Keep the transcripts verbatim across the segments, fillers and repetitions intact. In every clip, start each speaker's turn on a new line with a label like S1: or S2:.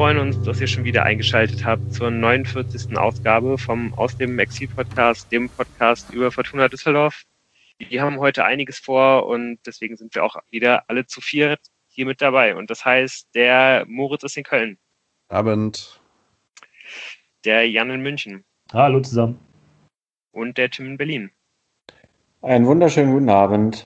S1: freuen uns, dass ihr schon wieder eingeschaltet habt zur neunundvierzigsten Ausgabe vom Aus dem Exil-Podcast, dem Podcast über Fortuna Düsseldorf. Wir haben heute einiges vor und deswegen sind wir auch wieder alle zu viert hier mit dabei. Und das heißt, der Moritz ist in Köln.
S2: Abend.
S1: Der Jan in München.
S3: Hallo zusammen.
S1: Und der Tim in Berlin.
S4: Einen wunderschönen guten Abend.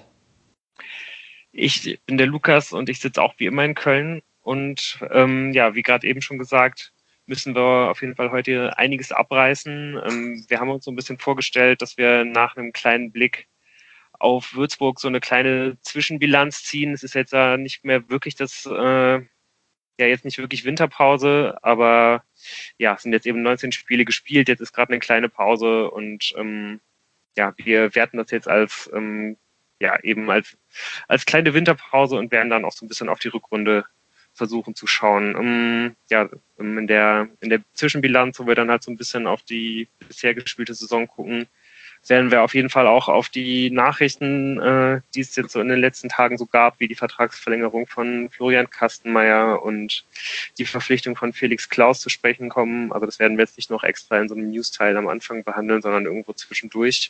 S1: Ich bin der Lukas und ich sitze auch wie immer in Köln. Und ähm, ja, wie gerade eben schon gesagt, müssen wir auf jeden Fall heute einiges abreißen. Ähm, wir haben uns so ein bisschen vorgestellt, dass wir nach einem kleinen Blick auf Würzburg so eine kleine Zwischenbilanz ziehen. Es ist jetzt ja nicht mehr wirklich das, äh, ja jetzt nicht wirklich Winterpause, aber ja, es sind jetzt eben neunzehn Spiele gespielt, jetzt ist gerade eine kleine Pause und ähm, ja, wir werten das jetzt als ähm, ja eben als als kleine Winterpause und werden dann auch so ein bisschen auf die Rückrunde versuchen zu schauen. Um, ja, um in der in der Zwischenbilanz, wo wir dann halt so ein bisschen auf die bisher gespielte Saison gucken, werden wir auf jeden Fall auch auf die Nachrichten, äh, die es jetzt so in den letzten Tagen so gab, wie die Vertragsverlängerung von Florian Kastenmeier und die Verpflichtung von Felix Klaus zu sprechen kommen. Also das werden wir jetzt nicht noch extra in so einem News-Teil am Anfang behandeln, sondern irgendwo zwischendurch.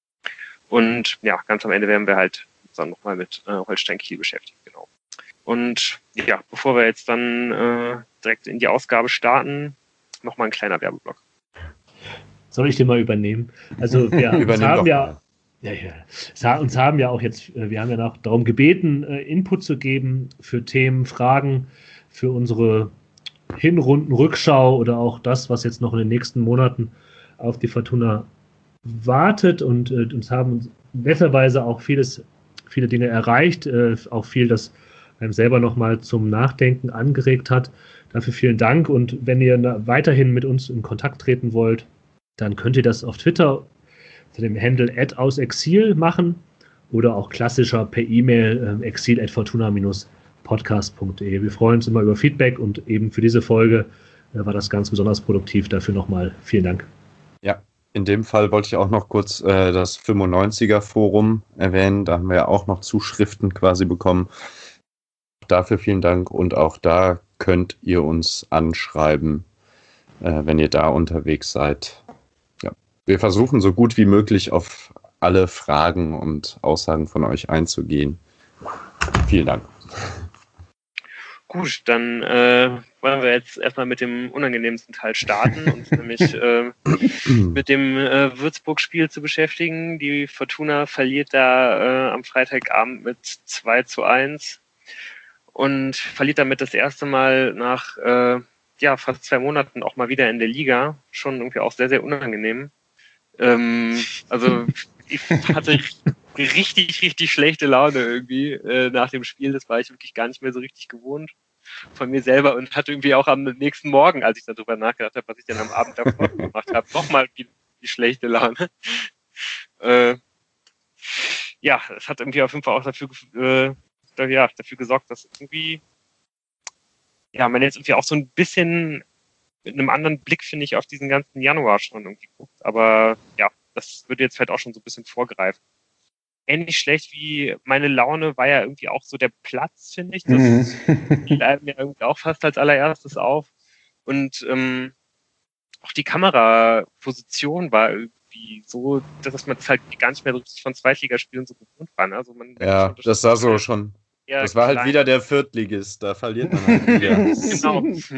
S1: Und ja, ganz am Ende werden wir halt dann nochmal mit äh, Holstein Kiel beschäftigt, genau. Und ja, bevor wir jetzt dann äh, direkt in die Ausgabe starten, nochmal ein kleiner Werbeblock.
S3: Soll ich den mal übernehmen? Also wir uns haben ja, ja, ja, uns haben ja auch jetzt, wir haben ja noch darum gebeten, Input zu geben für Themen, Fragen, für unsere Hinrunden-Rückschau oder auch das, was jetzt noch in den nächsten Monaten auf die Fortuna wartet und äh, uns haben netterweise auch vieles, viele Dinge erreicht, äh, auch viel, das einem selber nochmal zum Nachdenken angeregt hat. Dafür vielen Dank und wenn ihr weiterhin mit uns in Kontakt treten wollt, dann könnt ihr das auf Twitter unter dem Handle at ausexil machen oder auch klassischer per E-Mail äh, exil at fortuna podcast punkt de. Wir freuen uns immer über Feedback und eben für diese Folge äh, war das ganz besonders produktiv. Dafür nochmal vielen Dank.
S2: Ja, in dem Fall wollte ich auch noch kurz äh, das fünfundneunziger-Forum erwähnen. Da haben wir ja auch noch Zuschriften quasi bekommen. Dafür vielen Dank und auch da könnt ihr uns anschreiben, äh, wenn ihr da unterwegs seid. Ja. Wir versuchen so gut wie möglich auf alle Fragen und Aussagen von euch einzugehen. Vielen Dank.
S1: Gut, dann äh, wollen wir jetzt erstmal mit dem unangenehmsten Teil starten, uns nämlich äh, mit dem äh, Würzburg-Spiel zu beschäftigen. Die Fortuna verliert da äh, am Freitagabend mit zwei zu eins. Und verliert damit das erste Mal nach äh, ja fast zwei Monaten auch mal wieder in der Liga. Schon irgendwie auch sehr, sehr unangenehm. Ähm, also ich hatte richtig, richtig schlechte Laune irgendwie äh, nach dem Spiel. Das war ich wirklich gar nicht mehr so richtig gewohnt von mir selber und hatte irgendwie auch am nächsten Morgen, als ich darüber nachgedacht habe, was ich dann am Abend davor gemacht habe, nochmal die, die schlechte Laune. Äh, ja, es hat irgendwie auf jeden Fall auch dafür äh, ja, dafür gesorgt, dass irgendwie, ja, man jetzt irgendwie auch so ein bisschen mit einem anderen Blick, finde ich, auf diesen ganzen Januar schon irgendwie guckt. Aber ja, das würde jetzt vielleicht auch schon so ein bisschen vorgreifen. Ähnlich schlecht wie meine Laune war ja irgendwie auch so der Platz, finde ich. Das
S4: Mhm.
S1: fiel einem ja irgendwie auch fast als allererstes auf. Und ähm, auch die Kameraposition war irgendwie so, dass man das halt gar nicht mehr so richtig von Zweitligaspielen so gewohnt war. Ne? Also man
S2: Ja, das sah so schon.
S1: Ja,
S2: das war halt
S1: klein.
S2: wieder der Viertligist, da verliert man halt wieder.
S1: Genau.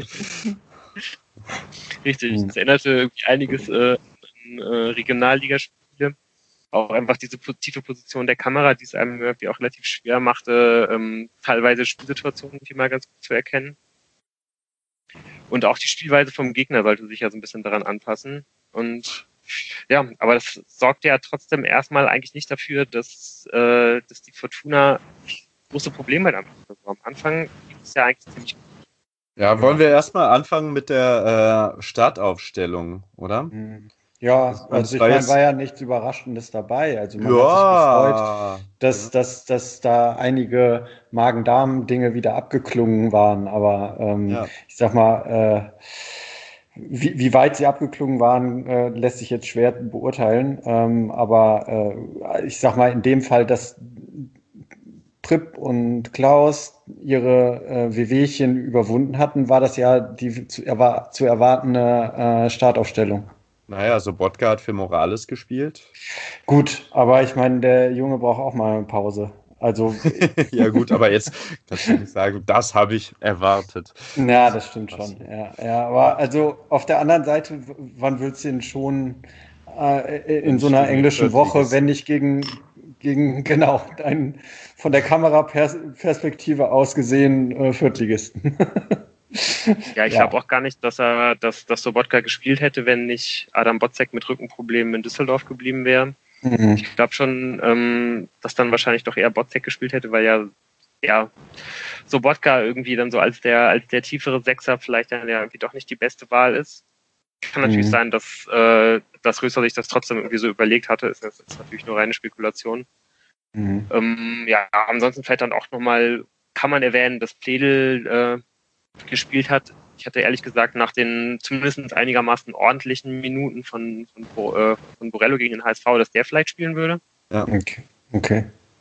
S1: Richtig, das erinnerte irgendwie einiges äh, an äh, Regionalligaspiele. Auch einfach diese tiefe Position der Kamera, die es einem irgendwie auch relativ schwer machte, ähm, teilweise Spielsituationen irgendwie mal ganz gut zu erkennen. Und auch die Spielweise vom Gegner sollte sich ja so ein bisschen daran anpassen. Und ja, aber das sorgt ja trotzdem erstmal eigentlich nicht dafür, dass, äh, dass die Fortuna große Probleme damit hat. Also am Anfang lief es ja eigentlich ziemlich gut.
S2: Ja, wollen wir erstmal anfangen mit der äh, Startaufstellung, oder?
S4: Ja,
S2: Das-
S4: also
S2: das
S4: ich
S2: war
S4: meine,
S2: jetzt-
S4: war ja nichts Überraschendes dabei. Also man hat
S2: Ja.
S4: sich gefreut, dass, dass, dass da einige Magen-Darm-Dinge wieder abgeklungen waren. Aber ähm,
S2: Ja.
S4: ich sag mal, äh, wie, wie weit sie abgeklungen waren, äh, lässt sich jetzt schwer beurteilen. Ähm, aber äh, ich sag mal, in dem Fall, dass Pripp und Klaus ihre äh, Wehwehchen überwunden hatten, war das ja die zu, erwar- zu erwartende äh, Startaufstellung.
S2: Naja, Sobotka hat für Morales gespielt.
S4: Gut, aber ich meine, der Junge braucht auch mal eine Pause. Also,
S2: ja gut, aber jetzt kannst du nicht sagen, das habe ich erwartet.
S4: ja, das stimmt schon. Ja, ja, aber also auf der anderen Seite, w- wann willst du ihn schon äh, in so einer englischen Woche, wenn nicht gegen, gegen genau, einen von der Kameraperspektive aus gesehen äh, Viertligisten?
S1: Ja, ich
S4: Ja.
S1: glaube auch gar nicht, dass er, dass, dass Sobotka gespielt hätte, wenn nicht Adam Botzek mit Rückenproblemen in Düsseldorf geblieben wäre.
S4: Mhm.
S1: Ich glaube schon, ähm, dass dann wahrscheinlich doch eher Botzek gespielt hätte, weil ja, ja, Sobotka irgendwie dann so als der, als der tiefere Sechser vielleicht dann ja irgendwie doch nicht die beste Wahl ist. Kann natürlich
S4: Mhm.
S1: sein, dass, äh, dass Rösler sich das trotzdem irgendwie so überlegt hatte. Ist, das ist natürlich nur reine Spekulation.
S4: Mhm.
S1: Ähm, ja, ansonsten vielleicht dann auch nochmal, kann man erwähnen, dass Pledel äh, gespielt hat. Ich hatte ehrlich gesagt nach den zumindest einigermaßen ordentlichen Minuten von, von, Bo, äh, von Borello gegen den H S V, dass der vielleicht spielen würde.
S4: Ja. Okay. Okay.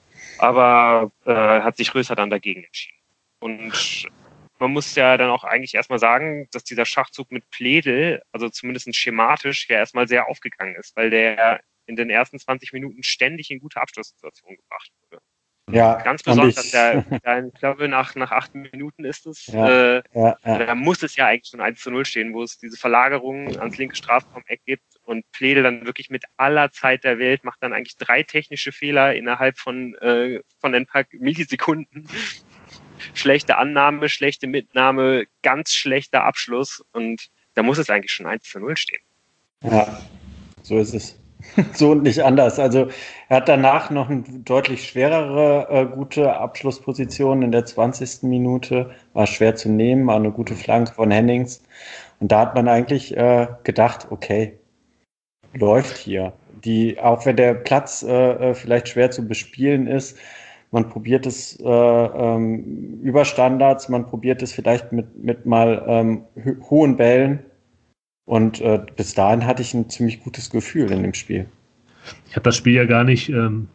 S1: Aber äh, hat sich Rösler dann dagegen entschieden. Und man muss ja dann auch eigentlich erstmal sagen, dass dieser Schachzug mit Pledel, also zumindest schematisch, ja erstmal sehr aufgegangen ist, weil der in den ersten zwanzig Minuten ständig in gute Abschlusssituationen gebracht wurde.
S4: Ja,
S1: Ganz
S4: und
S1: besonders,
S4: ich,
S1: der, der, ich glaube, nach, nach acht Minuten ist es,
S4: ja,
S1: äh,
S4: ja, ja.
S1: da muss es ja eigentlich schon eins zu null stehen, wo es diese Verlagerung ans linke Strafraum-Eck gibt und Pledel dann wirklich mit aller Zeit der Welt macht dann eigentlich drei technische Fehler innerhalb von, äh, von ein paar Millisekunden. Schlechte Annahme, schlechte Mitnahme, ganz schlechter Abschluss und da muss es eigentlich schon eins zu null stehen.
S4: Ja, so ist es. So und nicht anders. Also er hat danach noch eine deutlich schwerere äh, gute Abschlussposition in der zwanzigsten Minute. War schwer zu nehmen, war eine gute Flanke von Hennings. Und da hat man eigentlich äh, gedacht, okay, läuft hier. Die, auch wenn der Platz äh, vielleicht schwer zu bespielen ist, man probiert es äh, ähm, über Standards, man probiert es vielleicht mit, mit mal ähm, hohen Bällen. Und äh, bis dahin hatte ich ein ziemlich gutes Gefühl in dem Spiel.
S3: Ich habe das Spiel ja gar nicht ähm,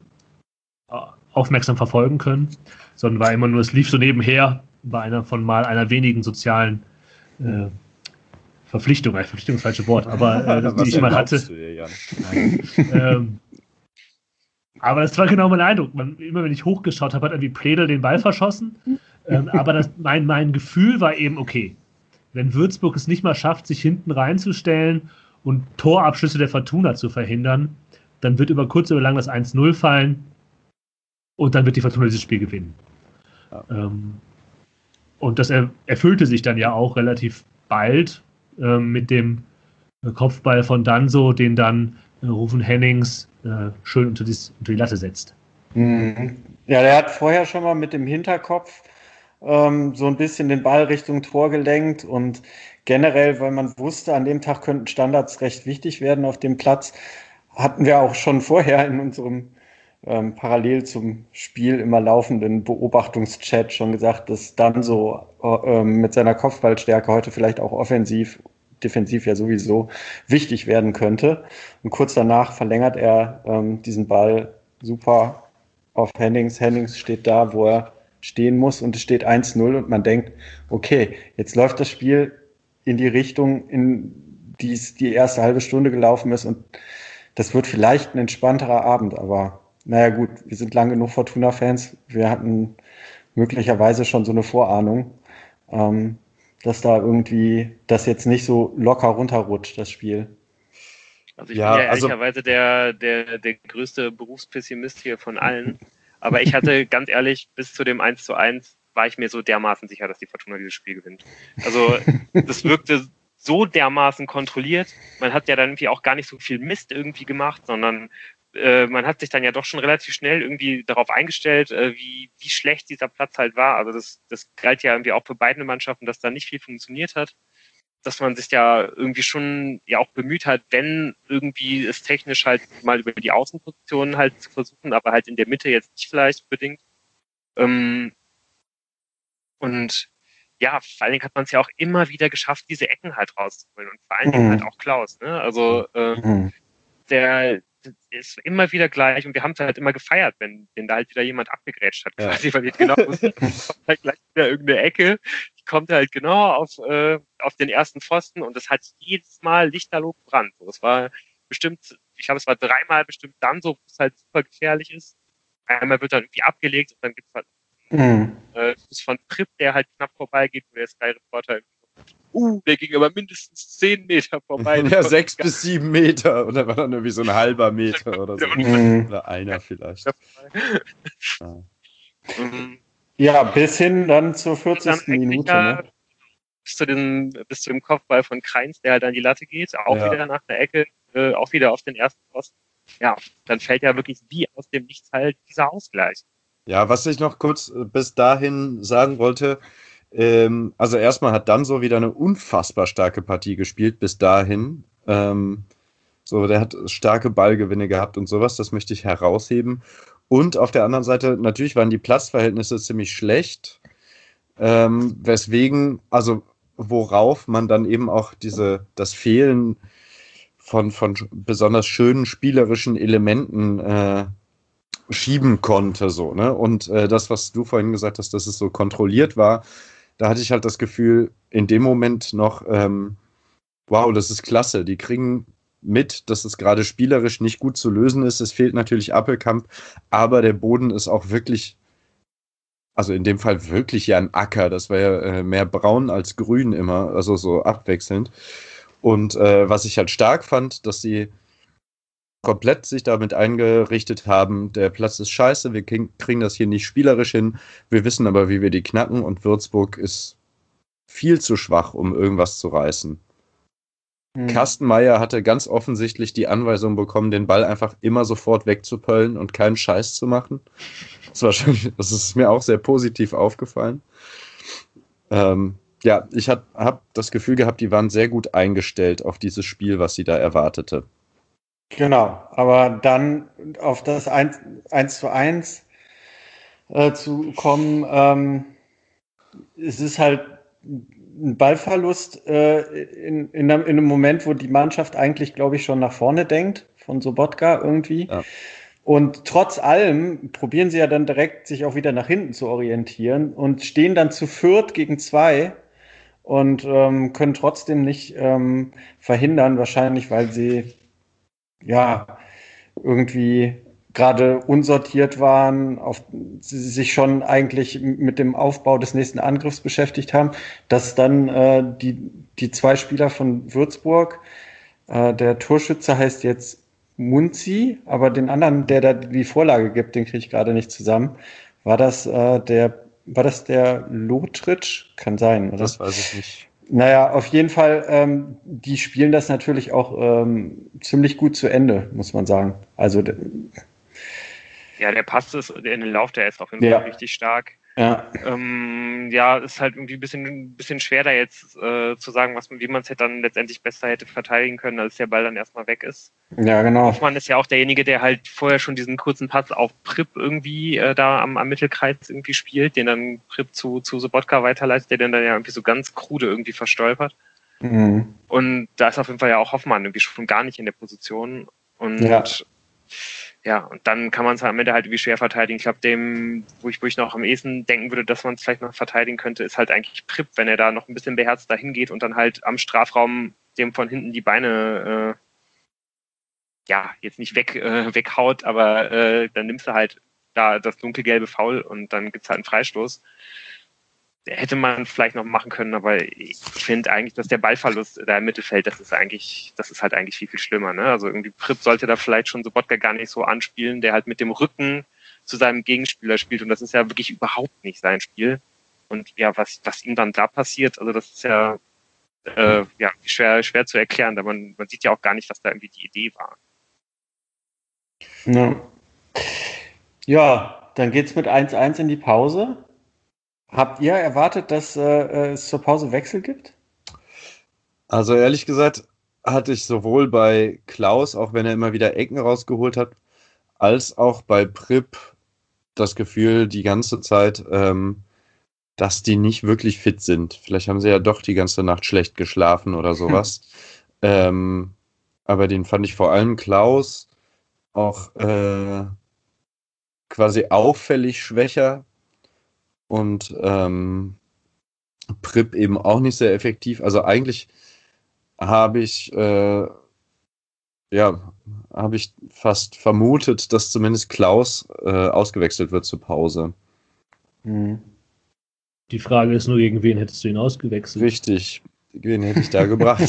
S3: aufmerksam verfolgen können, sondern war immer nur, es lief so nebenher bei einer von mal einer wenigen sozialen äh, Verpflichtung, äh, Verpflichtung ist das falsche Wort, aber äh, die ich mal hatte.
S2: Dir,
S3: ähm, aber das war genau mein Eindruck. Man, immer wenn ich hochgeschaut habe, hat irgendwie Pledel den Ball verschossen. Ähm, aber das, mein, mein Gefühl war eben, okay, wenn Würzburg es nicht mal schafft, sich hinten reinzustellen und Torabschlüsse der Fortuna zu verhindern, dann wird über kurz oder lang das eins null fallen und dann wird die Fortuna dieses Spiel gewinnen. Ja. Ähm, und das er, erfüllte sich dann ja auch relativ bald ähm, mit dem Kopfball von Danso, den dann äh, Rufen Hennings äh, schön unter die, unter die Latte setzt.
S4: Mhm. Ja, der hat vorher schon mal mit dem Hinterkopf ähm, so ein bisschen den Ball Richtung Tor gelenkt und generell, weil man wusste, an dem Tag könnten Standards recht wichtig werden auf dem Platz, hatten wir auch schon vorher in unserem ähm, parallel zum Spiel immer laufenden Beobachtungschat schon gesagt, dass Danso äh, mit seiner Kopfballstärke heute vielleicht auch offensiv, defensiv ja sowieso wichtig werden könnte. Und kurz danach verlängert er ähm, diesen Ball super auf Hennings. Hennings steht da, wo er stehen muss und es steht eins null und man denkt, okay, jetzt läuft das Spiel in die Richtung, in die es die erste halbe Stunde gelaufen ist und das wird vielleicht ein entspannterer Abend, aber naja gut, wir sind lang genug Fortuna-Fans, wir hatten möglicherweise schon so eine Vorahnung, ähm, dass da irgendwie das jetzt nicht so locker runterrutscht, das Spiel.
S1: Also ich
S2: ja,
S1: bin ja
S2: also
S1: ehrlicherweise der, der, der größte Berufspessimist hier von allen. Aber ich hatte ganz ehrlich, bis zu dem eins zu eins war ich mir so dermaßen sicher, dass die Fortuna dieses Spiel gewinnt. Also das wirkte so dermaßen kontrolliert. Man hat ja dann irgendwie auch gar nicht so viel Mist irgendwie gemacht, sondern äh, man hat sich dann ja doch schon relativ schnell irgendwie darauf eingestellt, äh, wie, wie schlecht dieser Platz halt war. Also das, das galt ja irgendwie auch für beide Mannschaften, dass da nicht viel funktioniert hat. Dass man sich ja irgendwie schon ja auch bemüht hat, wenn irgendwie es technisch halt mal über die Außenpositionen halt zu versuchen, aber halt in der Mitte jetzt nicht vielleicht unbedingt. Ähm, und ja, vor allen Dingen hat man es ja auch immer wieder geschafft, diese Ecken halt rauszuholen und vor allen Dingen halt auch Klaus. Ne? Also äh, der das ist immer wieder gleich und wir haben es halt immer gefeiert, wenn, wenn da halt wieder jemand abgegrätscht hat, quasi,
S2: Ja.
S1: weil wir genau wussten, kommt halt gleich wieder irgendeine Ecke, die kommt halt genau auf, äh, auf den ersten Pfosten und das hat jedes Mal lichterloh gebrannt. So, es war bestimmt, ich glaube, es war dreimal bestimmt dann so, wo es halt super gefährlich ist. Einmal wird dann irgendwie abgelegt und dann gibt es halt
S4: Mhm.
S1: äh, von Trip, der halt knapp vorbeigeht, wo der Sky Reporter uh, der ging aber mindestens zehn Meter vorbei.
S2: Ja, sechs bis sieben Meter. Und da war dann irgendwie so ein halber Meter oder so.
S4: Mhm.
S2: Oder einer vielleicht. Ja.
S4: Ja, bis hin dann zur vierzigsten Minute. Ne?
S1: Bis, zu den, bis zu dem Kopfball von Kreins, der halt an die Latte geht. Auch
S2: Ja.
S1: wieder nach der Ecke, äh, auch wieder auf den ersten Posten. Ja, dann fällt ja wirklich wie aus dem Nichts halt dieser Ausgleich.
S2: Ja, was ich noch kurz bis dahin sagen wollte, ähm, also erstmal hat Danso wieder eine unfassbar starke Partie gespielt, bis dahin. Ähm, so, der hat starke Ballgewinne gehabt und sowas, das möchte ich herausheben. Und auf der anderen Seite, natürlich waren die Platzverhältnisse ziemlich schlecht, ähm, weswegen, also worauf man dann eben auch diese, das Fehlen von, von besonders schönen spielerischen Elementen äh, schieben konnte, so, ne? Und äh, das, was du vorhin gesagt hast, dass es so kontrolliert war, da hatte ich halt das Gefühl, in dem Moment noch, ähm, wow, das ist klasse, die kriegen mit, dass es gerade spielerisch nicht gut zu lösen ist. Es fehlt natürlich Appelkamp, aber der Boden ist auch wirklich, also in dem Fall wirklich ja ein Acker, das war ja äh, mehr braun als grün immer, also so abwechselnd. Und äh, was ich halt stark fand, dass sie komplett sich damit eingerichtet haben, der Platz ist scheiße, wir kriegen das hier nicht spielerisch hin, wir wissen aber, wie wir die knacken und Würzburg ist viel zu schwach, um irgendwas zu reißen. Hm. Kastenmeier hatte ganz offensichtlich die Anweisung bekommen, den Ball einfach immer sofort wegzupöllen und keinen Scheiß zu machen. Das, war schon, das ist mir auch sehr positiv aufgefallen. Ähm, ja, ich habe das Gefühl gehabt, die waren sehr gut eingestellt auf dieses Spiel, was sie da erwartete.
S4: Genau, aber dann auf das eins zu eins äh, zu kommen, ähm, es ist halt ein Ballverlust äh, in, in, einem, in einem Moment, wo die Mannschaft eigentlich, glaube ich, schon nach vorne denkt, von Sobotka irgendwie. Ja. Und trotz allem probieren sie ja dann direkt, sich auch wieder nach hinten zu orientieren und stehen dann zu viert gegen zwei und ähm, können trotzdem nicht ähm, verhindern, wahrscheinlich, weil sie ja, irgendwie gerade unsortiert waren, auf, sie sich schon eigentlich mit dem Aufbau des nächsten Angriffs beschäftigt haben, dass dann äh, die, die zwei Spieler von Würzburg, äh, der Torschütze heißt jetzt Munzi, aber den anderen, der da die Vorlage gibt, den kriege ich gerade nicht zusammen. War das äh, der, war das der Lotritsch? Kann sein, oder?
S2: Das weiß ich nicht.
S4: Naja, auf jeden Fall, ähm, die spielen das natürlich auch ähm, ziemlich gut zu Ende, muss man sagen. Also
S1: ja, der passt es in den Lauf, der ist auf jeden Fall ja. richtig stark.
S4: Ja,
S1: ähm, ja, ist halt irgendwie ein bisschen, ein bisschen schwer da jetzt äh, zu sagen, was, wie man es dann letztendlich besser hätte verteidigen können, als der Ball dann erstmal weg ist.
S4: Ja, genau.
S1: Hoffmann ist ja auch derjenige, der halt vorher schon diesen kurzen Pass auf Prip irgendwie äh, da am, am Mittelkreis irgendwie spielt, den dann Prip zu, zu Sobotka weiterleitet, der den dann ja irgendwie so ganz krude irgendwie verstolpert.
S4: Mhm.
S1: Und da ist auf jeden Fall ja auch Hoffmann irgendwie schon gar nicht in der Position. Und
S4: ja,
S1: ja und dann kann man es am Ende halt irgendwie schwer verteidigen. Ich glaube, dem, wo ich, wo ich noch am ehesten denken würde, dass man es vielleicht noch verteidigen könnte, ist halt eigentlich Prip, wenn er da noch ein bisschen beherzt dahin geht und dann halt am Strafraum dem von hinten die Beine äh, ja, jetzt nicht weg, äh, weghaut, aber äh, dann nimmst du halt da das dunkelgelbe Foul und dann gibt's halt einen Freistoß. Hätte man vielleicht noch machen können, aber ich finde eigentlich, dass der Ballverlust da im Mittelfeld, das ist eigentlich, das ist halt eigentlich viel, viel schlimmer. Ne? Also irgendwie Prip sollte da vielleicht schon Sobotka gar nicht so anspielen, der halt mit dem Rücken zu seinem Gegenspieler spielt und das ist ja wirklich überhaupt nicht sein Spiel. Und ja, was, was ihm dann da passiert, also das ist ja, äh, ja schwer, schwer zu erklären, aber man, man sieht ja auch gar nicht, was da irgendwie die Idee war.
S4: Ja, ja, dann geht's mit eins eins in die Pause. Habt ihr erwartet, dass äh, es zur Pause Wechsel gibt?
S2: Also ehrlich gesagt hatte ich sowohl bei Klaus, auch wenn er immer wieder Ecken rausgeholt hat, als auch bei Prip das Gefühl die ganze Zeit, ähm, dass die nicht wirklich fit sind. Vielleicht haben sie ja doch die ganze Nacht schlecht geschlafen oder sowas. Hm. ähm, aber den fand ich vor allem Klaus auch äh, quasi auffällig schwächer und ähm, Prip eben auch nicht sehr effektiv. Also eigentlich habe ich äh, ja, habe ich fast vermutet, dass zumindest Klaus äh, ausgewechselt wird zur Pause.
S3: Mhm. Die Frage ist nur, gegen wen hättest du ihn ausgewechselt?
S2: Richtig, wen hätte ich da gebracht?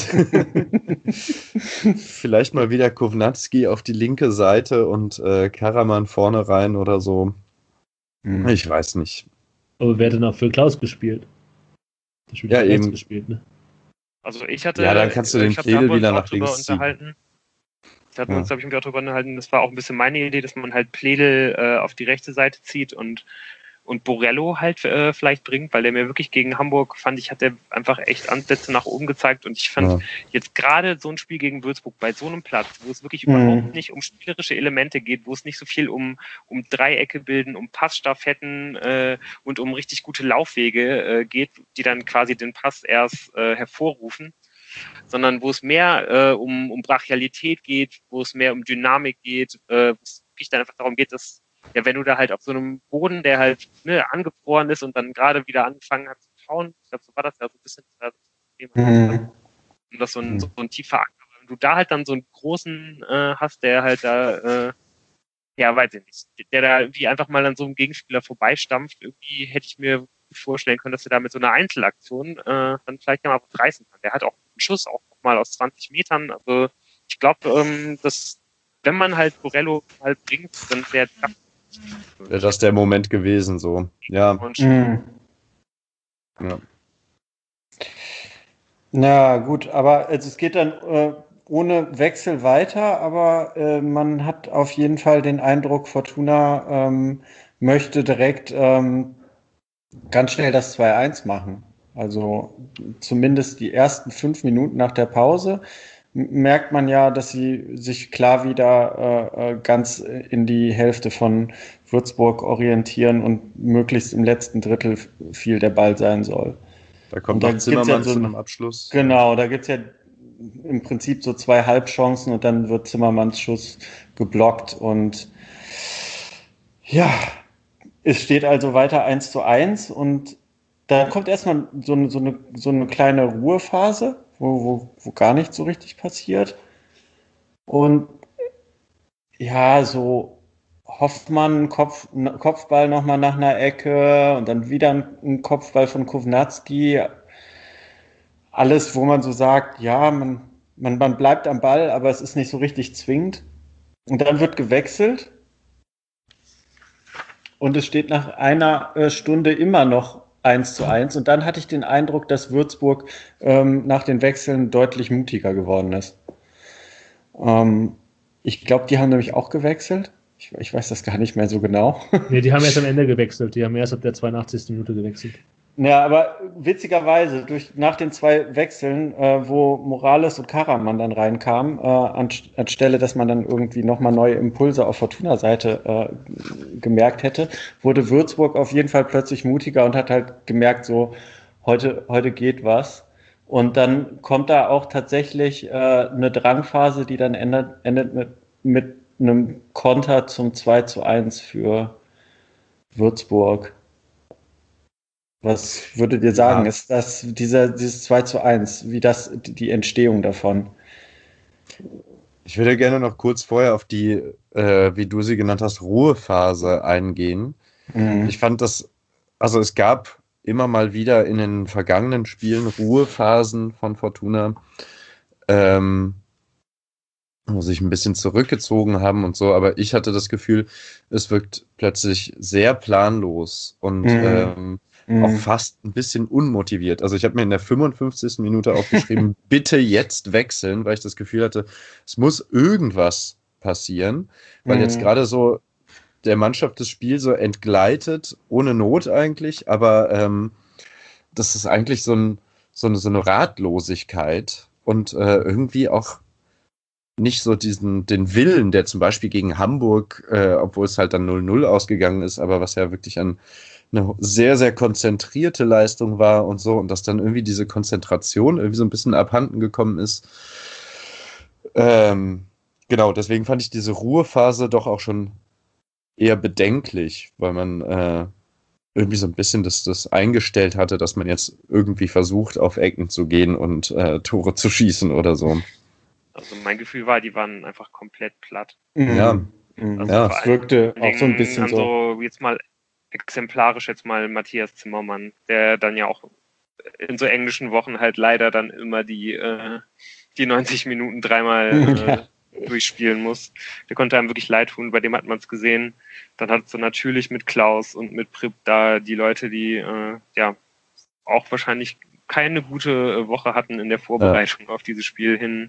S2: Vielleicht mal wieder Kovnatski auf die linke Seite und äh, Karaman vorne rein oder so. Mhm. Ich weiß nicht.
S3: Aber wer hat denn auch für Klaus gespielt?
S2: Ja, eben.
S3: Gespielt, ne?
S1: Also ich hatte...
S2: Ja, dann kannst du den Pledel wieder nach links ziehen.
S1: Da hatten wir uns, glaube ich, darüber unterhalten, das war auch ein bisschen meine Idee, dass man halt Pledel äh, auf die rechte Seite zieht und, und Borello halt äh, vielleicht bringt, weil der mir wirklich gegen Hamburg, fand ich, hat der einfach echt Ansätze nach oben gezeigt und ich fand ja. jetzt gerade so ein Spiel gegen Würzburg bei so einem Platz, wo es wirklich mhm. überhaupt nicht um spielerische Elemente geht, wo es nicht so viel um, um Dreiecke bilden, um Passstaffetten äh, und um richtig gute Laufwege äh, geht, die dann quasi den Pass erst äh, hervorrufen, sondern wo es mehr äh, um, um Brachialität geht, wo es mehr um Dynamik geht, äh, wo es wirklich dann einfach darum geht, dass, ja, wenn du da halt auf so einem Boden, der halt ne, angefroren ist und dann gerade wieder angefangen hat zu schauen, ich glaube, so war das ja so ein bisschen das Thema, mhm. und das so ein, so ein tiefer Anker, wenn du da halt dann so einen großen äh, hast, der halt da, äh, ja, weiß ich nicht, der da wie einfach mal an so einem Gegenspieler vorbeistampft, irgendwie hätte ich mir vorstellen können, dass er da mit so einer Einzelaktion äh, dann vielleicht noch mal was reißen kann. Der hat auch einen Schuss, auch mal aus zwanzig Metern. Also ich glaube, ähm, dass wenn man halt Borello halt bringt, dann wäre
S2: wäre das der Moment gewesen, so. Ja. Mhm.
S4: Ja. Na gut, aber also es geht dann äh, ohne Wechsel weiter, aber äh, man hat auf jeden Fall den Eindruck, Fortuna ähm, möchte direkt ähm, ganz schnell das zwei eins machen. Also zumindest die ersten fünf Minuten nach der Pause merkt man ja, dass sie sich klar wieder äh, ganz in die Hälfte von Würzburg orientieren und möglichst im letzten Drittel viel der Ball sein soll.
S2: Da kommt dann Zimmermann ja so, zu einem Abschluss.
S4: Genau, da gibt es ja im Prinzip so zwei Halbchancen und dann wird Zimmermanns Schuss geblockt und ja, es steht also weiter eins zu eins und dann kommt erstmal so eine, so eine, so eine kleine Ruhephase, wo, wo, wo gar nichts so richtig passiert. Und ja, so Hoffmann, Kopf, Kopfball nochmal nach einer Ecke und dann wieder ein, ein Kopfball von Kovnatski. Alles, wo man so sagt, ja, man, man, man bleibt am Ball, aber es ist nicht so richtig zwingend. Und dann wird gewechselt. Und es steht nach einer äh, Stunde immer noch eins zu eins. Und dann hatte ich den Eindruck, dass Würzburg ähm, nach den Wechseln deutlich mutiger geworden ist. Ähm, ich glaube, die haben nämlich auch gewechselt. Ich, ich weiß das gar nicht mehr so genau.
S3: Nee, die haben erst am Ende gewechselt. Die haben erst ab der zweiundachtzigsten Minute gewechselt.
S4: Ja, aber witzigerweise, durch, nach den zwei Wechseln, äh, wo Morales und Karaman dann reinkamen, äh, an, anstelle, dass man dann irgendwie nochmal neue Impulse auf Fortuna-Seite äh, gemerkt hätte, wurde Würzburg auf jeden Fall plötzlich mutiger und hat halt gemerkt, so, heute, heute geht was. Und dann kommt da auch tatsächlich äh, eine Drangphase, die dann endet, endet mit, mit einem Konter zum zwei zu eins für Würzburg. Was würdet ihr sagen, ja. Ist das dieser, dieses zwei zu eins, wie das die Entstehung davon?
S2: Ich würde gerne noch kurz vorher auf die, äh, wie du sie genannt hast, Ruhephase eingehen. Mhm. Ich fand das, also es gab immer mal wieder in den vergangenen Spielen Ruhephasen von Fortuna, ähm, wo sich ein bisschen zurückgezogen haben und so, aber ich hatte das Gefühl, es wirkt plötzlich sehr planlos und mhm. ähm, Mhm. auch fast ein bisschen unmotiviert. Also ich habe mir in der fünfundfünfzigsten Minute aufgeschrieben, bitte jetzt wechseln, weil ich das Gefühl hatte, es muss irgendwas passieren, weil mhm. jetzt gerade so der Mannschaft das Spiel so entgleitet, ohne Not eigentlich, aber ähm, das ist eigentlich so, ein, so, eine, so eine Ratlosigkeit und äh, irgendwie auch nicht so diesen den Willen, der zum Beispiel gegen Hamburg, äh, obwohl es halt dann null null ausgegangen ist, aber was ja wirklich an eine sehr, sehr konzentrierte Leistung war und so, und dass dann irgendwie diese Konzentration irgendwie so ein bisschen abhanden gekommen ist. Ähm, Genau, deswegen fand ich diese Ruhephase doch auch schon eher bedenklich, weil man äh, irgendwie so ein bisschen das, das eingestellt hatte, dass man jetzt irgendwie versucht, auf Ecken zu gehen und äh, Tore zu schießen oder so.
S1: Also mein Gefühl war, die waren einfach komplett platt.
S4: Mhm.
S2: Ja,
S4: Mhm.
S1: Also
S2: ja.
S1: vor
S4: Es wirkte
S1: allen
S4: auch so ein
S1: Dingen
S4: bisschen
S1: haben
S4: so.
S1: so jetzt mal exemplarisch jetzt mal Matthias Zimmermann, der dann ja auch in so englischen Wochen halt leider dann immer die, äh, die neunzig Minuten dreimal äh,
S4: Ja.
S1: durchspielen muss. Der konnte einem wirklich leid tun, bei dem hat man es gesehen. Dann hat es so natürlich mit Klaus und mit Prip da die Leute, die äh, ja auch wahrscheinlich keine gute Woche hatten in der Vorbereitung ja. auf dieses Spiel hin.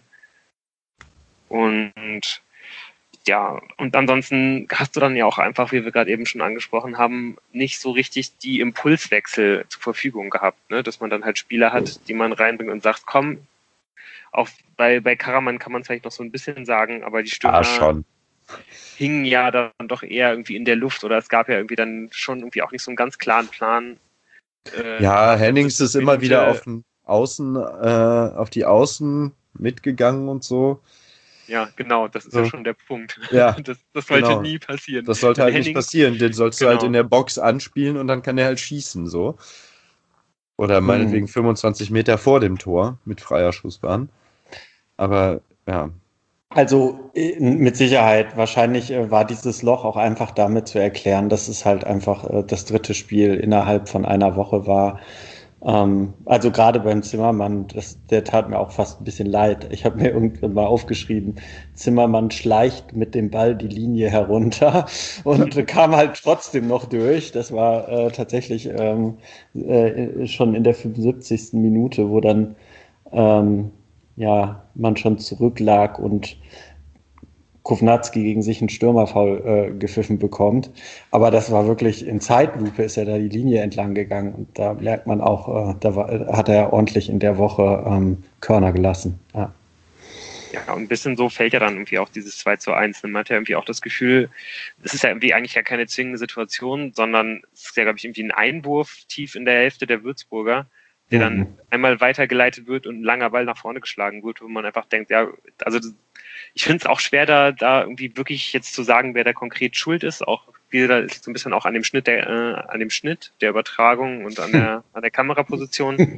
S1: Und ja, und ansonsten hast du dann ja auch einfach, wie wir gerade eben schon angesprochen haben, nicht so richtig die Impulswechsel zur Verfügung gehabt, ne? Dass man dann halt Spieler hat, die man reinbringt und sagt, komm, auch bei, bei Karaman kann man es vielleicht noch so ein bisschen sagen, aber die Stürmer
S2: ah, schon.
S1: hingen ja dann doch eher irgendwie in der Luft oder es gab ja irgendwie dann schon irgendwie auch nicht so einen ganz klaren Plan.
S2: Äh, ja, Hennings ist immer Minute wieder auf den Außen, äh, auf die Außen mitgegangen und so.
S1: Ja, genau, das ist so. ja schon der Punkt.
S2: Ja,
S1: das, das sollte
S2: genau.
S1: nie passieren.
S2: Das sollte
S1: Denn
S2: halt
S1: Hennings,
S2: nicht passieren, den sollst genau. du halt in der Box anspielen und dann kann er halt schießen, so. Oder meinetwegen hm. fünfundzwanzig Meter vor dem Tor mit freier Schussbahn. Aber, ja.
S4: Also mit Sicherheit, wahrscheinlich war dieses Loch auch einfach damit zu erklären, dass es halt einfach das dritte Spiel innerhalb von einer Woche war. Also gerade beim Zimmermann, das, der tat mir auch fast ein bisschen leid. Ich habe mir irgendwann mal aufgeschrieben, Zimmermann schleicht mit dem Ball die Linie herunter und kam halt trotzdem noch durch. Das war äh, tatsächlich ähm, äh, schon in der fünfundsiebzigsten Minute, wo dann ähm, ja, man schon zurücklag und Kovnatski gegen sich einen Stürmerfoul äh, gepfiffen bekommt. Aber das war wirklich in Zeitlupe, ist er da die Linie entlang gegangen. Und da merkt man auch, äh, da war, hat er ja ordentlich in der Woche ähm, Körner gelassen. Ja.
S1: Ja, und ein bisschen so fällt ja dann irgendwie auch dieses zwei zu eins. Man hat ja irgendwie auch das Gefühl, es ist ja irgendwie eigentlich ja keine zwingende Situation, sondern es ist ja, glaube ich, irgendwie ein Einwurf tief in der Hälfte der Würzburger, der mhm. dann einmal weitergeleitet wird und ein langer Ball nach vorne geschlagen wird, wo man einfach denkt, ja, also ich finde es auch schwer, da, da irgendwie wirklich jetzt zu sagen, wer da konkret schuld ist. Auch wieder ist so ein bisschen auch an dem Schnitt der, äh, an dem Schnitt der Übertragung und an der, an der Kameraposition.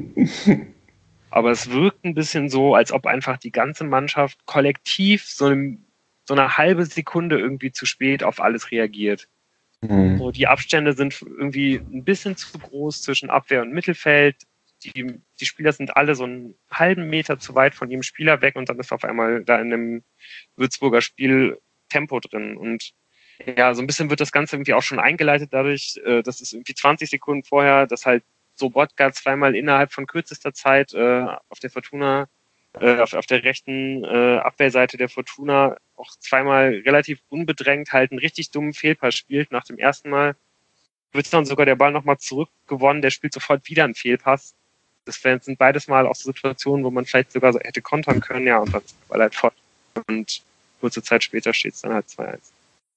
S1: Aber es wirkt ein bisschen so, als ob einfach die ganze Mannschaft kollektiv so, eine, so eine halbe Sekunde irgendwie zu spät auf alles reagiert. Mhm. So, die Abstände sind irgendwie ein bisschen zu groß zwischen Abwehr und Mittelfeld. Die, die Spieler sind alle so einen halben Meter zu weit von jedem Spieler weg und dann ist auf einmal da in einem Würzburger Spiel Tempo drin. Und ja, so ein bisschen wird das Ganze irgendwie auch schon eingeleitet dadurch, dass es irgendwie zwanzig Sekunden vorher, dass halt Sobotka zweimal innerhalb von kürzester Zeit äh, auf der Fortuna, äh, auf, auf der rechten äh, Abwehrseite der Fortuna auch zweimal relativ unbedrängt halt einen richtig dummen Fehlpass spielt. Nach dem ersten Mal wird dann sogar der Ball nochmal zurückgewonnen, der spielt sofort wieder einen Fehlpass. Das sind beides Mal auch so Situationen, wo man vielleicht sogar so hätte kontern können, ja, und dann ist der Ball halt fort. Und kurze Zeit später steht es dann halt zwei eins.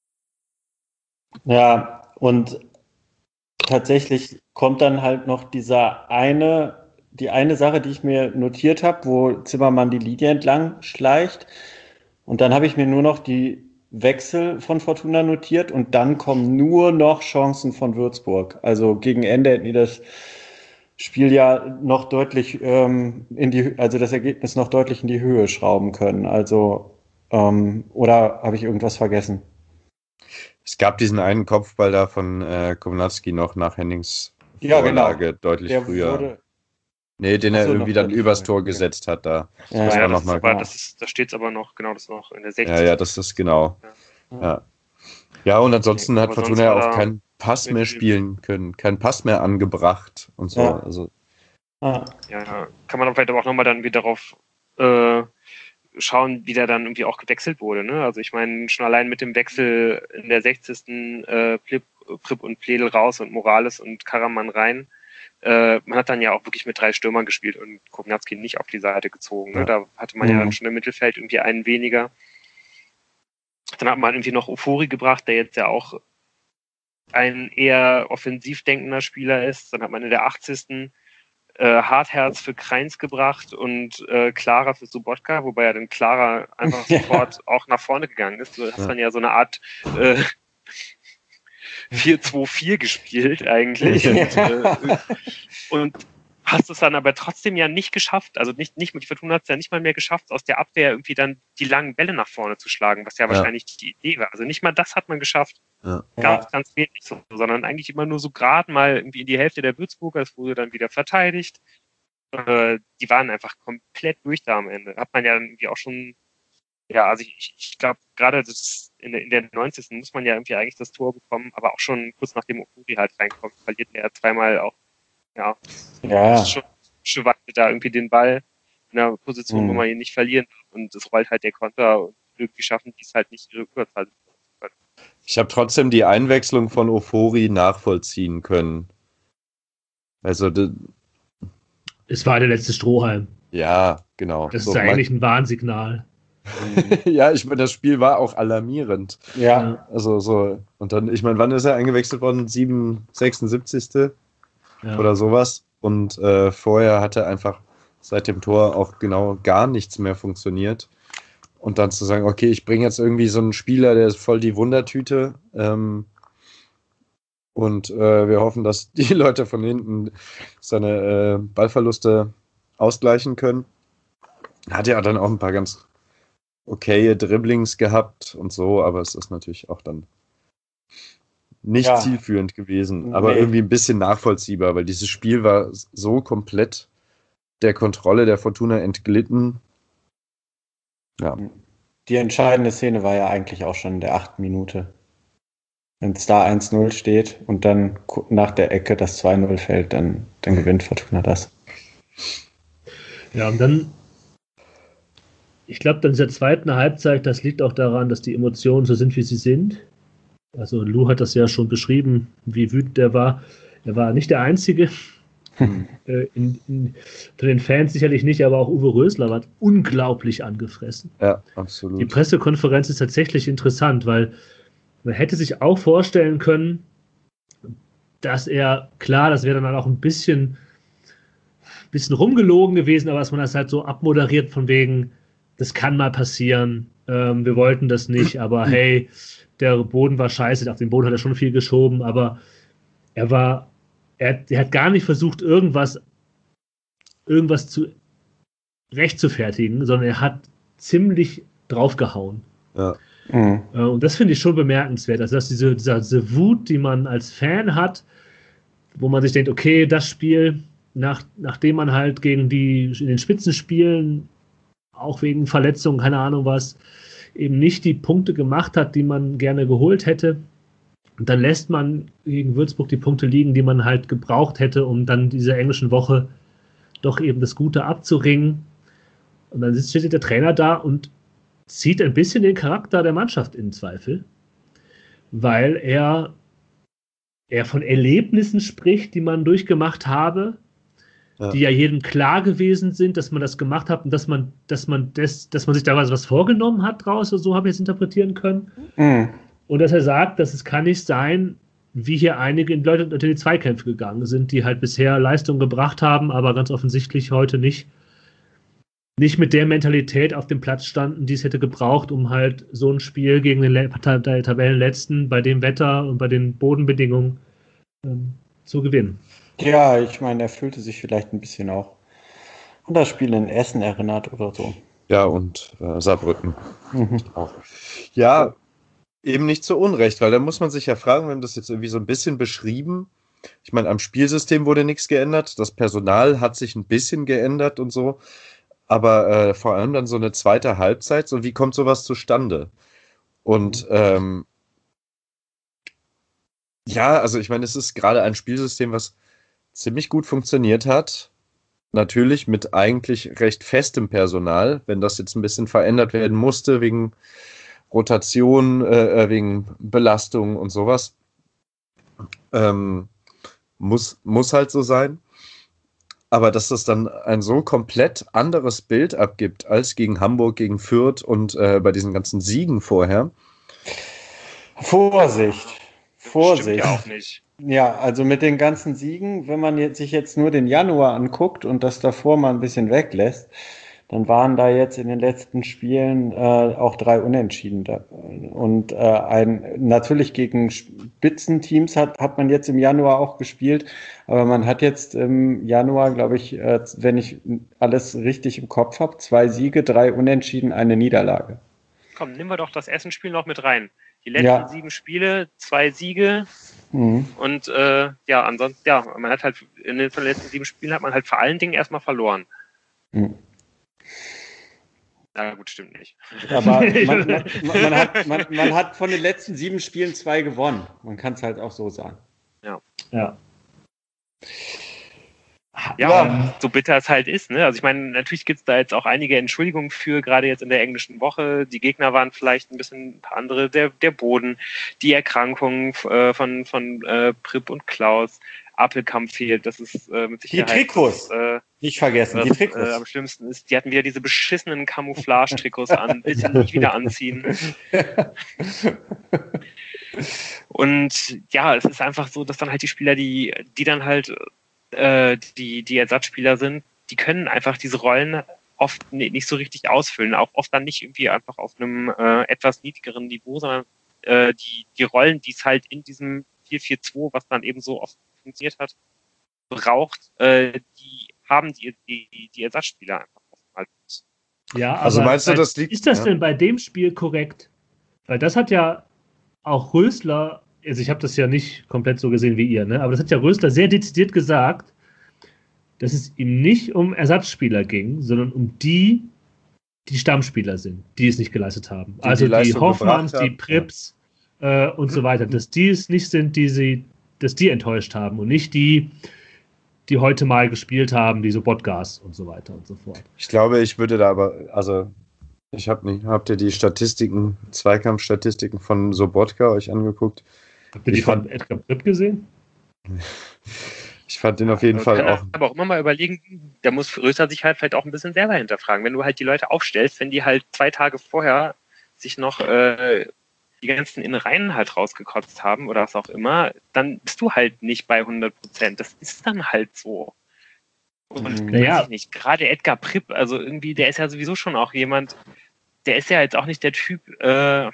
S4: Ja, und tatsächlich kommt dann halt noch dieser eine, die eine Sache, die ich mir notiert habe, wo Zimmermann die Linie entlang schleicht. Und dann habe ich mir nur noch die Wechsel von Fortuna notiert und dann kommen nur noch Chancen von Würzburg. Also gegen Ende hätten die das Spiel ja noch deutlich ähm, in die, also das Ergebnis noch deutlich in die Höhe schrauben können. Also, ähm, oder habe ich irgendwas vergessen?
S2: Es gab diesen einen Kopfball da von äh, Kovnatski noch nach Hennings
S4: ja,
S2: Vorlage
S4: genau.
S2: deutlich
S4: Der
S2: früher.
S4: Wurde,
S2: nee, den er irgendwie dann übers Tor gesetzt hat da.
S1: Ja, das ja, das, mal, aber, das, ist, das steht es aber noch, genau, das ist noch in der sechzigsten
S2: Ja, ja, das ist genau. Ja, ja. ja und ansonsten okay, hat Fortuna ja auch keinen Pass mehr spielen können, keinen Pass mehr angebracht und so.
S4: Ja,
S2: also.
S1: ja kann man vielleicht aber auch nochmal dann wieder darauf äh, schauen, wie der dann irgendwie auch gewechselt wurde. Ne? Also ich meine, schon allein mit dem Wechsel in der sechzigsten Äh, Prip, Prip und Pledel raus und Morales und Karaman rein. Äh, man hat dann ja auch wirklich mit drei Stürmern gespielt und Kovnatski nicht auf die Seite gezogen. Ne? Ja. Da hatte man ja dann schon im Mittelfeld irgendwie einen weniger. Dann hat man irgendwie noch Ofori gebracht, der jetzt ja auch ein eher offensiv denkender Spieler ist. Dann hat man in der achtzigsten äh, Hartherz für Kreins gebracht und äh, Clara für Sobotka, wobei ja dann Clara einfach ja. sofort auch nach vorne gegangen ist. Du hast ja. dann ja so eine Art äh, vier zwei vier gespielt eigentlich. Ja. Und, äh, und hast es dann aber trotzdem ja nicht geschafft, also nicht, nicht mit Fortuna hat es ja nicht mal mehr geschafft, aus der Abwehr irgendwie dann die langen Bälle nach vorne zu schlagen, was ja, ja. wahrscheinlich die Idee war. Also nicht mal das hat man geschafft. Ja. Ganz, ganz wenig so, sondern eigentlich immer nur so gerade mal irgendwie in die Hälfte der Würzburger, es wurde dann wieder verteidigt. Äh, die waren einfach komplett durch da am Ende. Hat man ja dann irgendwie auch schon, ja, also ich, ich glaube, gerade in der, in der neunzigsten muss man ja irgendwie eigentlich das Tor bekommen, aber auch schon kurz nachdem Ofuri halt reinkommt, verliert er zweimal auch. Ja,
S4: ja.
S1: Das ist schon, schon weit da irgendwie den Ball in einer Position, mhm. wo man ihn nicht verlieren darf. Und es rollt halt der Konter und irgendwie schaffen die es halt nicht, ihre Überzahl zu können.
S2: Ich habe trotzdem die Einwechslung von Ofori nachvollziehen können. Also,
S3: es war der letzte Strohhalm.
S2: Ja, genau.
S3: Das ist so, eigentlich ein Warnsignal.
S2: Ja, ich meine, das Spiel war auch alarmierend.
S4: Ja.
S2: Also so, und dann, ich meine, wann ist er eingewechselt worden? sieben, sechsundsiebzigste Ja. Oder sowas. Und äh, vorher hat er einfach seit dem Tor auch genau gar nichts mehr funktioniert. Und dann zu sagen, okay, ich bringe jetzt irgendwie so einen Spieler, der ist voll die Wundertüte. Ähm, und äh, wir hoffen, dass die Leute von hinten seine äh, Ballverluste ausgleichen können. Hat ja dann auch ein paar ganz okaye Dribblings gehabt und so, aber es ist natürlich auch dann nicht ja. zielführend gewesen, aber nee. irgendwie ein bisschen nachvollziehbar, weil dieses Spiel war so komplett der Kontrolle der Fortuna entglitten. Ja.
S4: Die entscheidende Szene war ja eigentlich auch schon in der achten Minute. Wenn es da eins null steht und dann nach der Ecke das zwei null fällt, dann, dann gewinnt Fortuna das.
S3: Ja, und dann ich glaube, dann in der zweiten Halbzeit, das liegt auch daran, dass die Emotionen so sind, wie sie sind. Also Lou hat das ja schon beschrieben, wie wütend er war. Er war nicht der Einzige. Hm. Äh, in, in, unter den Fans sicherlich nicht, aber auch Uwe Rösler war unglaublich angefressen.
S2: Ja, absolut.
S3: Die Pressekonferenz ist tatsächlich interessant, weil man hätte sich auch vorstellen können, dass er, klar, das wäre dann auch ein bisschen, bisschen rumgelogen gewesen, aber dass man das halt so abmoderiert von wegen, das kann mal passieren, ähm, wir wollten das nicht, aber hey, der Boden war scheiße, auf den Boden hat er schon viel geschoben, aber er war, er, er hat gar nicht versucht, irgendwas, irgendwas zu rechtfertigen, sondern er hat ziemlich draufgehauen.
S2: Ja.
S4: Mhm.
S3: Und das finde ich schon bemerkenswert, also dass diese, diese, diese Wut, die man als Fan hat, wo man sich denkt, okay, das Spiel, nach, nachdem man halt gegen die in den Spitzenspielen auch wegen Verletzungen, keine Ahnung was, eben nicht die Punkte gemacht hat, die man gerne geholt hätte. Und dann lässt man gegen Würzburg die Punkte liegen, die man halt gebraucht hätte, um dann diese englischen Woche doch eben das Gute abzuringen. Und dann steht der Trainer da und zieht ein bisschen den Charakter der Mannschaft in Zweifel, weil er, er von Erlebnissen spricht, die man durchgemacht habe, ja. die ja jedem klar gewesen sind, dass man das gemacht hat und dass man, dass man, das, dass man sich da was vorgenommen hat draus, so habe ich es interpretieren können.
S4: Mhm.
S3: Und dass er sagt, dass es kann nicht sein, wie hier einige Leute unter die Zweikämpfe gegangen sind, die halt bisher Leistung gebracht haben, aber ganz offensichtlich heute nicht, nicht mit der Mentalität auf dem Platz standen, die es hätte gebraucht, um halt so ein Spiel gegen den Tabellenletzten bei dem Wetter und bei den Bodenbedingungen ähm, zu gewinnen.
S4: Ja, ich meine, er fühlte sich vielleicht ein bisschen auch an das Spiel in Essen erinnert oder so.
S2: Ja, und äh, Saarbrücken.
S4: Mhm.
S2: Auch. Ja, eben nicht zu Unrecht, weil da muss man sich ja fragen, wir haben das jetzt irgendwie so ein bisschen beschrieben. Ich meine, am Spielsystem wurde nichts geändert, das Personal hat sich ein bisschen geändert und so, aber äh, vor allem dann so eine zweite Halbzeit, so wie kommt sowas zustande? Und ähm, ja, also ich meine, es ist gerade ein Spielsystem, was ziemlich gut funktioniert hat. Natürlich mit eigentlich recht festem Personal, wenn das jetzt ein bisschen verändert werden musste wegen Rotation, äh, wegen Belastung und sowas. Ähm, muss, muss halt so sein. Aber dass das dann ein so komplett anderes Bild abgibt als gegen Hamburg, gegen Fürth und äh, bei diesen ganzen Siegen vorher.
S4: Vorsicht. Vorsicht.
S1: Stimmt ja auch nicht.
S4: Ja, also mit den ganzen Siegen, wenn man jetzt, sich jetzt nur den Januar anguckt und das davor mal ein bisschen weglässt, dann waren da jetzt in den letzten Spielen äh, auch drei Unentschieden. Da. Und äh, ein, natürlich gegen Spitzenteams hat, hat man jetzt im Januar auch gespielt, aber man hat jetzt im Januar, glaube ich, äh, wenn ich alles richtig im Kopf habe, zwei Siege, drei Unentschieden, eine Niederlage.
S1: Komm, nehmen wir doch das Essen-Spiel noch mit rein. Die letzten
S4: Ja.
S1: sieben Spiele, zwei Siege.
S4: Mhm.
S1: Und äh, ja, ansonsten, ja, man hat halt in den letzten sieben Spielen hat man halt vor allen Dingen erstmal verloren.
S4: Mhm.
S1: Na gut, stimmt nicht.
S4: Aber man, man, man, hat, man, man hat von den letzten sieben Spielen zwei gewonnen. Man kann es halt auch so sagen.
S1: Ja.
S3: Ja.
S1: Ja, ja. So bitter es halt ist. Ne? Also ich meine, natürlich gibt es da jetzt auch einige Entschuldigungen für, gerade jetzt in der englischen Woche. Die Gegner waren vielleicht ein bisschen ein paar andere, der, der Boden, die Erkrankungen äh, von, von äh, Prip und Klaus, Apelkamp fehlt, das ist äh, mit Sicherheit...
S4: Die Trikots,
S1: das, äh,
S4: nicht vergessen,
S1: was,
S4: die Trikots.
S1: Äh, am schlimmsten ist, die hatten wieder diese beschissenen Camouflage-Trikots an, bitte nicht wieder anziehen. Und ja, es ist einfach so, dass dann halt die Spieler, die, die dann halt äh, die, die Ersatzspieler sind, die können einfach diese Rollen oft nicht so richtig ausfüllen, auch oft dann nicht irgendwie einfach auf einem äh, etwas niedrigeren Niveau, sondern äh, die, die Rollen, die es halt in diesem vier vier zwei, was dann eben so oft funktioniert hat, braucht, äh, die haben die, die, die Ersatzspieler einfach oftmals.
S3: Ja,
S2: also
S3: aber
S2: meinst du, das liegt,
S3: ist das
S2: ja.
S3: denn bei dem Spiel korrekt? Weil das hat ja auch Rösler, also ich habe das ja nicht komplett so gesehen wie ihr, ne? Aber das hat ja Rösler sehr dezidiert gesagt, dass es ihm nicht um Ersatzspieler ging, sondern um die, die Stammspieler sind, die es nicht geleistet haben.
S2: Die
S3: also
S2: die,
S3: die Hoffmanns, die
S2: haben.
S3: Prips ja. äh, und so weiter. Dass die es nicht sind, die sie, dass die enttäuscht haben und nicht die, die heute mal gespielt haben, die so Botgas und so weiter und so fort.
S2: Ich glaube, ich würde da aber, also ich habe nicht, habt ihr die Statistiken, Zweikampfstatistiken von Sobotka euch angeguckt?
S3: Habt ihr die ich von Edgar Pripp gesehen?
S2: Ich fand den auf jeden
S1: Man
S2: Fall
S1: kann
S2: auch.
S1: Aber auch immer mal überlegen, da muss Rösler sich halt vielleicht auch ein bisschen selber hinterfragen. Wenn du halt die Leute aufstellst, wenn die halt zwei Tage vorher sich noch äh, die ganzen Innereien halt rausgekotzt haben oder was auch immer, dann bist du halt nicht bei hundert Prozent. Das ist dann halt so. Und
S3: naja.
S1: weiß ich nicht, gerade Edgar Pripp, also irgendwie, der ist ja sowieso schon auch jemand, der ist ja jetzt auch nicht der Typ, äh,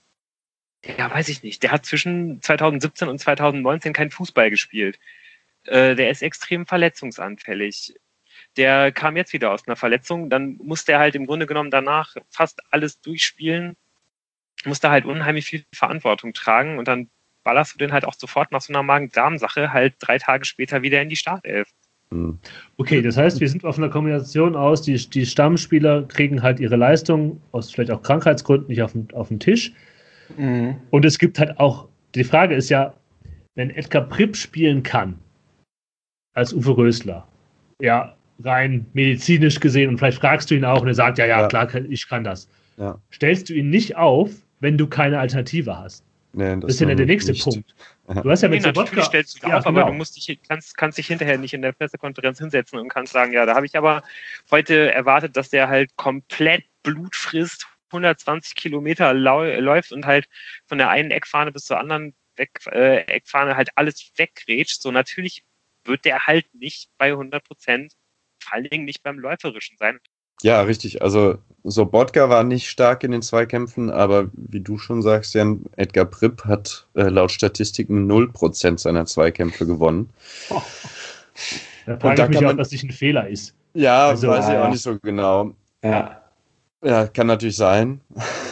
S1: ja, weiß ich nicht, der hat zwischen zwanzig siebzehn und zwanzig neunzehn kein Fußball gespielt. Äh, der ist extrem verletzungsanfällig. Der kam jetzt wieder aus einer Verletzung, dann musste er halt im Grunde genommen danach fast alles durchspielen, musste halt unheimlich viel Verantwortung tragen und dann ballerst du den halt auch sofort nach so einer Magen-Darm-Sache halt drei Tage später wieder in die Startelf.
S3: Okay, das heißt, wir sind auf einer Kombination aus, die, die Stammspieler kriegen halt ihre Leistung aus vielleicht auch Krankheitsgründen nicht auf den, auf den Tisch. Mhm. Und es gibt halt auch, die Frage ist ja, wenn Edgar Pripp spielen kann, als Uwe Rösler, ja, rein medizinisch gesehen, und vielleicht fragst du ihn auch und er sagt, ja, ja, ja. klar, ich kann das. Ja. Stellst du ihn nicht auf, wenn du keine Alternative hast?
S2: Nee, das,
S3: das ist ja der nächste nicht. Punkt.
S1: Du hast ja mit nee, Sobotka, natürlich stellst du ihn ja, auf, genau. aber du musst dich, kannst, kannst dich hinterher nicht in der Pressekonferenz hinsetzen und kannst sagen, ja, da habe ich aber heute erwartet, dass der halt komplett Blut frisst, hundertzwanzig Kilometer lau- läuft und halt von der einen Eckfahne bis zur anderen weg, äh, Eckfahne halt alles weggrätscht. So, natürlich wird der halt nicht bei hundert Prozent, vor allen Dingen nicht beim Läuferischen sein.
S2: Ja, richtig. Also Sobotka war nicht stark in den Zweikämpfen, aber wie du schon sagst, Jan, Edgar Pripp hat äh, laut Statistiken null Prozent seiner Zweikämpfe gewonnen.
S3: Oh. Da frage da ich mich, man, ob das nicht ein Fehler ist.
S2: Ja, also, weiß ich auch nicht so genau.
S4: Ja,
S2: ja kann natürlich sein,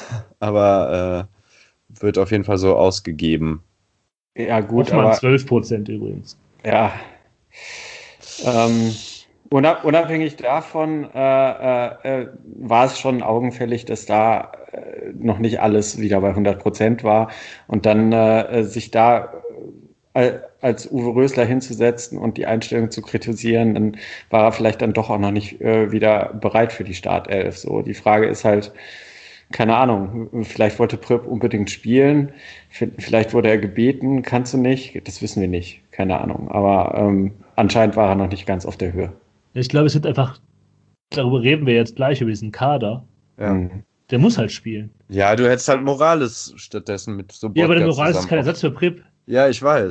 S2: aber äh, wird auf jeden Fall so ausgegeben.
S4: Ja, gut,
S3: aber zwölf Prozent übrigens.
S4: Ja. Ähm... Unabhängig davon äh, äh, war es schon augenfällig, dass da äh, noch nicht alles wieder bei hundert Prozent war und dann äh, sich da äh, als Uwe Rösler hinzusetzen und die Einstellung zu kritisieren, dann war er vielleicht dann doch auch noch nicht äh, wieder bereit für die Startelf. So, die Frage ist halt, keine Ahnung, vielleicht wollte Pripp unbedingt spielen, vielleicht wurde er gebeten, kannst du nicht, das wissen wir nicht, keine Ahnung, aber ähm, anscheinend war er noch nicht ganz auf der Höhe.
S3: Ich glaube, es wird einfach, darüber reden wir jetzt gleich, über diesen Kader.
S2: Ja.
S3: Der muss halt spielen.
S2: Ja, du hättest halt Morales stattdessen mit Sobotka.
S3: Ja, aber der Morales ist kein Ersatz für Pripp.
S2: Ja, ich weiß.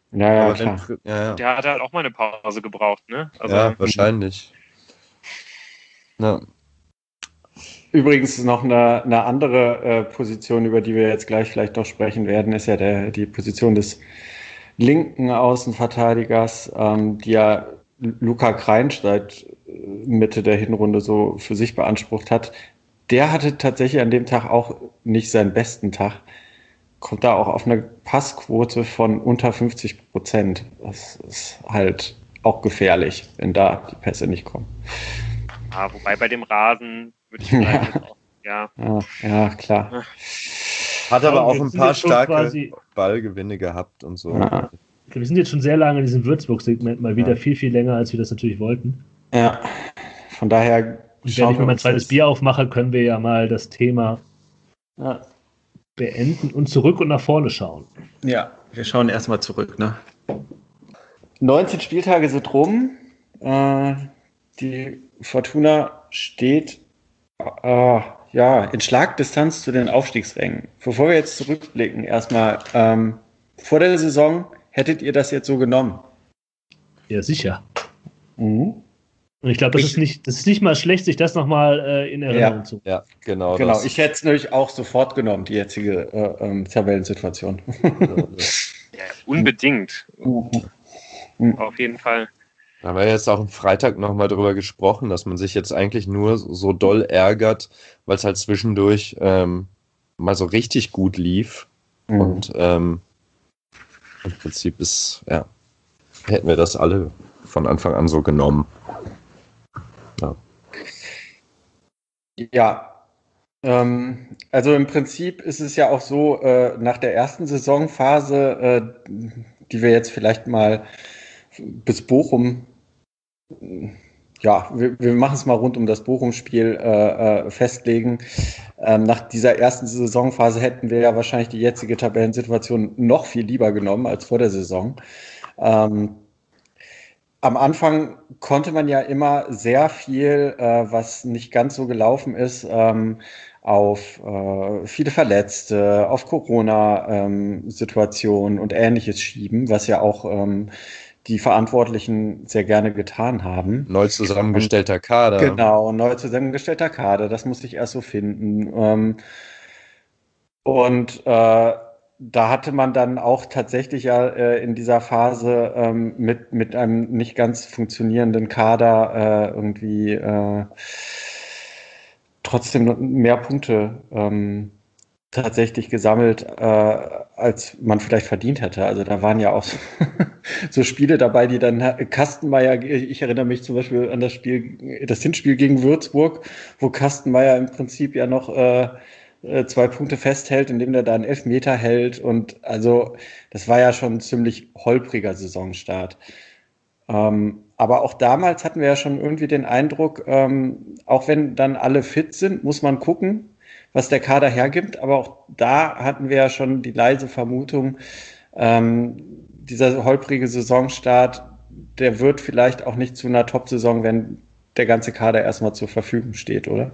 S4: Ja, ja,
S2: Aber
S4: klar.
S2: wenn, ja, ja.
S1: Der hat halt auch mal eine Pause gebraucht, ne? Also,
S2: ja, wahrscheinlich. Ja.
S4: Übrigens noch eine, eine andere äh, Position, über die wir jetzt gleich vielleicht noch sprechen werden, ist ja der, die Position des linken Außenverteidigers, ähm, die ja Luca Kreinsch seit Mitte der Hinrunde so für sich beansprucht hat. Der hatte tatsächlich an dem Tag auch nicht seinen besten Tag. Kommt da auch auf eine Passquote von unter fünfzig Prozent. Das ist halt auch gefährlich, wenn da die Pässe nicht kommen.
S1: ja, wobei bei dem Rasen würde ich vielleicht
S4: Ja.
S1: auch, ja.
S4: Ja, ja, klar.
S2: Hat aber
S3: Ja,
S2: auch
S3: wir
S2: ein
S3: sind
S2: paar
S3: jetzt schon
S2: starke
S3: quasi-
S2: Ballgewinne gehabt und so.
S4: Ja.
S3: Wir sind jetzt schon sehr lange in diesem Würzburg-Segment, mal wieder
S2: Ja.
S3: viel, viel länger, als wir das natürlich wollten.
S4: Ja, von daher.
S3: Und wenn ich mir mein zweites
S4: jetzt-
S3: Bier aufmache, können wir ja mal das Thema
S4: Ja.
S3: beenden und zurück und nach vorne schauen.
S4: Ja, wir schauen erstmal zurück. Ne? neunzehn Spieltage sind rum. Äh, die Fortuna steht äh, ja, in Schlagdistanz zu den Aufstiegsrängen. Bevor wir jetzt zurückblicken, erstmal ähm, vor der Saison, hättet ihr das jetzt so genommen?
S3: Ja, sicher.
S4: Mhm.
S3: Und ich glaube, das,
S4: Ich-
S3: ist nicht, das ist nicht mal schlecht, sich das nochmal äh, in Erinnerung
S4: Ja.
S3: zu.
S2: Ja, genau.
S4: Genau,
S2: das.
S4: ich hätte es natürlich auch sofort genommen, die jetzige äh, ähm, Tabellensituation.
S1: Ja, unbedingt.
S4: Mhm.
S1: Auf jeden Fall.
S2: Da haben wir jetzt auch am Freitag nochmal drüber gesprochen, dass man sich jetzt eigentlich nur so doll ärgert, weil es halt zwischendurch ähm, mal so richtig gut lief.
S4: Mhm.
S2: Und ähm, im Prinzip ist, ja, hätten wir das alle von Anfang an so genommen. Ja.
S4: Ja, ähm, also im Prinzip ist es ja auch so, äh, nach der ersten Saisonphase, äh, die wir jetzt vielleicht mal bis Bochum, ja, wir, wir machen es mal rund um das Bochum-Spiel äh, äh, festlegen. Ähm, nach dieser ersten Saisonphase hätten wir ja wahrscheinlich die jetzige Tabellensituation noch viel lieber genommen als vor der Saison. Ähm, Am Anfang konnte man ja immer sehr viel, äh, was nicht ganz so gelaufen ist, ähm, auf äh, viele Verletzte, auf Corona-Situationen ähm, und Ähnliches schieben, was ja auch ähm, die Verantwortlichen sehr gerne getan haben.
S2: Neu zusammengestellter Kader.
S4: Genau, neu zusammengestellter Kader, das muss ich erst so finden. Ähm, und äh, da hatte man dann auch tatsächlich ja äh, in dieser Phase ähm, mit, mit einem nicht ganz funktionierenden Kader äh, irgendwie äh, trotzdem mehr Punkte ähm, tatsächlich gesammelt, äh, als man vielleicht verdient hätte. Also da waren ja auch so, so Spiele dabei, die dann Kastenmeier, ich erinnere mich zum Beispiel an das Spiel, das Hinspiel gegen Würzburg, wo Kastenmeier im Prinzip ja noch äh, zwei Punkte festhält, indem der da einen Elfmeter hält. Und also das war ja schon ein ziemlich holpriger Saisonstart. Ähm, aber auch damals hatten wir ja schon irgendwie den Eindruck, ähm, auch wenn dann alle fit sind, muss man gucken, was der Kader hergibt. Aber auch da hatten wir ja schon die leise Vermutung, ähm, dieser holprige Saisonstart, der wird vielleicht auch nicht zu einer Top-Saison, wenn der ganze Kader erstmal zur Verfügung steht, oder?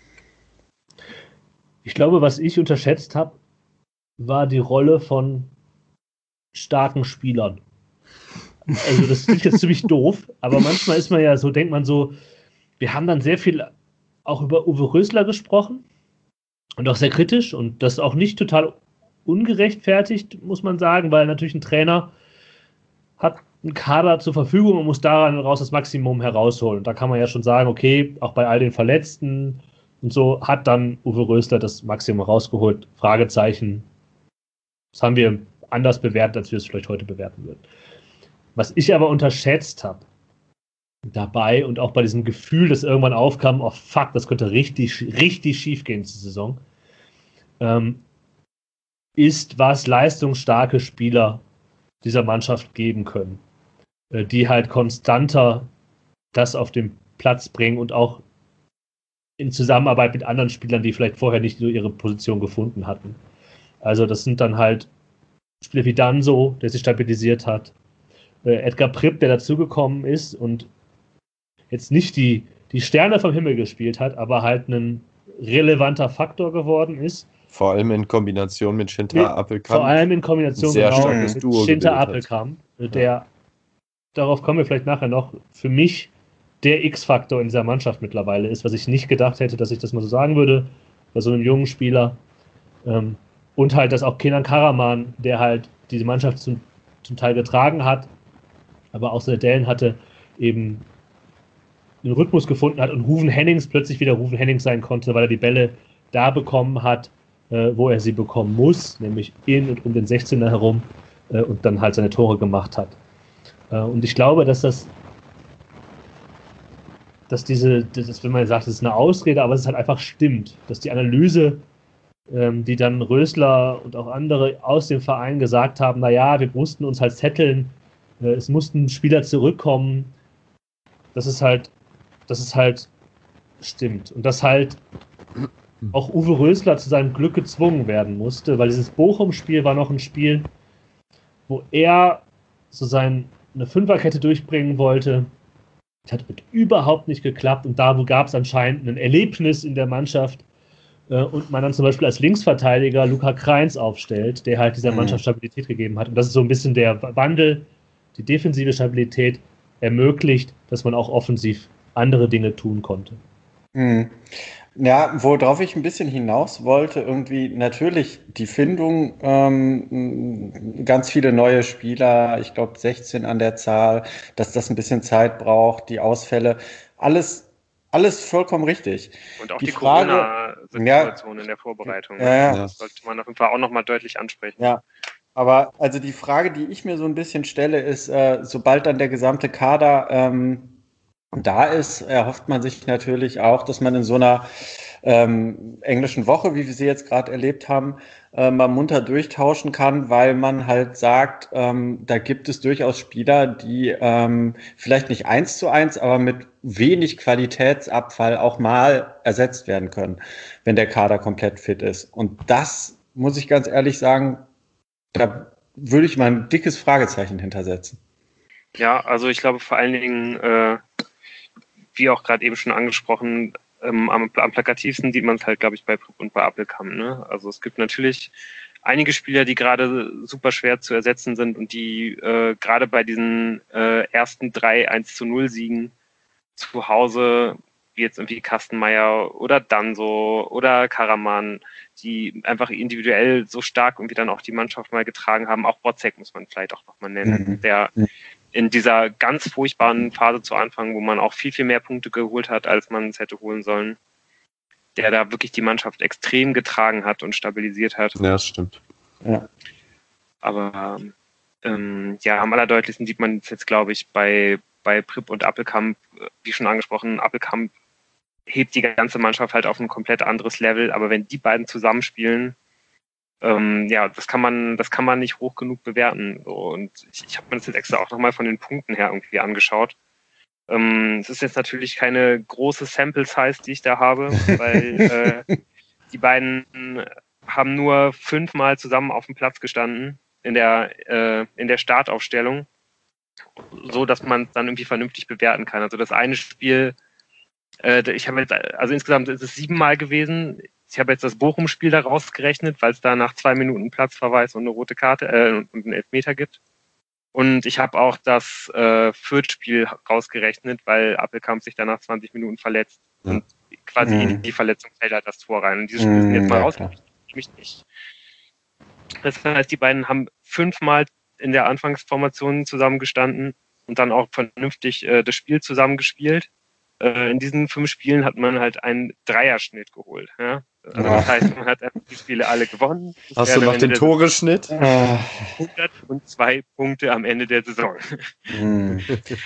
S3: Ich glaube, was ich unterschätzt habe, war die Rolle von starken Spielern. Also das klingt jetzt ziemlich doof, aber manchmal ist man ja so, denkt man so, wir haben dann sehr viel auch über Uwe Rösler gesprochen und auch sehr kritisch und das auch nicht total ungerechtfertigt, muss man sagen, weil natürlich ein Trainer hat einen Kader zur Verfügung und muss daran raus das Maximum herausholen. Und da kann man ja schon sagen, okay, auch bei all den Verletzten und so hat dann Uwe Rösler das Maximum rausgeholt. Fragezeichen. Das haben wir anders bewertet, als wir es vielleicht heute bewerten würden. Was ich aber unterschätzt habe dabei und auch bei diesem Gefühl, das irgendwann aufkam, oh fuck, das könnte richtig, richtig schief gehen diese Saison, ähm, ist, was leistungsstarke Spieler dieser Mannschaft geben können, äh, die halt konstanter das auf den Platz bringen und auch in Zusammenarbeit mit anderen Spielern, die vielleicht vorher nicht so ihre Position gefunden hatten. Also das sind dann halt Spieler wie Danso, der sich stabilisiert hat, äh, Edgar Pripp, der dazugekommen ist und jetzt nicht die, die Sterne vom Himmel gespielt hat, aber halt ein relevanter Faktor geworden ist.
S2: Vor allem in Kombination mit Shinta Appelkamp.
S3: Vor allem in Kombination
S2: sehr
S3: genau
S2: starkes
S3: mit
S2: Duo
S3: Shinta
S2: gebildet hat.
S3: Appelkamp. der, ja. darauf kommen wir vielleicht nachher noch, für mich der X-Faktor in dieser Mannschaft mittlerweile ist, was ich nicht gedacht hätte, dass ich das mal so sagen würde, bei so einem jungen Spieler. Ähm, und halt, dass auch Kenan Karaman, der halt diese Mannschaft zum, zum Teil getragen hat, aber auch seine Dellen hatte, eben den Rhythmus gefunden hat und Ruven Hennings plötzlich wieder Ruven Hennings sein konnte, weil er die Bälle da bekommen hat, äh, wo er sie bekommen muss, nämlich in und um den sechzehner herum äh, und dann halt seine Tore gemacht hat. Äh, und ich glaube, dass das dass diese, das, wenn man sagt, das ist eine Ausrede, aber es ist halt einfach stimmt, dass die Analyse, ähm, die dann Rösler und auch andere aus dem Verein gesagt haben, naja, wir mussten uns halt zetteln, äh, es mussten Spieler zurückkommen, das ist halt, das ist halt stimmt. Und dass halt auch Uwe Rösler zu seinem Glück gezwungen werden musste, weil dieses Bochum-Spiel war noch ein Spiel, wo er so sein, eine Fünferkette durchbringen wollte. Das hat überhaupt nicht geklappt und da gab es anscheinend ein Erlebnis in der Mannschaft äh, und man dann zum Beispiel als Linksverteidiger Luca Kreins aufstellt, der halt dieser Mannschaft Stabilität gegeben hat. Und das ist so ein bisschen der Wandel, die defensive Stabilität ermöglicht, dass man auch offensiv andere Dinge tun konnte.
S4: Mhm. Ja, worauf ich ein bisschen hinaus wollte, irgendwie natürlich die Findung, ähm, ganz viele neue Spieler, ich glaube sechzehn an der Zahl, dass das ein bisschen Zeit braucht, die Ausfälle, alles, alles vollkommen richtig.
S1: Und auch
S4: die,
S1: die
S4: Frage,
S1: Corona-Situation ja, in der Vorbereitung.
S4: Ja, ja.
S1: Das sollte man auf jeden Fall auch nochmal deutlich ansprechen.
S4: Ja, aber also die Frage, die ich mir so ein bisschen stelle, ist, äh, sobald dann der gesamte Kader ähm, da ist, erhofft man sich natürlich auch, dass man in so einer ähm, englischen Woche, wie wir sie jetzt gerade erlebt haben, äh, mal munter durchtauschen kann, weil man halt sagt, ähm, da gibt es durchaus Spieler, die ähm, vielleicht nicht eins zu eins, aber mit wenig Qualitätsabfall auch mal ersetzt werden können, wenn der Kader komplett fit ist. Und das, muss ich ganz ehrlich sagen, da würde ich mal ein dickes Fragezeichen hintersetzen.
S1: Ja, also ich glaube vor allen Dingen, äh, wie auch gerade eben schon angesprochen, ähm, am, am plakativsten sieht man es halt, glaube ich, bei Prip und bei Appelkamp. Ne? Also es gibt natürlich einige Spieler, die gerade super schwer zu ersetzen sind und die äh, gerade bei diesen äh, ersten drei eins zu null Siegen zu Hause, wie jetzt irgendwie Kastenmeier oder Danso oder Karaman, die einfach individuell so stark irgendwie dann auch die Mannschaft mal getragen haben. Auch Botzek muss man vielleicht auch nochmal nennen,
S4: Mhm.
S1: der in dieser ganz furchtbaren Phase zu Anfang, wo man auch viel, viel mehr Punkte geholt hat, als man es hätte holen sollen, der da wirklich die Mannschaft extrem getragen hat und stabilisiert hat.
S2: Ja, das stimmt.
S4: Ja.
S1: Aber ähm, ja, am allerdeutlichsten sieht man es jetzt, glaube ich, bei, bei Prip und Appelkamp, wie schon angesprochen, Appelkamp hebt die ganze Mannschaft halt auf ein komplett anderes Level, aber wenn die beiden zusammenspielen, Ähm, ja, das kann man, das kann man nicht hoch genug bewerten. So, und ich, ich habe mir das jetzt extra auch nochmal von den Punkten her irgendwie angeschaut. Ähm, es ist jetzt natürlich keine große Sample Size, die ich da habe, weil äh, die beiden haben nur fünfmal zusammen auf dem Platz gestanden in der äh, in der Startaufstellung, so dass man es dann irgendwie vernünftig bewerten kann. Also das eine Spiel, äh, ich habe jetzt, also insgesamt ist es siebenmal gewesen. Ich habe jetzt das Bochum-Spiel da rausgerechnet, weil es da nach zwei Minuten Platzverweis und eine rote Karte äh, und einen Elfmeter gibt. Und ich habe auch das äh, Fürth-Spiel rausgerechnet, weil Appelkamp sich da nach zwanzig Minuten verletzt. Ja. Und quasi mhm. in die Verletzung fällt halt das Tor rein. Und diese Spiele sind jetzt mal ja, rausgerechnet. Mich nicht. Das heißt, die beiden haben fünfmal in der Anfangsformation zusammengestanden und dann auch vernünftig äh, das Spiel zusammengespielt. Äh, in diesen fünf Spielen hat man halt einen Dreierschnitt geholt. Ja? Also ja. Das heißt, man hat die Spiele alle gewonnen. Das
S2: Hast du noch den Toreschnitt?
S1: hundertzwei Punkte am Ende der Saison.
S4: Hm.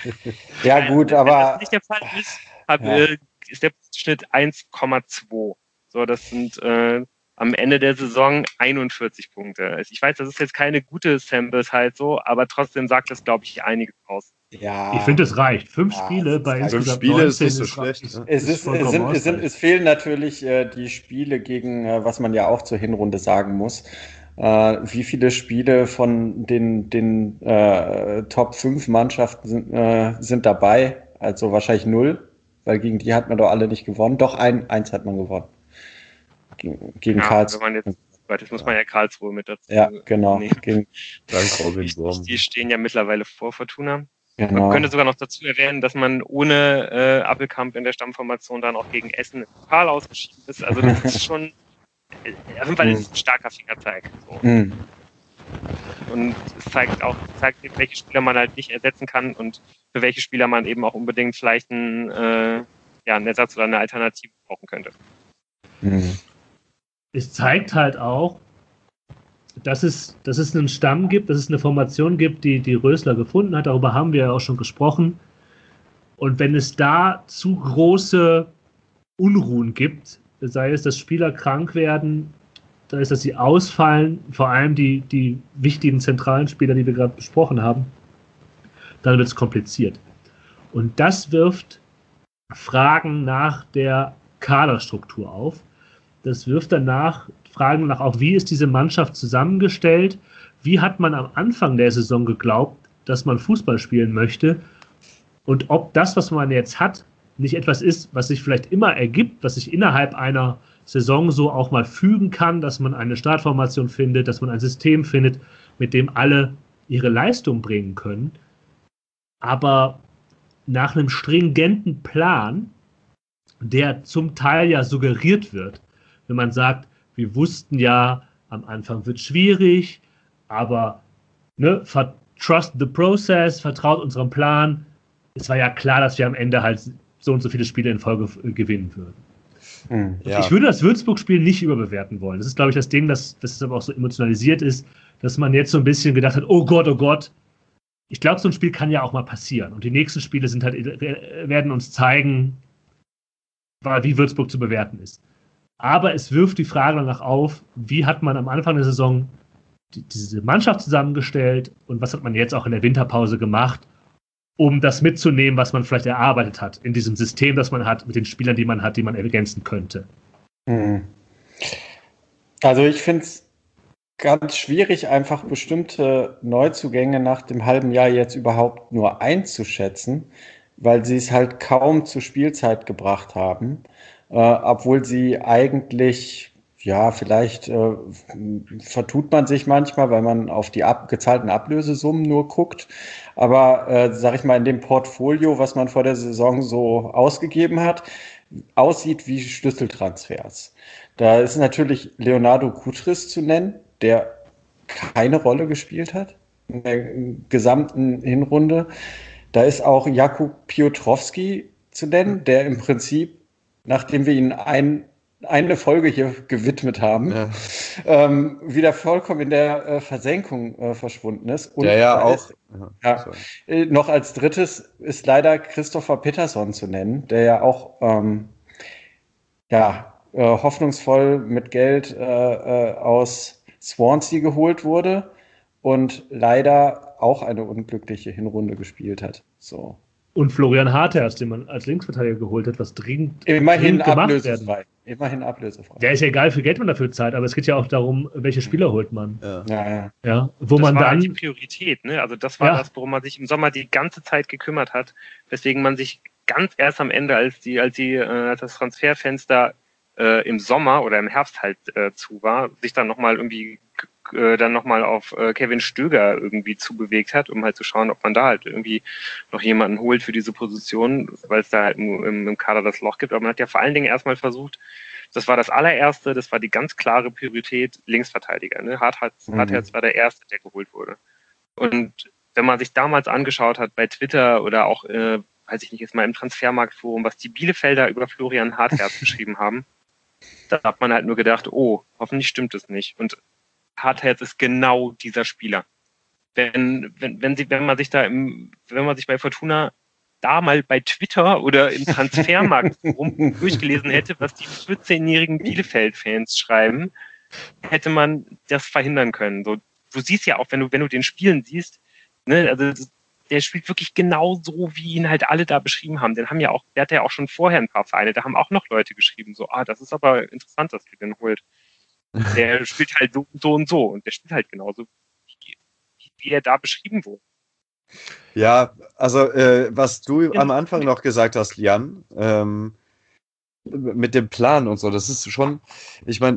S4: Ja gut, aber...
S1: Wenn das nicht der Fall ist, hat, ja. äh, ist der Schnitt eins Komma zwei. So, das sind äh, am Ende der Saison einundvierzig Punkte. Ich weiß, das ist jetzt keine gute Samples halt so, aber trotzdem sagt das, glaube ich, einiges aus.
S3: Ja, ich finde, es reicht. Fünf ja, Spiele bei
S2: insgesamt fünf Spiele ist nicht so schlecht.
S4: Ist, es, ist, es, sind, es, sind, es fehlen natürlich äh, die Spiele gegen, äh, was man ja auch zur Hinrunde sagen muss. Äh, wie viele Spiele von den, den äh, Top fünf Mannschaften sind, äh, sind dabei? Also wahrscheinlich null, weil gegen die hat man doch alle nicht gewonnen. Doch, ein, eins hat man gewonnen. Gegen, gegen
S1: ja,
S4: Karlsruhe.
S1: Wenn man jetzt Gott, jetzt muss man ja Karlsruhe mit dazu.
S4: Ja, genau.
S2: Gegen Dank Robin
S1: die, die stehen ja mittlerweile vor Fortuna.
S4: Genau.
S1: Man könnte sogar noch dazu erwähnen, dass man ohne äh, Appelkamp in der Stammformation dann auch gegen Essen im Pokal ausgeschieden ist. Also das ist schon, auf jeden Fall ist es ein starker Fingerzeig. So.
S4: Mhm.
S1: Und es zeigt auch, zeigt, welche Spieler man halt nicht ersetzen kann und für welche Spieler man eben auch unbedingt vielleicht einen, äh, ja, einen Ersatz oder eine Alternative brauchen könnte.
S4: Mhm.
S3: Es zeigt halt auch, dass es, dass es einen Stamm gibt, dass es eine Formation gibt, die, die Rösler gefunden hat. Darüber haben wir ja auch schon gesprochen. Und wenn es da zu große Unruhen gibt, sei es, dass Spieler krank werden, sei es, dass sie ausfallen, vor allem die, die wichtigen zentralen Spieler, die wir gerade besprochen haben, dann wird es kompliziert. Und das wirft Fragen nach der Kaderstruktur auf. Das wirft danach Fragen nach auch, wie ist diese Mannschaft zusammengestellt? Wie hat man am Anfang der Saison geglaubt, dass man Fußball spielen möchte? Und ob das, was man jetzt hat, nicht etwas ist, was sich vielleicht immer ergibt, was sich innerhalb einer Saison so auch mal fügen kann, dass man eine Startformation findet, dass man ein System findet, mit dem alle ihre Leistung bringen können. Aber nach einem stringenten Plan, der zum Teil ja suggeriert wird, wenn man sagt, wir wussten ja, am Anfang wird es schwierig, aber ne, trust the process, vertraut unserem Plan. Es war ja klar, dass wir am Ende halt so und so viele Spiele in Folge gewinnen würden.
S4: Hm,
S3: ja. Ich würde das Würzburg-Spiel nicht überbewerten wollen. Das ist, glaube ich, das Ding, dass das aber auch so emotionalisiert ist, dass man jetzt so ein bisschen gedacht hat, oh Gott, oh Gott. Ich glaube, so ein Spiel kann ja auch mal passieren. Und die nächsten Spiele sind halt, werden uns zeigen, wie Würzburg zu bewerten ist. Aber es wirft die Frage danach auf, wie hat man am Anfang der Saison die, diese Mannschaft zusammengestellt und was hat man jetzt auch in der Winterpause gemacht, um das mitzunehmen, was man vielleicht erarbeitet hat in diesem System, das man hat, mit den Spielern, die man hat, die man ergänzen könnte.
S4: Also ich finde es ganz schwierig, einfach bestimmte Neuzugänge nach dem halben Jahr jetzt überhaupt nur einzuschätzen, weil sie es halt kaum zur Spielzeit gebracht haben. Äh, obwohl sie eigentlich, ja, vielleicht äh, vertut man sich manchmal, weil man auf die ab, gezahlten Ablösesummen nur guckt. Aber, äh, sag ich mal, in dem Portfolio, was man vor der Saison so ausgegeben hat, aussieht wie Schlüsseltransfers. Da ist natürlich Leonardo Kutris zu nennen, der keine Rolle gespielt hat in der gesamten Hinrunde. Da ist auch Jakub Piotrowski zu nennen, der im Prinzip, nachdem wir ihn ein, eine Folge hier gewidmet haben, ja. ähm, wieder vollkommen in der äh, Versenkung äh, verschwunden ist. Und
S2: ja, ja, auch.
S4: Ist, ja, äh, noch als drittes ist leider Christopher Peterson zu nennen, der ja auch ähm, ja, äh, hoffnungsvoll mit Geld äh, äh, aus Swansea geholt wurde und leider auch eine unglückliche Hinrunde gespielt hat. So.
S3: Und Florian Hartherz, den man als Linksverteidiger geholt hat, was dringend,
S4: immerhin
S3: dringend gemacht
S4: ablösefrei.
S3: werden.
S4: Immerhin ablösefrei.
S3: Ja, ist ja egal, wie viel Geld man dafür zahlt, aber es geht ja auch darum, welche Spieler holt man.
S4: Ja, ja. ja.
S3: ja wo
S1: das
S3: man
S1: war
S3: dann
S1: halt die Priorität, ne? Also das war ja. das, worum man sich im Sommer die ganze Zeit gekümmert hat, weswegen man sich ganz erst am Ende, als die, als die, äh, das Transferfenster äh, im Sommer oder im Herbst halt äh, zu war, sich dann nochmal irgendwie dann nochmal auf äh, Kevin Stöger irgendwie zubewegt hat, um halt zu schauen, ob man da halt irgendwie noch jemanden holt für diese Position, weil es da halt im, im Kader das Loch gibt. Aber man hat ja vor allen Dingen erstmal versucht, das war das allererste, das war die ganz klare Priorität, Linksverteidiger. Ne? Hartherz, mhm. Hartherz war der Erste, der geholt wurde. Und wenn man sich damals angeschaut hat bei Twitter oder auch, äh, weiß ich nicht, jetzt mal im Transfermarktforum, was die Bielefelder über Florian Hartherz geschrieben haben, da hat man halt nur gedacht, oh, hoffentlich stimmt es nicht. Und Hartherz ist genau dieser Spieler. Wenn, wenn, wenn, sie, wenn man sich da im, wenn man sich bei Fortuna da mal bei Twitter oder im Transfermarkt rum durchgelesen hätte, was die vierzehnjährigen Bielefeld-Fans schreiben, hätte man das verhindern können. So, du siehst ja auch, wenn du, wenn du den Spielen siehst, ne, also der spielt wirklich genau so, wie ihn halt alle da beschrieben haben. Den haben ja auch, der hat ja auch schon vorher ein paar Vereine, da haben auch noch Leute geschrieben, so, ah, das ist aber interessant, dass du den holt. Der spielt halt so, so und so und der spielt halt genauso, wie, wie er da beschrieben wurde.
S2: Ja, also äh, was du ja. am Anfang noch gesagt hast, Jan, ähm, mit dem Plan und so, das ist schon, ich meine,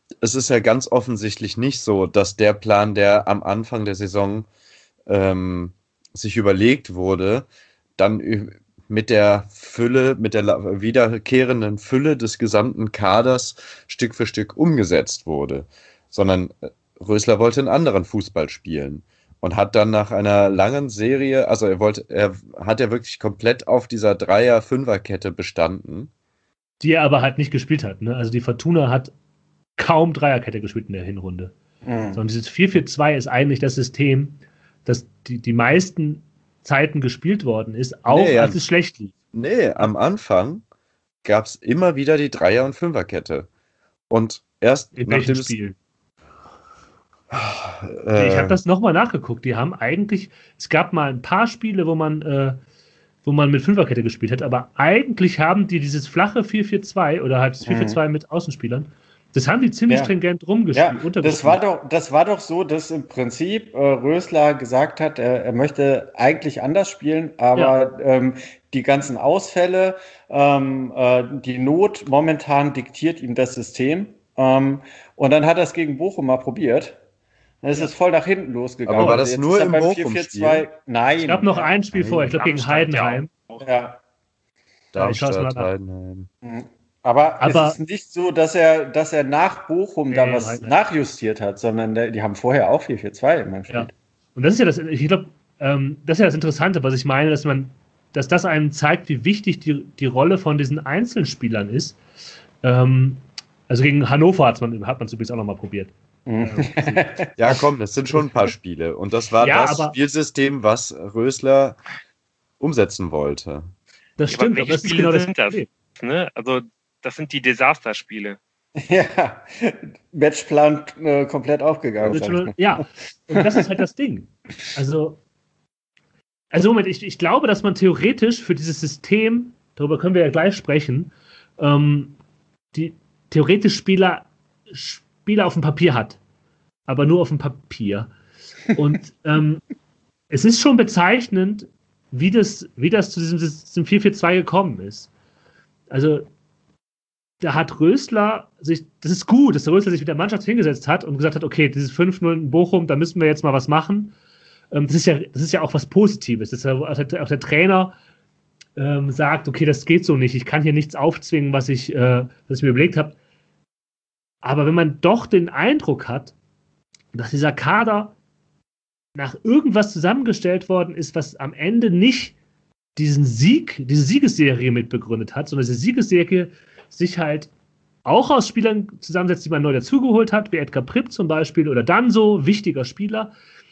S2: es ist ja ganz offensichtlich nicht so, dass der Plan, der am Anfang der Saison ähm, sich überlegt wurde, dann mit der Fülle, mit der wiederkehrenden Fülle des gesamten Kaders Stück für Stück umgesetzt wurde, sondern Rösler wollte einen anderen Fußball spielen und hat dann nach einer langen Serie, also er wollte, er hat ja wirklich komplett auf dieser Dreier-Fünfer-Kette bestanden.
S3: Die er aber halt nicht gespielt hat, ne? Also die Fortuna hat kaum Dreierkette gespielt in der Hinrunde. Mhm. Sondern dieses vier vier zwei ist eigentlich das System, das die, die meisten Zeiten gespielt worden ist, auch nee, als es schlecht lief.
S2: Nee, am Anfang gab es immer wieder die Dreier- und Fünferkette. Und erst
S3: in welchem Spiel? Äh, ich habe das nochmal nachgeguckt. Die haben eigentlich, es gab mal ein paar Spiele, wo man, äh, wo man mit Fünferkette gespielt hat, aber eigentlich haben die dieses flache vier vier zwei oder halt das vier vier zwei mhm. mit Außenspielern, das haben die ziemlich ja. stringent rumgespielt.
S4: Ja, das war doch, das war doch so, dass im Prinzip äh, Rösler gesagt hat, er, er möchte eigentlich anders spielen, aber ja. ähm, die ganzen Ausfälle, ähm, äh, die Not momentan diktiert ihm das System. Ähm, und dann hat er es gegen Bochum mal probiert. Dann ist ja. es voll nach hinten losgegangen.
S2: Aber war das nur im Bochum-Spiel?
S3: Nein. Es gab noch ein Spiel vorher, ich glaube gegen Heidenheim.
S4: Ja.
S2: Darmstadt, Heidenheim.
S4: Mhm. Aber, Aber es ist nicht so, dass er, dass er nach Bochum nee, da was halt nachjustiert hat, sondern der, die haben vorher auch vier vier zwei immer gespielt.
S3: Ja. Und das ist ja das, ich glaube, ähm, das ist ja das Interessante, was ich meine, dass man, dass das einem zeigt, wie wichtig die, die Rolle von diesen Einzelspielern ist. Ähm, also gegen Hannover hat man hat man es übrigens auch nochmal probiert.
S2: Mhm. Ja, komm, das sind schon ein paar Spiele. Und das war ja, das aber, Spielsystem, was Rösler umsetzen wollte.
S3: Das ja, stimmt, aber, aber das ist genau das Problem.
S1: Ne? Also das sind die Desasterspiele.
S4: Ja, Matchplan äh, komplett aufgegangen.
S3: Also, ja, und das ist halt das Ding. Also, also Moment, ich, ich glaube, dass man theoretisch für dieses System, darüber können wir ja gleich sprechen, ähm, die theoretisch Spieler, Spieler auf dem Papier hat. Aber nur auf dem Papier. Und ähm, es ist schon bezeichnend, wie das, wie das zu diesem, diesem vier vier zwei gekommen ist. Also da hat Rösler sich, das ist gut, dass der Rösler sich mit der Mannschaft hingesetzt hat und gesagt hat, okay, dieses fünf null in Bochum, da müssen wir jetzt mal was machen. Ähm, das ist ja, das ist ja auch was Positives, dass ja auch der, auch der Trainer ähm, sagt, okay, das geht so nicht, ich kann hier nichts aufzwingen, was ich, äh, was ich mir überlegt habe. Aber wenn man doch den Eindruck hat, dass dieser Kader nach irgendwas zusammengestellt worden ist, was am Ende nicht diesen Sieg, diese Siegesserie mit begründet hat, sondern diese Siegesserie sich halt auch aus Spielern zusammensetzt, die man neu dazugeholt hat, wie Edgar Pripp zum Beispiel oder Danso, wichtiger Spieler.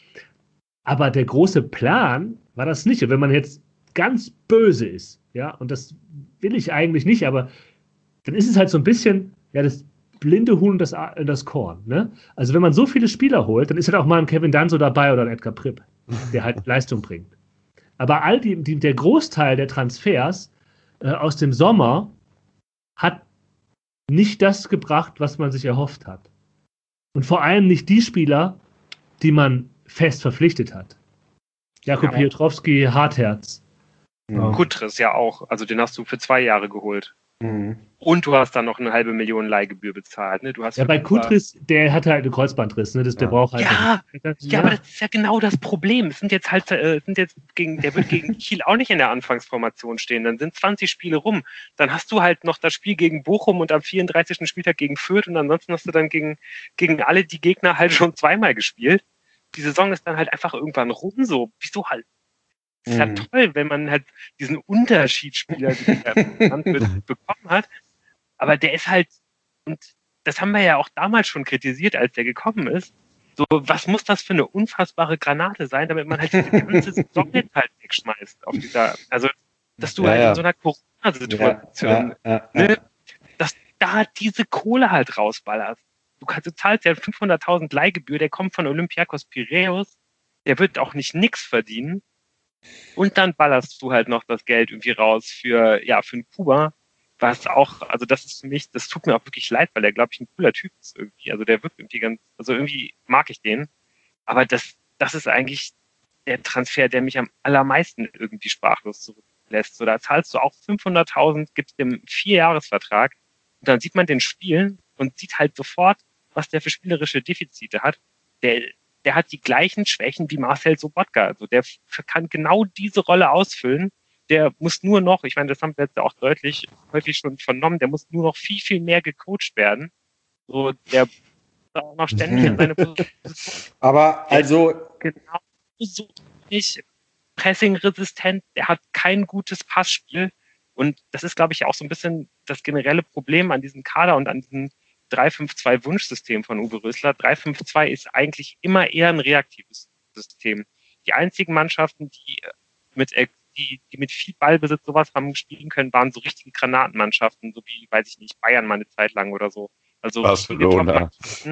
S3: Aber der große Plan war das nicht. Und wenn man jetzt ganz böse ist, ja, und das will ich eigentlich nicht, aber dann ist es halt so ein bisschen, ja, das blinde Huhn und das, das Korn. Ne? Also wenn man so viele Spieler holt, dann ist halt auch mal ein Kevin Danso dabei oder ein Edgar Pripp, der halt Leistung bringt. Aber all die, die, der Großteil der Transfers äh, aus dem Sommer hat nicht das gebracht, was man sich erhofft hat. Und vor allem nicht die Spieler, die man fest verpflichtet hat. Jakub ja. Piotrowski, Hartherz.
S1: Mhm. Kutres ja auch. Also den hast du für zwei Jahre geholt. Mhm. Und du hast dann noch eine halbe Million Leihgebühr bezahlt. Ne? Du hast
S3: ja, bei Kutris, der hatte halt einen Kreuzbandriss. Ne? Das, der ja. braucht halt
S1: ja, ja, ja, aber das ist ja genau das Problem. Es sind jetzt halt, äh, sind jetzt gegen, der wird gegen Kiel auch nicht in der Anfangsformation stehen. Dann sind zwanzig Spiele rum. Dann hast du halt noch das Spiel gegen Bochum und am vierunddreißigsten Spieltag gegen Fürth und ansonsten hast du dann gegen, gegen alle die Gegner halt schon zweimal gespielt. Die Saison ist dann halt einfach irgendwann rum so. Wieso halt? Es ist ja toll, wenn man halt diesen Unterschiedsspieler bekommen hat. Aber der ist halt, und das haben wir ja auch damals schon kritisiert, als der gekommen ist. So, was muss das für eine unfassbare Granate sein, damit man halt diese ganze Saison jetzt halt wegschmeißt auf dieser, also, dass du ja, halt ja. in so einer Corona-Situation, ja, ja, ja, ne, dass da diese Kohle halt rausballerst. Du, kannst, du zahlst ja fünfhunderttausend Leihgebühr, der kommt von Olympiakos Piräus, der wird auch nicht nix verdienen. Und dann ballerst du halt noch das Geld irgendwie raus für, ja, für einen Kuba, was auch, also das ist für mich, das tut mir auch wirklich leid, weil der, glaube ich, ein cooler Typ ist irgendwie. Also der wirkt irgendwie ganz, also irgendwie mag ich den. Aber das, das ist eigentlich der Transfer, der mich am allermeisten irgendwie sprachlos zurücklässt. So, da zahlst du auch fünfhunderttausend, gibst dem einen Vierjahresvertrag und dann sieht man den spielen und sieht halt sofort, was der für spielerische Defizite hat, der, der hat die gleichen Schwächen wie Marcel Sobotka. Also der kann genau diese Rolle ausfüllen. Der muss nur noch, ich meine, das haben wir jetzt auch deutlich häufig schon vernommen, der muss nur noch viel, viel mehr gecoacht werden. So, der auch noch ständig an seine Position.
S4: Aber also
S1: genau so nicht pressingresistent, der hat kein gutes Passspiel und das ist, glaube ich, auch so ein bisschen das generelle Problem an diesem Kader und an diesem drei fünf zwei Wunschsystem von Uwe Rösler. drei fünf zwei ist eigentlich immer eher ein reaktives System. Die einzigen Mannschaften, die mit, die, die mit viel Ballbesitz sowas haben spielen können, waren so richtige Granatenmannschaften, so wie, weiß ich nicht, Bayern mal eine Zeit lang oder so. Also
S2: Barcelona.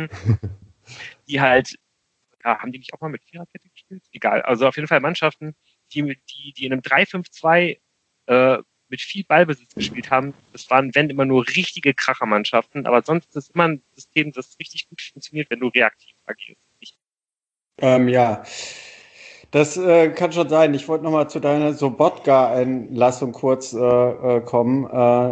S1: Die halt, ja, haben die nicht auch mal mit Viererkette gespielt? Egal, also auf jeden Fall Mannschaften, die, die, die in einem drei fünf zwei äh, mit viel Ballbesitz gespielt haben. Das waren, wenn, immer nur richtige Krachermannschaften, aber sonst ist es immer ein System, das richtig gut funktioniert, wenn du reaktiv agierst.
S4: Ähm, ja, das äh, kann schon sein. Ich wollte nochmal zu deiner Sobotka-Einlassung kurz äh, äh, kommen.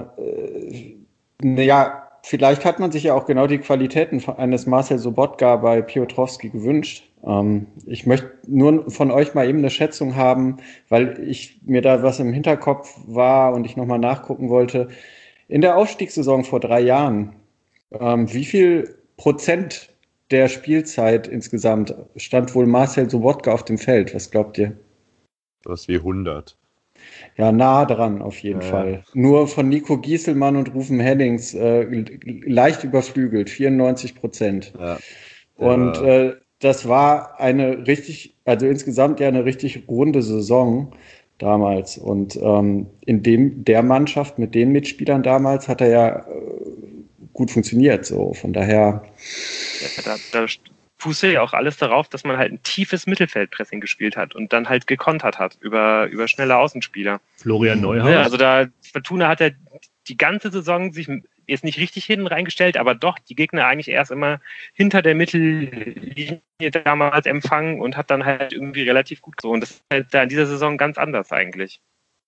S4: Äh, äh, ja, vielleicht hat man sich ja auch genau die Qualitäten eines Marcel Sobotka bei Piotrowski gewünscht. Ähm, ich möchte nur von euch mal eben eine Schätzung haben, weil ich mir da was im Hinterkopf war und ich nochmal nachgucken wollte. In der Aufstiegssaison vor drei Jahren, ähm, wie viel Prozent der Spielzeit insgesamt stand wohl Marcel Sobotka auf dem Feld? Was glaubt ihr?
S2: Das wie hundert.
S4: Ja, nah dran auf jeden ja. Fall. Nur von Nico Gieselmann und Rufen Hennings äh, leicht überflügelt, vierundneunzig Prozent. Ja. Und äh, das war eine richtig, also insgesamt ja eine richtig runde Saison damals. Und ähm, in dem der Mannschaft mit den Mitspielern damals hat er ja äh, gut funktioniert. So, von daher.
S1: Ja, da, da fuße ja auch alles darauf, dass man halt ein tiefes Mittelfeldpressing gespielt hat und dann halt gekontert hat über, über schnelle Außenspieler.
S3: Florian Neuhaus.
S1: Ja, also da, Fortuna hat ja die ganze Saison sich jetzt nicht richtig hinten reingestellt, aber doch die Gegner eigentlich erst immer hinter der Mittellinie damals empfangen und hat dann halt irgendwie relativ gut so. Und das ist halt da in dieser Saison ganz anders eigentlich.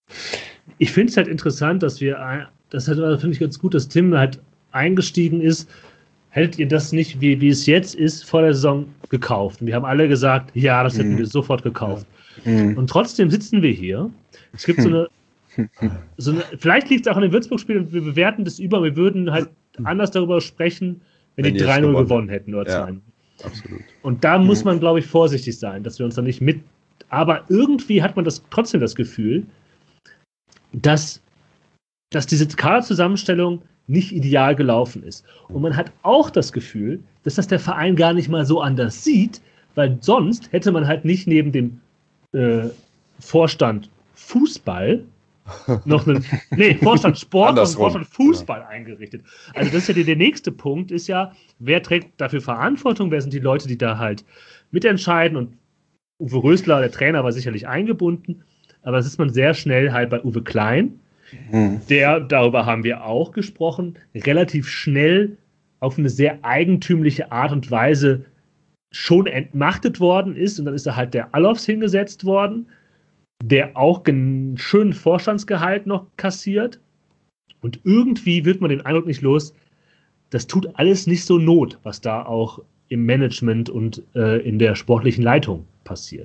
S3: Ich finde es halt interessant, dass wir, das halt, finde ich ganz gut, dass Tim halt eingestiegen ist. Hättet ihr das nicht, wie, wie es jetzt ist, vor der Saison gekauft? Und wir haben alle gesagt, ja, das hätten mhm. wir sofort gekauft. Mhm. Und trotzdem sitzen wir hier. Es gibt so eine, so eine vielleicht liegt es auch an dem Würzburg-Spiel und wir bewerten das über, wir würden halt anders darüber sprechen, wenn, wenn die drei null gewonnen, gewonnen hätten oder zwei null. Ja, absolut. Und da muss man, glaube ich, vorsichtig sein, dass wir uns da nicht mit, aber irgendwie hat man das trotzdem das Gefühl, dass, dass diese Kaderzusammenstellung nicht ideal gelaufen ist. Und man hat auch das Gefühl, dass das der Verein gar nicht mal so anders sieht, weil sonst hätte man halt nicht neben dem äh, Vorstand Fußball noch einen, nee, Vorstand Sport und Vorstand Fußball ja. eingerichtet. Also das ist ja der, der nächste Punkt, ist ja, wer trägt dafür Verantwortung, wer sind die Leute, die da halt mitentscheiden, und Uwe Rösler, der Trainer, war sicherlich eingebunden, aber das ist man sehr schnell halt bei Uwe Klein, mhm. der, darüber haben wir auch gesprochen, relativ schnell auf eine sehr eigentümliche Art und Weise schon entmachtet worden ist, und dann ist da halt der Allofs hingesetzt worden, der auch einen schönen Vorstandsgehalt noch kassiert, und irgendwie wird man den Eindruck nicht los, das tut alles nicht so Not, was da auch im Management und äh, in der sportlichen Leitung passiert.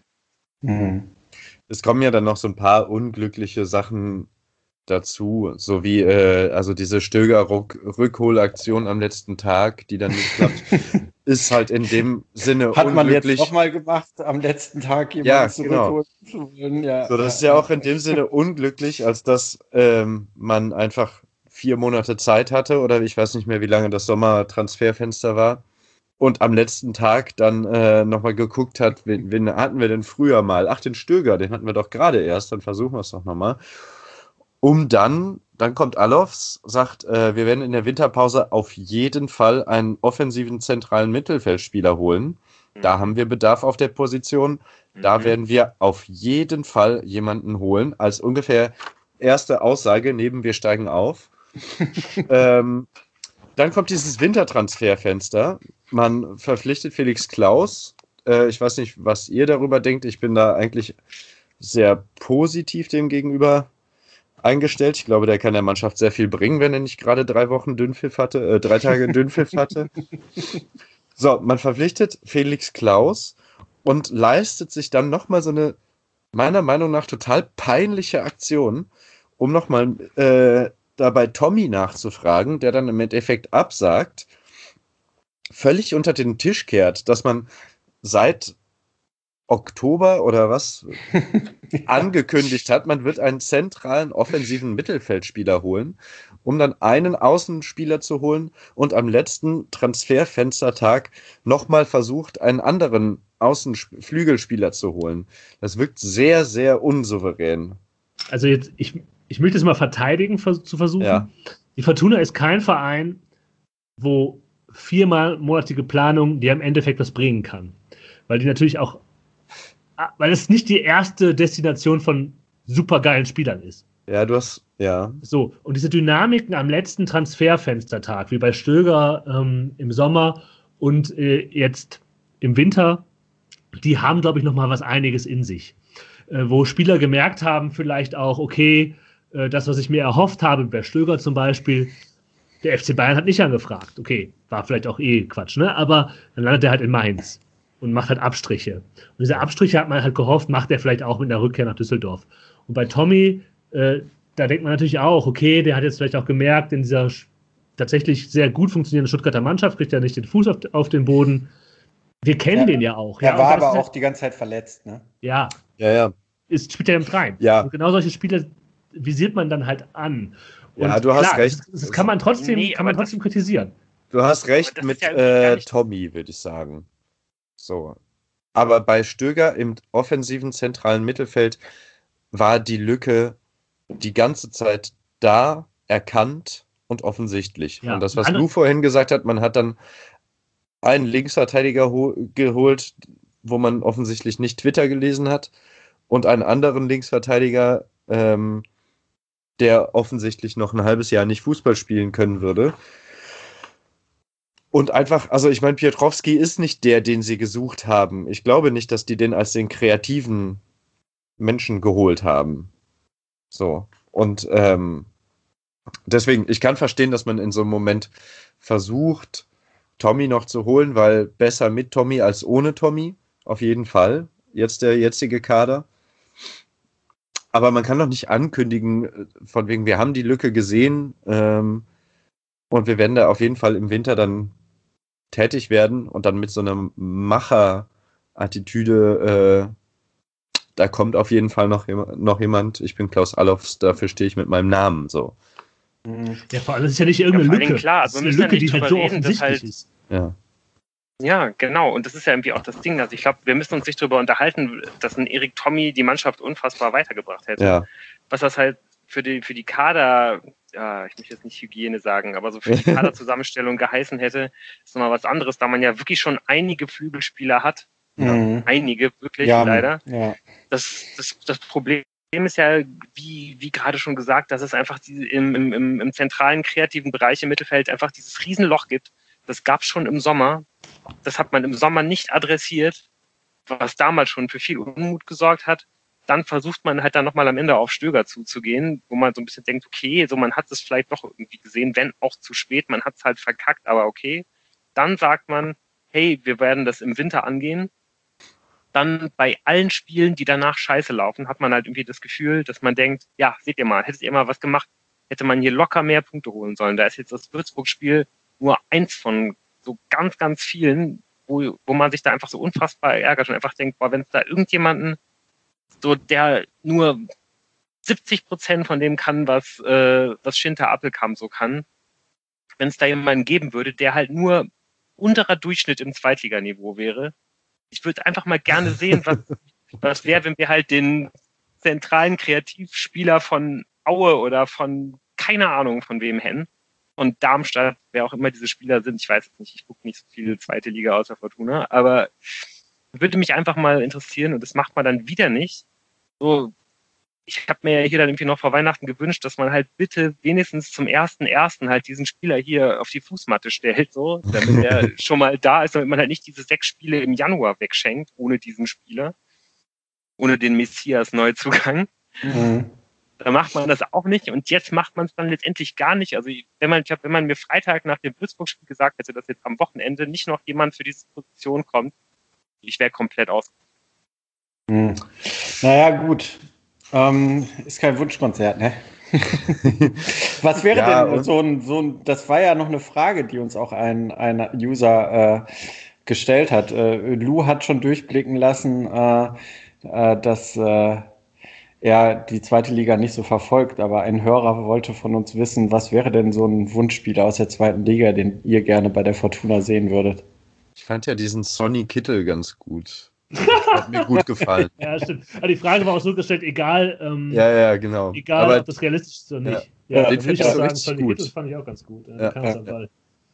S2: Mhm. Es kommen ja dann noch so ein paar unglückliche Sachen dazu, so wie äh, also diese Stöger-Rückholaktion am letzten Tag, die dann nicht klappt, ist halt in dem Sinne
S4: Hat man
S2: unglücklich.
S4: jetzt nochmal gemacht, am letzten Tag jemanden
S2: ja,
S4: zurückholen
S2: genau.
S4: zu wollen. Ja,
S2: so, das ist ja auch in dem Sinne unglücklich, als dass ähm, man einfach vier Monate Zeit hatte, oder ich weiß nicht mehr, wie lange das Sommertransferfenster war, und am letzten Tag dann äh, nochmal geguckt hat, wen, wen hatten wir denn früher mal? Ach, den Stöger, den hatten wir doch gerade erst, dann versuchen wir es doch nochmal. Um dann, dann kommt Allofs, sagt, äh, wir werden in der Winterpause auf jeden Fall einen offensiven zentralen Mittelfeldspieler holen. Mhm. Da haben wir Bedarf auf der Position. Da mhm. werden wir auf jeden Fall jemanden holen. Als ungefähr erste Aussage neben wir steigen auf. ähm, dann kommt dieses Wintertransferfenster. Man verpflichtet Felix Klaus. Äh, ich weiß nicht, was ihr darüber denkt. Ich bin da eigentlich sehr positiv dem gegenüber eingestellt. Ich glaube, der kann der Mannschaft sehr viel bringen, wenn er nicht gerade drei Wochen Dünnpfiff hatte, äh, drei Tage Dünnpfiff hatte. So, man verpflichtet Felix Klaus und leistet sich dann nochmal so eine, meiner Meinung nach, total peinliche Aktion, um nochmal äh, dabei Tommy nachzufragen, der dann im Endeffekt absagt, völlig unter den Tisch kehrt, dass man seit Oktober oder was angekündigt hat, man wird einen zentralen offensiven Mittelfeldspieler holen, um dann einen Außenspieler zu holen und am letzten Transferfenstertag nochmal versucht, einen anderen Außenflügelspieler zu holen. Das wirkt sehr, sehr unsouverän.
S3: Also jetzt, ich, ich möchte es mal verteidigen vers- zu versuchen.
S2: Ja.
S3: Die Fortuna ist kein Verein, wo viermalmonatige Planung dir im Endeffekt was bringen kann. Weil die natürlich auch, weil es nicht die erste Destination von supergeilen Spielern ist.
S2: Ja, du hast, ja.
S3: So, und diese Dynamiken am letzten Transferfenstertag, wie bei Stöger ähm, im Sommer und äh, jetzt im Winter, die haben, glaube ich, nochmal was einiges in sich. Äh, wo Spieler gemerkt haben, vielleicht auch, okay, äh, das, was ich mir erhofft habe, bei Stöger zum Beispiel, der F C Bayern hat nicht angefragt. Okay, war vielleicht auch eh Quatsch, ne? Aber dann landet er halt in Mainz und macht halt Abstriche. Und diese Abstriche hat man halt gehofft, macht er vielleicht auch mit einer Rückkehr nach Düsseldorf. Und bei Tommy, äh, da denkt man natürlich auch, okay, der hat jetzt vielleicht auch gemerkt, in dieser tatsächlich sehr gut funktionierenden Stuttgarter Mannschaft kriegt er nicht den Fuß auf, auf den Boden. Wir kennen
S4: ja,
S3: den ja auch.
S4: Er
S3: ja,
S4: war aber
S3: halt,
S4: auch die ganze Zeit verletzt, ne?
S3: Ja.
S2: Ja, ja.
S3: Ist, spielt er im rein.
S2: Ja.
S3: Und genau solche Spiele visiert man dann halt an. Und
S2: ja, du hast
S3: klar,
S2: recht.
S3: Das, das kann man trotzdem,
S1: Nee,
S3: kann man
S1: aber
S3: trotzdem kritisieren.
S2: Du hast recht mit
S1: ja
S2: äh, Tommy, würde ich sagen. So. Aber bei Stöger im offensiven zentralen Mittelfeld war die Lücke die ganze Zeit da, erkannt und offensichtlich.
S3: Ja.
S2: Und das, was
S3: Eine-
S2: Lou vorhin gesagt hat, man hat dann einen Linksverteidiger ho- geholt, wo man offensichtlich nicht Twitter gelesen hat, und einen anderen Linksverteidiger, ähm, der offensichtlich noch ein halbes Jahr nicht Fußball spielen können würde. Und einfach, also ich meine, Piotrowski ist nicht der, den sie gesucht haben. Ich glaube nicht, dass die den als den kreativen Menschen geholt haben. So. Und ähm, deswegen, ich kann verstehen, dass man in so einem Moment versucht, Tommy noch zu holen, weil besser mit Tommy als ohne Tommy. Auf jeden Fall. Jetzt der jetzige Kader. Aber man kann doch nicht ankündigen, von wegen, wir haben die Lücke gesehen ähm, und wir werden da auf jeden Fall im Winter dann tätig werden und dann mit so einer Macher-Attitüde, äh, da kommt auf jeden Fall noch, noch jemand, ich bin Klaus Allofs, dafür stehe ich mit meinem Namen, so.
S3: Ja, vor allem, das ist ja nicht irgendeine
S1: ja,
S3: Lücke.
S1: Klar,
S3: das
S1: also
S3: ist eine Lücke, die halt so
S1: reden,
S3: offensichtlich
S1: halt,
S3: ist.
S2: Ja.
S1: Ja, genau. Und das ist ja irgendwie auch das Ding. Also ich glaube, wir müssen uns nicht darüber unterhalten, dass ein Erik Tommy die Mannschaft unfassbar weitergebracht hätte.
S2: Ja.
S1: Was das halt für die, für die Kader, ja, ich möchte jetzt nicht Hygiene sagen, aber so für die Kaderzusammenstellung geheißen hätte, ist nochmal was anderes, da man ja wirklich schon einige Flügelspieler hat.
S4: Mhm.
S1: Einige, wirklich,
S4: ja,
S1: leider.
S4: Ja.
S1: Das, das, das Problem ist ja, wie, wie gerade schon gesagt, dass es einfach die, im, im, im zentralen kreativen Bereich im Mittelfeld einfach dieses Riesenloch gibt. Das gab es schon im Sommer. Das hat man im Sommer nicht adressiert, was damals schon für viel Unmut gesorgt hat. Dann versucht man halt dann nochmal am Ende auf Stöger zuzugehen, wo man so ein bisschen denkt, okay, so man hat es vielleicht doch irgendwie gesehen, wenn auch zu spät, man hat es halt verkackt, aber okay. Dann sagt man, hey, wir werden das im Winter angehen. Dann bei allen Spielen, die danach scheiße laufen, hat man halt irgendwie das Gefühl, dass man denkt, ja, seht ihr mal, hättet ihr mal was gemacht, hätte man hier locker mehr Punkte holen sollen. Da ist jetzt das Würzburg-Spiel nur eins von so ganz, ganz vielen, wo, wo man sich da einfach so unfassbar ärgert und einfach denkt, boah, wenn es da irgendjemanden so, der nur siebzig Prozent von dem kann, was, äh, was Schinter Appelkamp so kann, wenn es da jemanden geben würde, der halt nur unterer Durchschnitt im Zweitliganiveau wäre. Ich würde einfach mal gerne sehen, was, was wäre, wenn wir halt den zentralen Kreativspieler von Aue oder von, keine Ahnung, von wem hätten. Und Darmstadt, wer auch immer diese Spieler sind, ich weiß es nicht, ich gucke nicht so viel zweite Liga außer Fortuna, aber würde mich einfach mal interessieren und das macht man dann wieder nicht. So, ich habe mir hier dann irgendwie noch vor Weihnachten gewünscht, dass man halt bitte wenigstens zum ersten ersten halt diesen Spieler hier auf die Fußmatte stellt, so, damit er schon mal da ist, damit man halt nicht diese sechs Spiele im Januar wegschenkt, ohne diesen Spieler, ohne den Messias-Neuzugang.
S4: Mhm.
S1: Da macht man das auch nicht und jetzt macht man es dann letztendlich gar nicht. Also wenn man, ich hab, wenn man mir Freitag nach dem Würzburg-Spiel gesagt hätte, dass jetzt am Wochenende nicht noch jemand für diese Position kommt, ich wäre komplett aus.
S4: Hm. Naja, gut. Ähm, ist kein Wunschkonzert, ne? Was wäre ja, denn so ein, so ein, das war ja noch eine Frage, die uns auch ein, ein User äh, gestellt hat. Äh, Lou hat schon durchblicken lassen, äh, äh, dass äh, er die zweite Liga nicht so verfolgt, aber ein Hörer wollte von uns wissen, was wäre denn so ein Wunschspieler aus der zweiten Liga, den ihr gerne bei der Fortuna sehen würdet?
S2: Ich fand ja diesen Sonny Kittel ganz gut. Das hat mir gut gefallen.
S3: Ja, stimmt. Aber die Frage war auch so gestellt, egal, ähm,
S2: ja, ja, genau.
S3: egal
S2: aber,
S3: ob das realistisch ist oder nicht.
S2: Ja,
S3: ja,
S2: den finde ich auch sagen,
S3: Sonny
S2: gut.
S3: Kittel fand ich auch ganz gut.
S2: Ja, ja, ja.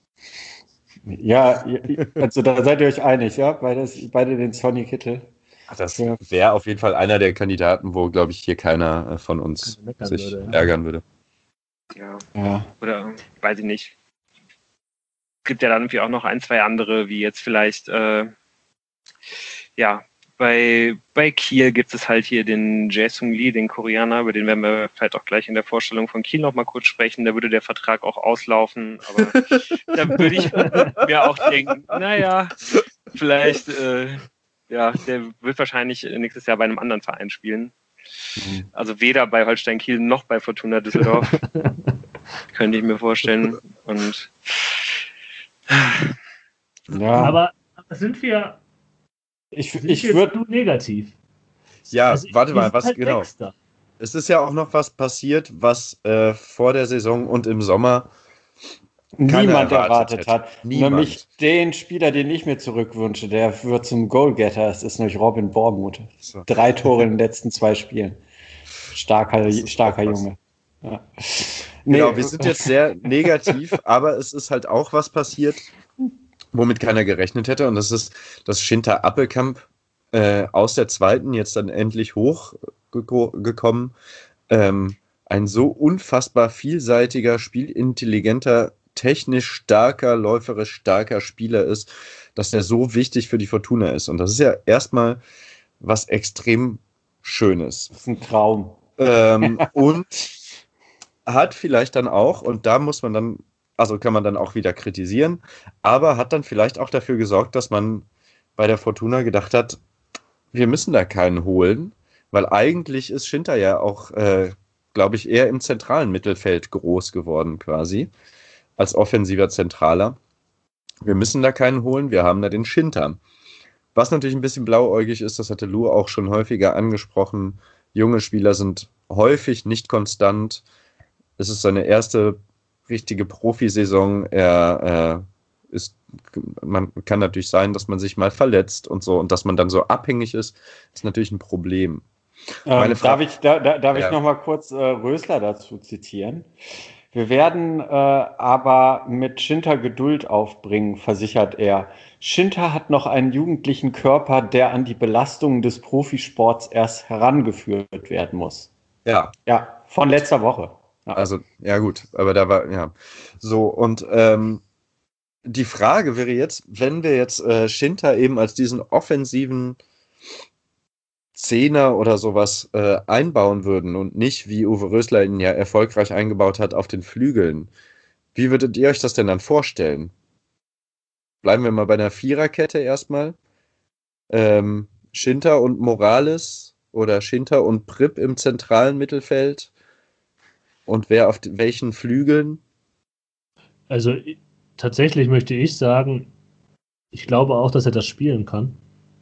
S4: ja, also da seid ihr euch einig, ja? Beide, beide den Sonny Kittel.
S2: Das wäre auf jeden Fall einer der Kandidaten, wo, glaube ich, hier keiner von uns sich würde, ja. ärgern würde.
S1: Ja. ja. Oder weiß ich nicht. Es gibt ja dann irgendwie auch noch ein, zwei andere, wie jetzt vielleicht, äh, ja, bei, bei Kiel gibt es halt hier den Jae-Sung Lee, den Koreaner, über den werden wir vielleicht auch gleich in der Vorstellung von Kiel noch mal kurz sprechen. Da würde der Vertrag auch auslaufen, aber da würde ich mir auch denken, naja, vielleicht... Äh, Ja, der wird wahrscheinlich nächstes Jahr bei einem anderen Verein spielen. Mhm. Also weder bei Holstein Kiel noch bei Fortuna Düsseldorf. Könnte ich mir vorstellen. Und
S3: ja. Aber sind wir,
S4: ich, sind ich würde
S3: negativ.
S2: Ja, also warte mal, was halt genau. Sechster. Es ist ja auch noch was passiert, was äh, vor der Saison und im Sommer
S4: niemand erwartet, erwartet hat. Niemand. Nämlich den Spieler, den ich mir zurückwünsche, der wird zum Goalgetter. Es ist nämlich Robin Bormuth. So. Drei Tore in den letzten zwei Spielen. Starker, starker Junge. Ja.
S2: Genau, nee. Wir sind jetzt sehr negativ, aber es ist halt auch was passiert, womit keiner gerechnet hätte. Und das ist, dass Shinta Appelkamp äh, aus der zweiten jetzt dann endlich hochgekommen. Ähm, ein so unfassbar vielseitiger, spielintelligenter, technisch starker, läuferisch starker Spieler ist, dass er so wichtig für die Fortuna ist. Und das ist ja erstmal was extrem Schönes.
S4: Das ist ein Traum.
S2: Ähm, und hat vielleicht dann auch, und da muss man dann, also kann man dann auch wieder kritisieren, aber hat dann vielleicht auch dafür gesorgt, dass man bei der Fortuna gedacht hat, wir müssen da keinen holen, weil eigentlich ist Shinta ja auch, äh, glaube ich, eher im zentralen Mittelfeld groß geworden quasi. Als offensiver Zentraler. Wir müssen da keinen holen, wir haben da den Shinta. Was natürlich ein bisschen blauäugig ist, das hatte Lou auch schon häufiger angesprochen. Junge Spieler sind häufig nicht konstant. Es ist seine erste richtige Profisaison. Er äh, ist, man kann natürlich sein, dass man sich mal verletzt und so und dass man dann so abhängig ist, ist natürlich ein Problem.
S4: Ähm, darf ich, da, da, darf ja. ich noch mal kurz äh, Rösler dazu zitieren? Wir werden äh, aber mit Shinta Geduld aufbringen, versichert er. Shinta hat noch einen jugendlichen Körper, der an die Belastungen des Profisports erst herangeführt werden muss.
S2: Ja.
S4: Ja, von letzter Woche.
S2: Ja. Also, ja gut, aber da war, ja. So, und ähm, die Frage wäre jetzt, wenn wir jetzt äh, Shinta eben als diesen offensiven Zehner oder sowas äh, einbauen würden und nicht, wie Uwe Rösler ihn ja erfolgreich eingebaut hat, auf den Flügeln. Wie würdet ihr euch das denn dann vorstellen? Bleiben wir mal bei einer Viererkette erstmal. Ähm, Shinta und Morales oder Shinta und Pripp im zentralen Mittelfeld? Und wer auf welchen Flügeln?
S3: Also tatsächlich möchte ich sagen, ich glaube auch, dass er das spielen kann.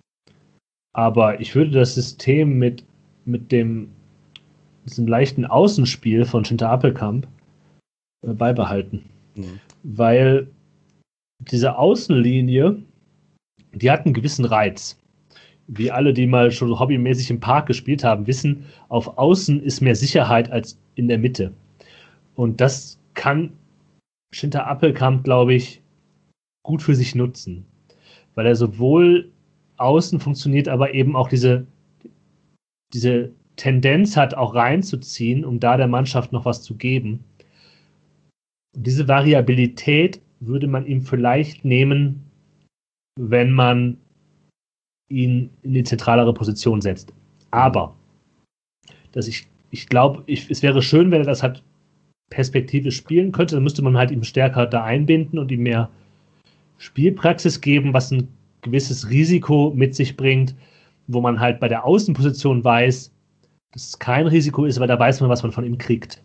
S3: Aber ich würde das System mit, mit dem diesem leichten Außenspiel von Shinta Appelkamp äh, beibehalten. Mhm. Weil diese Außenlinie, die hat einen gewissen Reiz. Wie alle, die mal schon hobbymäßig im Park gespielt haben, wissen, auf Außen ist mehr Sicherheit als in der Mitte. Und das kann Shinta Appelkamp, glaube ich, gut für sich nutzen. Weil er sowohl außen funktioniert, aber eben auch diese, diese Tendenz hat, auch reinzuziehen, um da der Mannschaft noch was zu geben. Und diese Variabilität würde man ihm vielleicht nehmen, wenn man ihn in die zentralere Position setzt. Aber dass ich ich glaube, es wäre schön, wenn er das halt perspektivisch spielen könnte. Dann müsste man halt ihm stärker da einbinden und ihm mehr Spielpraxis geben, was ein gewisses Risiko mit sich bringt, wo man halt bei der Außenposition weiß, dass es kein Risiko ist, weil da weiß man, was man von ihm kriegt.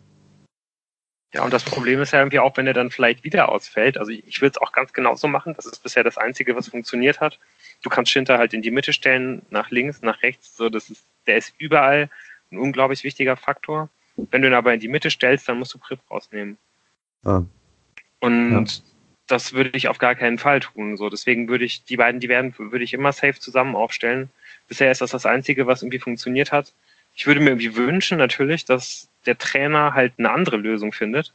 S1: Ja, und das Problem ist ja irgendwie auch, wenn er dann vielleicht wieder ausfällt. Also ich, ich würde es auch ganz genauso machen. Das ist bisher das Einzige, was funktioniert hat. Du kannst Schinter halt in die Mitte stellen, nach links, nach rechts. So, das ist, der ist überall ein unglaublich wichtiger Faktor. Wenn du ihn aber in die Mitte stellst, dann musst du Prip rausnehmen. Ah. Und ja. das würde ich auf gar keinen Fall tun. So, deswegen würde ich die beiden, die werden, würde ich immer safe zusammen aufstellen. Bisher ist das das Einzige, was irgendwie funktioniert hat. Ich würde mir irgendwie wünschen, natürlich, dass der Trainer halt eine andere Lösung findet.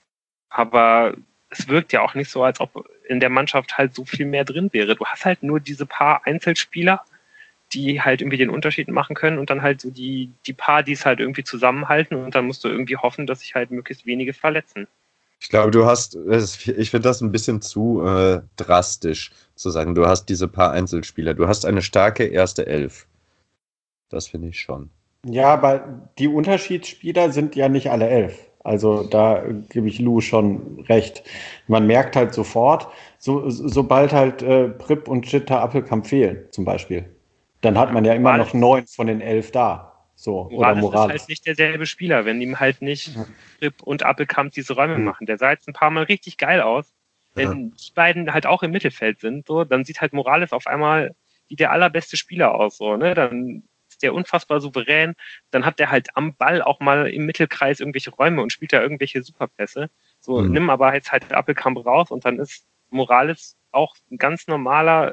S1: Aber es wirkt ja auch nicht so, als ob in der Mannschaft halt so viel mehr drin wäre. Du hast halt nur diese paar Einzelspieler, die halt irgendwie den Unterschied machen können und dann halt so die, die paar, die es halt irgendwie zusammenhalten und dann musst du irgendwie hoffen, dass sich halt möglichst wenige verletzen.
S2: Ich glaube, du hast, ich finde das ein bisschen zu äh, drastisch zu sagen, du hast diese paar Einzelspieler, du hast eine starke erste Elf. Das finde ich schon.
S4: Ja, aber die Unterschiedsspieler sind ja nicht alle elf. Also da gebe ich Lou schon recht. Man merkt halt sofort, so, sobald halt äh, Prip und Schinter Appelkamp fehlen, zum Beispiel, dann hat man ja immer Morales, noch neun von den elf da. So,
S1: Morales
S4: oder Morales
S1: ist halt nicht derselbe Spieler, wenn ihm halt nicht Prip und Appelkamp diese Räume mhm. machen. Der sah jetzt ein paar Mal richtig geil aus. Wenn ja. die beiden halt auch im Mittelfeld sind, so, dann sieht halt Morales auf einmal wie der allerbeste Spieler aus. So, ne? Dann ist der unfassbar souverän. Dann hat der halt am Ball auch mal im Mittelkreis irgendwelche Räume und spielt da irgendwelche Superpässe. So, mhm. nimm aber jetzt halt Appelkamp raus und dann ist Morales auch ein ganz normaler,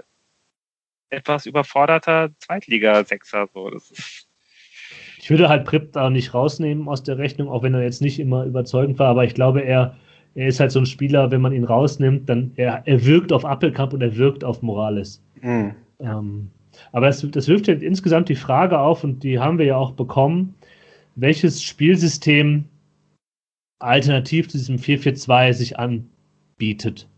S1: etwas überforderter Zweitliga-Sechser. So, das ist
S3: ich würde halt Prip da nicht rausnehmen aus der Rechnung, auch wenn er jetzt nicht immer überzeugend war, aber ich glaube, er, er ist halt so ein Spieler, wenn man ihn rausnimmt, dann er, er wirkt auf Appelkamp und er wirkt auf Morales. Mhm. Ähm, aber das, das wirft halt insgesamt die Frage auf, und die haben wir ja auch bekommen, welches Spielsystem alternativ zu diesem vier vier zwei sich anbietet.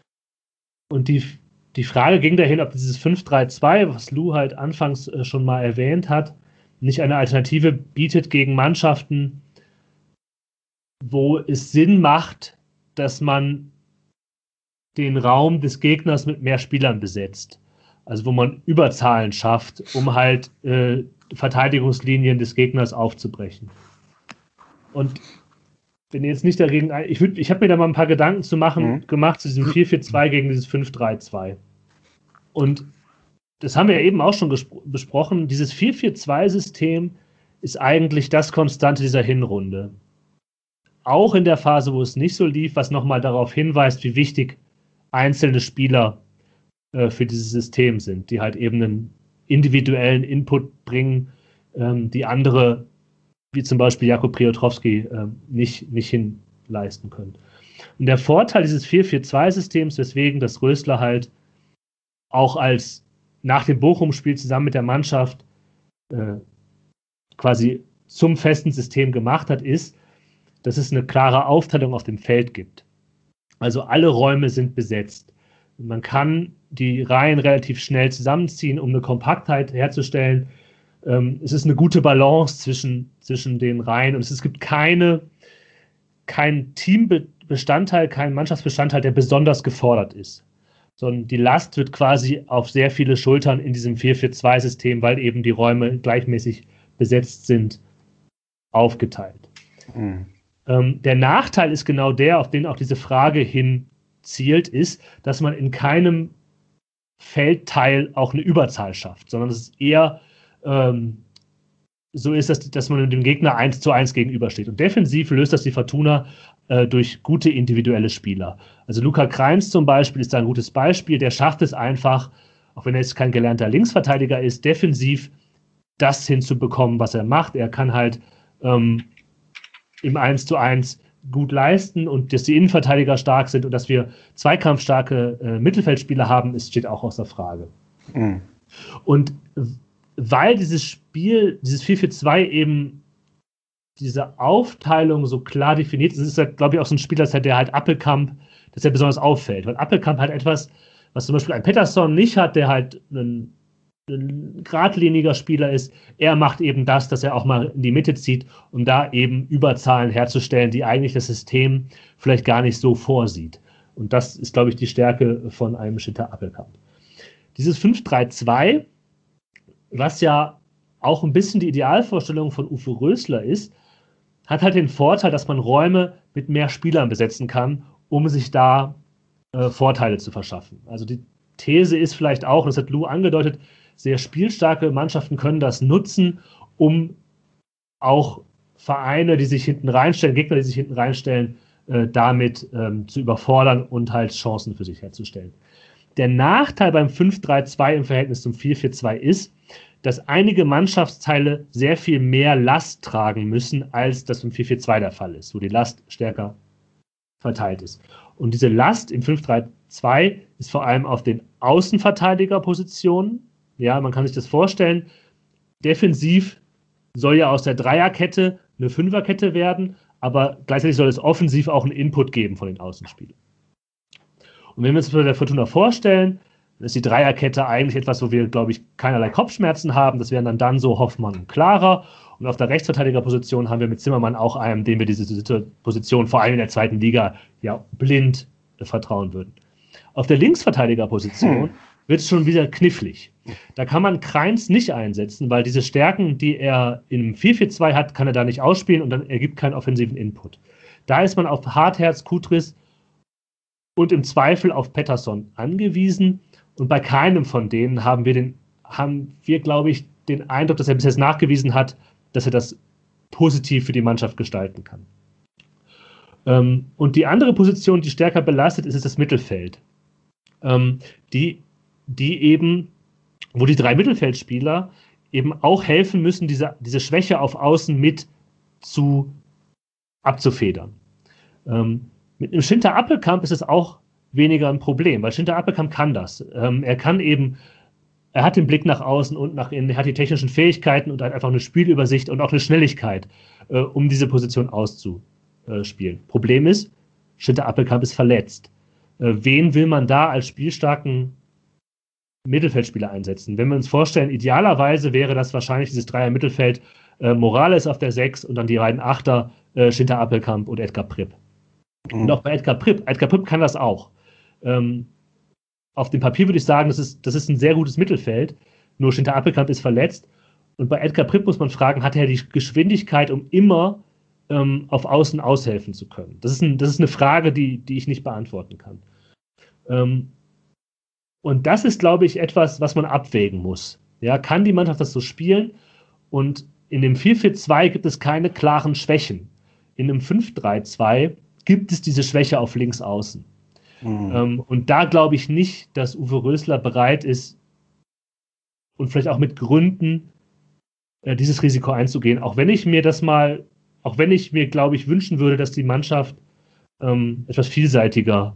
S3: Und die, die Frage ging dahin, ob dieses fünf drei zwei, was Lou halt anfangs äh, schon mal erwähnt hat, nicht eine Alternative bietet gegen Mannschaften, wo es Sinn macht, dass man den Raum des Gegners mit mehr Spielern besetzt. Also wo man Überzahlen schafft, um halt äh, Verteidigungslinien des Gegners aufzubrechen. Und wenn ihr jetzt nicht dagegen, ich, ich habe mir da mal ein paar Gedanken zu machen, mhm. gemacht zu diesem vier vier zwei gegen dieses fünf drei zwei. Und das haben wir ja eben auch schon gespro- besprochen, dieses vier vier zwei System ist eigentlich das Konstante dieser Hinrunde. Auch in der Phase, wo es nicht so lief, was nochmal darauf hinweist, wie wichtig einzelne Spieler äh, für dieses System sind, die halt eben einen individuellen Input bringen, ähm, die andere, wie zum Beispiel Jakub Piotrowski, äh, nicht, nicht hinleisten können. Und der Vorteil dieses vier vier zwei Systems, weswegen das Rösler halt auch als nach dem Bochum-Spiel zusammen mit der Mannschaft äh, quasi zum festen System gemacht hat, ist, dass es eine klare Aufteilung auf dem Feld gibt. Also alle Räume sind besetzt. Man kann die Reihen relativ schnell zusammenziehen, um eine Kompaktheit herzustellen. Ähm, es ist eine gute Balance zwischen, zwischen den Reihen und es gibt keine, kein Teambestandteil, kein Mannschaftsbestandteil, der besonders gefordert ist. Sondern die Last wird quasi auf sehr viele Schultern in diesem vier vier zwei System, weil eben die Räume gleichmäßig besetzt sind, aufgeteilt. Mhm. Ähm, der Nachteil ist genau der, auf den auch diese Frage hin zielt, ist, dass man in keinem Feldteil auch eine Überzahl schafft, sondern es ist eher ähm, so ist, dass, dass man dem Gegner eins zu eins gegenübersteht. Und defensiv löst das die Fortuna äh, durch gute individuelle Spieler. Also Luca Kreins zum Beispiel ist da ein gutes Beispiel, der schafft es einfach, auch wenn er jetzt kein gelernter Linksverteidiger ist, defensiv das hinzubekommen, was er macht. Er kann halt ähm, im eins zu eins gut leisten und dass die Innenverteidiger stark sind und dass wir zweikampfstarke äh, Mittelfeldspieler haben, ist, steht auch außer Frage. Mhm. Und weil dieses Spiel, dieses vier vier zwei eben diese Aufteilung so klar definiert ist, ist halt, glaube ich, auch so ein Spieler, der halt Appelkamp, dass er besonders auffällt. Weil Appelkamp halt etwas, was zum Beispiel ein Pettersson nicht hat, der halt einen, ein geradliniger Spieler ist. Er macht eben das, dass er auch mal in die Mitte zieht, um da eben Überzahlen herzustellen, die eigentlich das System vielleicht gar nicht so vorsieht. Und das ist, glaube ich, die Stärke von einem Schinter Appelkamp. Dieses fünf drei zwei, was ja auch ein bisschen die Idealvorstellung von Uwe Rösler ist, hat halt den Vorteil, dass man Räume mit mehr Spielern besetzen kann, um sich da äh, Vorteile zu verschaffen. Also die These ist vielleicht auch, das hat Lou angedeutet, sehr spielstarke Mannschaften können das nutzen, um auch Vereine, die sich hinten reinstellen, Gegner, die sich hinten reinstellen, äh, damit ähm, zu überfordern und halt Chancen für sich herzustellen. Der Nachteil beim fünf drei zwei im Verhältnis zum vier vier zwei ist, dass einige Mannschaftsteile sehr viel mehr Last tragen müssen, als das im vier vier zwei der Fall ist, wo die Last stärker verteilt ist. Und diese Last im fünf drei zwei ist vor allem auf den Außenverteidigerpositionen. Ja, man kann sich das vorstellen. Defensiv soll ja aus der Dreierkette eine Fünferkette werden, aber gleichzeitig soll es offensiv auch einen Input geben von den Außenspielern. Und wenn wir uns bei der Fortuna vorstellen, ist die Dreierkette eigentlich etwas, wo wir, glaube ich, keinerlei Kopfschmerzen haben. Das wären dann dann so Hoffmann und Clara. Und auf der Rechtsverteidigerposition haben wir mit Zimmermann auch einen, dem wir diese Position vor allem in der zweiten Liga ja blind äh, vertrauen würden. Auf der Linksverteidigerposition hm. wird es schon wieder knifflig. Da kann man Kreins nicht einsetzen, weil diese Stärken, die er im vier vier zwei hat, kann er da nicht ausspielen und dann ergibt keinen offensiven Input. Da ist man auf Hartherz, Kutris und im Zweifel auf Pettersson angewiesen. Und bei keinem von denen haben wir, den, haben wir, glaube ich, den Eindruck, dass er bis jetzt nachgewiesen hat, dass er das positiv für die Mannschaft gestalten kann. Ähm, und die andere Position, die stärker belastet ist, ist das Mittelfeld. Ähm, die, die eben, wo die drei Mittelfeldspieler eben auch helfen müssen, diese, diese Schwäche auf Außen mit zu abzufedern. Ähm, mit einem Schinter Appelkamp ist es auch weniger ein Problem, weil Schinter Appelkamp kann das. Ähm, er kann eben, er hat den Blick nach außen und nach innen, er hat die technischen Fähigkeiten und hat einfach eine Spielübersicht und auch eine Schnelligkeit, äh, um diese Position auszuspielen. Problem ist, Schinter Appelkamp ist verletzt. Äh, wen will man da als spielstarken Mittelfeldspieler einsetzen? Wenn wir uns vorstellen, idealerweise wäre das wahrscheinlich dieses Dreier-Mittelfeld, äh, Morales auf der sechs und dann die beiden Achter, äh, Schinter Appelkamp und Edgar Pripp. Mhm. Und auch bei Edgar Pripp, Edgar Pripp kann das auch. Ähm, auf dem Papier würde ich sagen, das ist, das ist ein sehr gutes Mittelfeld, nur Schinter Appelkamp ist verletzt und bei Edgar Pripp muss man fragen, hat er die Geschwindigkeit, um immer ähm, auf Außen aushelfen zu können? Das ist, ein, das ist eine Frage, die, die ich nicht beantworten kann. Ähm, und das ist, glaube ich, etwas, was man abwägen muss. Ja, kann die Mannschaft das so spielen? Und in dem vier vier zwei gibt es keine klaren Schwächen. In einem fünf drei zwei gibt es diese Schwäche auf links außen. Mhm. Ähm, und da glaube ich nicht, dass Uwe Rösler bereit ist und vielleicht auch mit Gründen äh, dieses Risiko einzugehen. Auch wenn ich mir das mal, auch wenn ich mir, glaube ich, wünschen würde, dass die Mannschaft ähm, etwas vielseitiger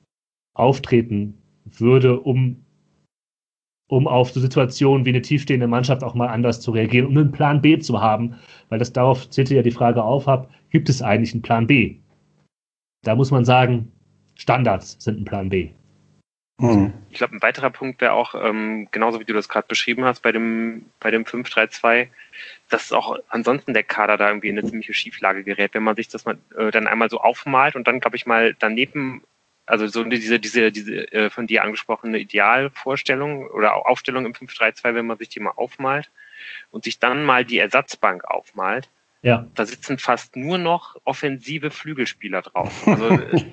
S3: auftreten würde, um, um auf so Situationen wie eine tiefstehende Mannschaft auch mal anders zu reagieren, um einen Plan B zu haben, weil das darauf zählte ja die Frage auf, hab, gibt es eigentlich einen Plan B? Da muss man sagen, Standards sind ein Plan B.
S1: Mhm. Ich glaube, ein weiterer Punkt wäre auch, ähm, genauso wie du das gerade beschrieben hast, bei dem, bei dem fünf drei zwei, dass auch ansonsten der Kader da irgendwie in eine ziemliche Schieflage gerät, wenn man sich das mal äh, dann einmal so aufmalt und dann, glaube ich, mal daneben, also so diese, diese, diese äh, von dir angesprochene Idealvorstellung oder Aufstellung im fünf drei zwei, wenn man sich die mal aufmalt und sich dann mal die Ersatzbank aufmalt, ja. Da sitzen fast nur noch offensive Flügelspieler drauf. Also,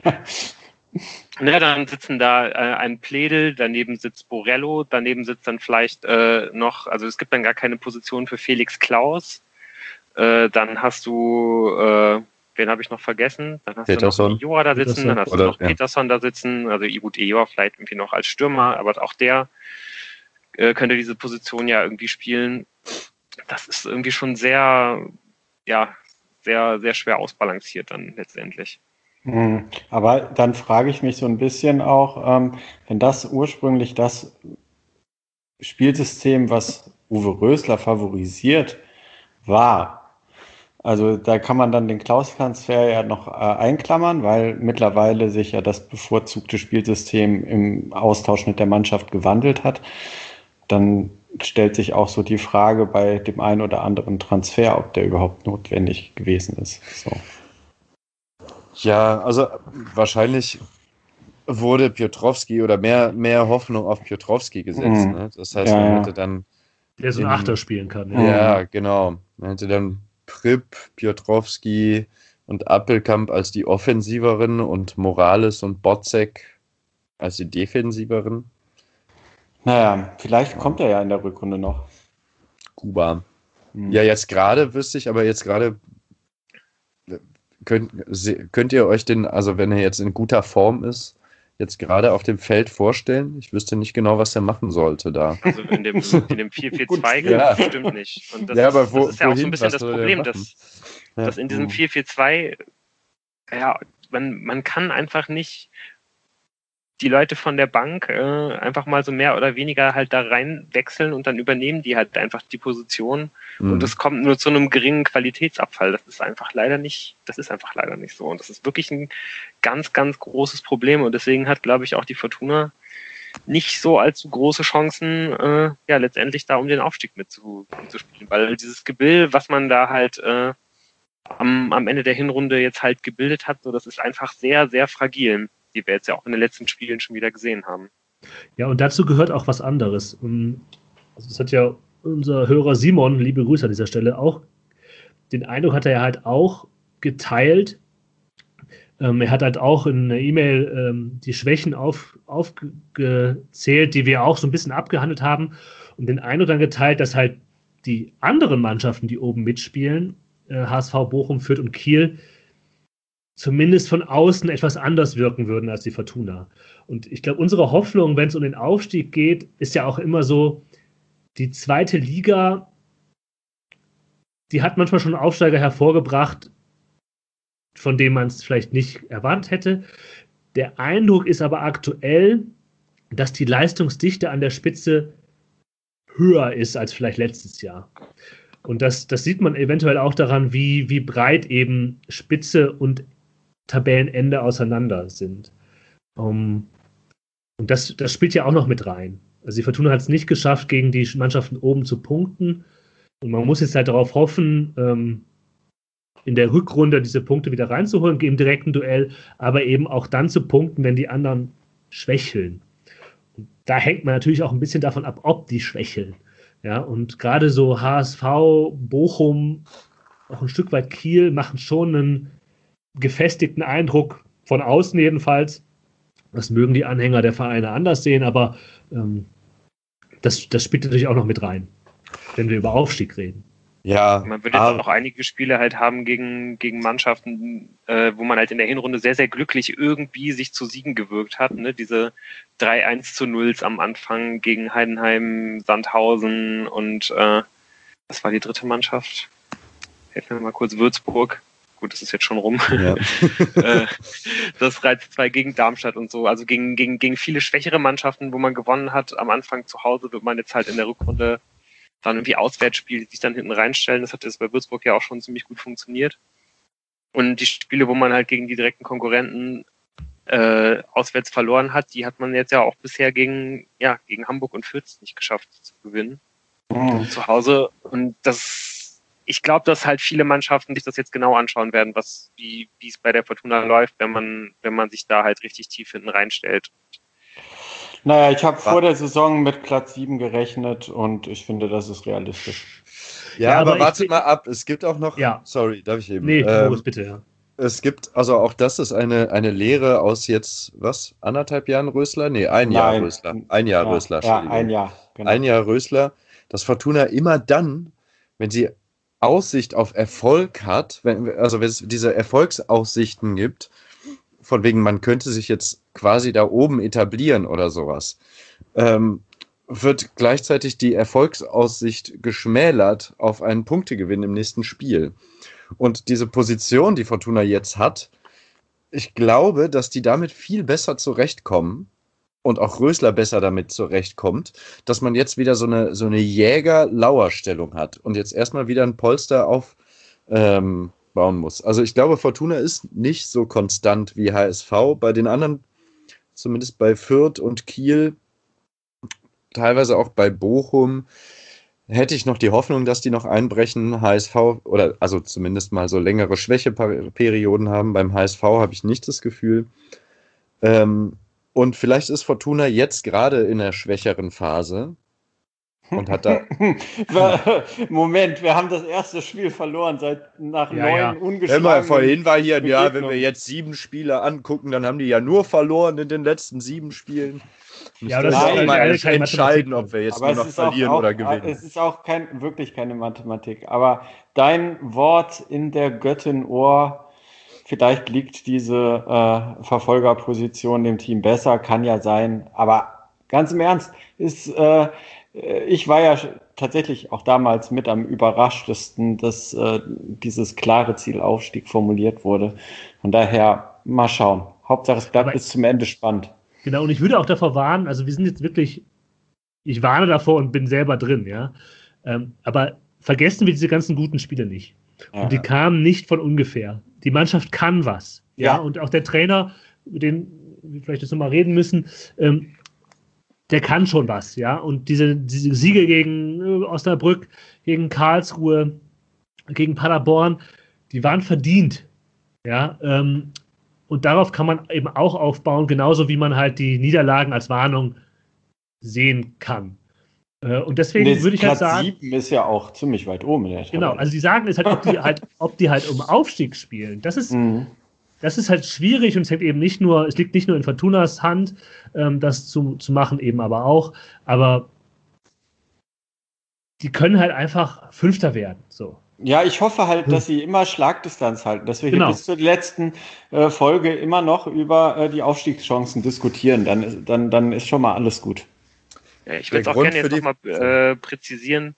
S1: ne, dann sitzen da äh, ein Pledel, daneben sitzt Borello, daneben sitzt dann vielleicht äh, noch, also es gibt dann gar keine Position für Felix Klaus. Äh, dann hast du, äh, wen habe ich noch vergessen? Dann hast Peterson. Du noch Ejoa da sitzen, Peterson. Dann hast Oder, du noch ja. Peterson da sitzen, also gut, Ejoa vielleicht irgendwie noch als Stürmer, aber auch der äh, könnte diese Position ja irgendwie spielen. Das ist irgendwie schon sehr... ja, sehr, sehr schwer ausbalanciert dann letztendlich.
S4: Aber dann frage ich mich so ein bisschen auch, ähm, wenn das ursprünglich das Spielsystem, was Uwe Rösler favorisiert, war, also da kann man dann den Klaus-Transfer ja noch äh, einklammern, weil mittlerweile sich ja das bevorzugte Spielsystem im Austausch mit der Mannschaft gewandelt hat, dann stellt sich auch so die Frage bei dem einen oder anderen Transfer, ob der überhaupt notwendig gewesen ist. So.
S2: Ja, also wahrscheinlich wurde Piotrowski oder mehr, mehr Hoffnung auf Piotrowski gesetzt. Mhm. Ne? Das heißt,
S4: ja,
S2: man
S4: ja.
S2: hätte dann.
S3: Der so einen Achter spielen kann.
S2: Ja, ja, genau. Man hätte dann Pripp, Piotrowski und Appelkamp als die Offensiveren und Morales und Botzek als die Defensiveren.
S4: Naja, vielleicht ja. kommt er ja in der Rückrunde noch.
S2: Kuba. Mhm. Ja, jetzt gerade wüsste ich, aber jetzt gerade könnt, könnt ihr euch den, also wenn er jetzt in guter Form ist, jetzt gerade auf dem Feld vorstellen? Ich wüsste nicht genau, was er machen sollte da.
S1: Also in dem, in dem vier vier zwei ja. bestimmt nicht. Und das,
S2: ja, aber
S1: ist,
S2: wo,
S1: das ist ja
S2: wohin,
S1: auch so ein bisschen das Problem, dass,
S2: ja.
S1: dass in diesem vier vier zwei, ja, man, man kann einfach nicht die Leute von der Bank äh, einfach mal so mehr oder weniger halt da rein wechseln und dann übernehmen die halt einfach die Position mhm. und es kommt nur zu einem geringen Qualitätsabfall. Das ist einfach leider nicht, das ist einfach leider nicht so und das ist wirklich ein ganz, ganz großes Problem und deswegen hat, glaube ich, auch die Fortuna nicht so allzu große Chancen, äh, ja, letztendlich da um den Aufstieg mitzuspielen, weil dieses Gebill, was man da halt äh, am, am Ende der Hinrunde jetzt halt gebildet hat, so, das ist einfach sehr, sehr fragil, die wir jetzt ja auch in den letzten Spielen schon wieder gesehen haben.
S3: Ja, und dazu gehört auch was anderes. Also das hat ja unser Hörer Simon, liebe Grüße an dieser Stelle, auch, den Eindruck hat er ja halt auch geteilt. Ähm, er hat halt auch in einer E-Mail ähm, die Schwächen auf, aufgezählt, die wir auch so ein bisschen abgehandelt haben und den Eindruck dann geteilt, dass halt die anderen Mannschaften, die oben mitspielen, äh, H S V, Bochum, Fürth und Kiel, zumindest von außen etwas anders wirken würden als die Fortuna. Und ich glaube, unsere Hoffnung, wenn es um den Aufstieg geht, ist ja auch immer so, die zweite Liga, die hat manchmal schon Aufsteiger hervorgebracht, von dem man es vielleicht nicht erwartet hätte. Der Eindruck ist aber aktuell, dass die Leistungsdichte an der Spitze höher ist als vielleicht letztes Jahr. Und das, das sieht man eventuell auch daran, wie, wie breit eben Spitze und Tabellenende auseinander sind. Um, und das, das spielt ja auch noch mit rein. Also die Fortuna hat es nicht geschafft, gegen die Mannschaften oben zu punkten. Und man muss jetzt halt darauf hoffen, ähm, in der Rückrunde diese Punkte wieder reinzuholen, im direkten Duell, aber eben auch dann zu punkten, wenn die anderen schwächeln. Und da hängt man natürlich auch ein bisschen davon ab, ob die schwächeln. Ja, und gerade so H S V, Bochum, auch ein Stück weit Kiel machen schon einen gefestigten Eindruck, von außen jedenfalls. Das mögen die Anhänger der Vereine anders sehen, aber ähm, das, das spielt natürlich auch noch mit rein, wenn wir über Aufstieg reden.
S2: Ja,
S1: man wird jetzt auch noch einige Spiele halt haben gegen, gegen Mannschaften, äh, wo man halt in der Hinrunde sehr, sehr glücklich irgendwie sich zu Siegen gewirkt hat. Ne? Diese drei eins zu nulls am Anfang gegen Heidenheim, Sandhausen und äh, was war die dritte Mannschaft? Helfen wir mal kurz, Würzburg. Gut, das ist jetzt schon rum. Ja. Das drei zu zwei gegen Darmstadt und so. Also gegen, gegen, gegen viele schwächere Mannschaften, wo man gewonnen hat. Am Anfang zu Hause wird man jetzt halt in der Rückrunde dann irgendwie Auswärtsspiele, die sich dann hinten reinstellen. Das hat jetzt bei Würzburg ja auch schon ziemlich gut funktioniert. Und die Spiele, wo man halt gegen die direkten Konkurrenten äh, auswärts verloren hat, die hat man jetzt ja auch bisher gegen, ja, gegen Hamburg und Fürth nicht geschafft zu gewinnen. Oh. Zu Hause. Und das, ich glaube, dass halt viele Mannschaften sich das jetzt genau anschauen werden, was, wie, wie es bei der Fortuna läuft, wenn man, wenn man sich da halt richtig tief hinten reinstellt.
S4: Naja, ich habe vor der Saison mit Platz sieben gerechnet und ich finde, das ist realistisch.
S2: Ja, ja aber, aber wartet mal ab, es gibt auch noch, ja. sorry, darf ich eben?
S3: Nee, ähm, bitte, ja.
S2: Es gibt, also auch das ist eine, eine Lehre aus jetzt, was, anderthalb Jahren Rösler? Nee, ein Nein. Jahr Rösler. Ein Jahr
S4: ja,
S2: Rösler,
S4: ja, ein Jahr,
S2: genau. Ein Jahr Rösler, dass Fortuna immer dann, wenn sie Aussicht auf Erfolg hat, wenn, also wenn es diese Erfolgsaussichten gibt, von wegen, man könnte sich jetzt quasi da oben etablieren oder sowas, ähm, wird gleichzeitig die Erfolgsaussicht geschmälert auf einen Punktegewinn im nächsten Spiel. Und diese Position, die Fortuna jetzt hat, ich glaube, dass die damit viel besser zurechtkommen und auch Rösler besser damit zurechtkommt, dass man jetzt wieder so eine, so eine Jäger-Lauerstellung hat und jetzt erstmal wieder ein Polster auf ähm, bauen muss. Also ich glaube, Fortuna ist nicht so konstant wie H S V. Bei den anderen, zumindest bei Fürth und Kiel, teilweise auch bei Bochum hätte ich noch die Hoffnung, dass die noch einbrechen. H S V, oder also zumindest mal so längere Schwächeperioden haben. Beim H S V habe ich nicht das Gefühl. Ähm, und vielleicht ist Fortuna jetzt gerade in der schwächeren Phase. Und hat da.
S4: Moment, wir haben das erste Spiel verloren seit nach
S2: ja,
S4: neun
S2: ja.
S4: ungeschlagenen.
S2: Immer vorhin war hier, ja, wenn wir jetzt sieben Spiele angucken, dann haben die ja nur verloren in den letzten sieben Spielen.
S3: Ja, das ist auch
S2: mal entscheiden, ob wir jetzt
S4: aber
S2: nur noch verlieren
S4: auch,
S2: oder gewinnen.
S4: Es ist auch kein, wirklich keine Mathematik. Aber dein Wort in der Göttin Ohr, vielleicht liegt diese äh, Verfolgerposition dem Team besser, kann ja sein. Aber ganz im Ernst, ist äh, ich war ja tatsächlich auch damals mit am überraschtesten, dass äh, dieses klare Ziel Aufstieg formuliert wurde. Von daher mal schauen. Hauptsache es bleibt bis zum Ende spannend.
S3: Genau, und ich würde auch davor warnen, also wir sind jetzt wirklich, ich warne davor und bin selber drin, ja. Ähm, aber vergessen wir diese ganzen guten Spiele nicht. Ja. Und die kamen nicht von ungefähr. Die Mannschaft kann was. Ja, ja. Und auch der Trainer, mit dem wir vielleicht jetzt nochmal reden müssen, ähm, der kann schon was, ja. Und diese, diese Siege gegen Osnabrück, gegen Karlsruhe, gegen Paderborn, die waren verdient, ja. Ähm, und darauf kann man eben auch aufbauen, genauso wie man halt die Niederlagen als Warnung sehen kann. Äh, und deswegen nee, würde ich
S4: Platz
S3: halt sagen.
S4: sieben ist ja auch ziemlich weit oben in der
S3: Tabelle. Genau, also die sagen ist halt, ob die halt, ob die halt um Aufstieg spielen. Das ist. Mhm. Das ist halt schwierig und es hängt eben nicht nur, es liegt nicht nur in Fortunas Hand, ähm, das zu, zu machen, eben aber auch, aber die können halt einfach Fünfter werden. So.
S4: Ja, ich hoffe halt, dass sie immer Schlagdistanz halten, dass wir genau. hier bis zur letzten äh, Folge immer noch über äh, die Aufstiegschancen diskutieren. Dann ist, dann, dann ist schon mal alles gut.
S1: Ja, ich würde es auch gerne jetzt nochmal äh, präzisieren.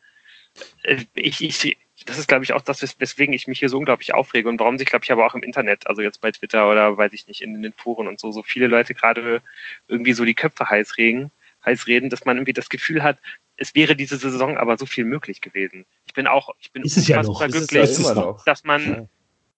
S1: Ich, ich Das ist, glaube ich, auch das, weswegen ich mich hier so unglaublich aufrege und warum sich, glaube ich, aber auch im Internet, also jetzt bei Twitter oder weiß ich nicht, in den Foren und so, so viele Leute gerade irgendwie so die Köpfe heiß reden, heiß reden, dass man irgendwie das Gefühl hat, es wäre diese Saison aber so viel möglich gewesen. Ich bin auch, ich bin
S3: unfassbar
S1: ja glücklich, ja dass man,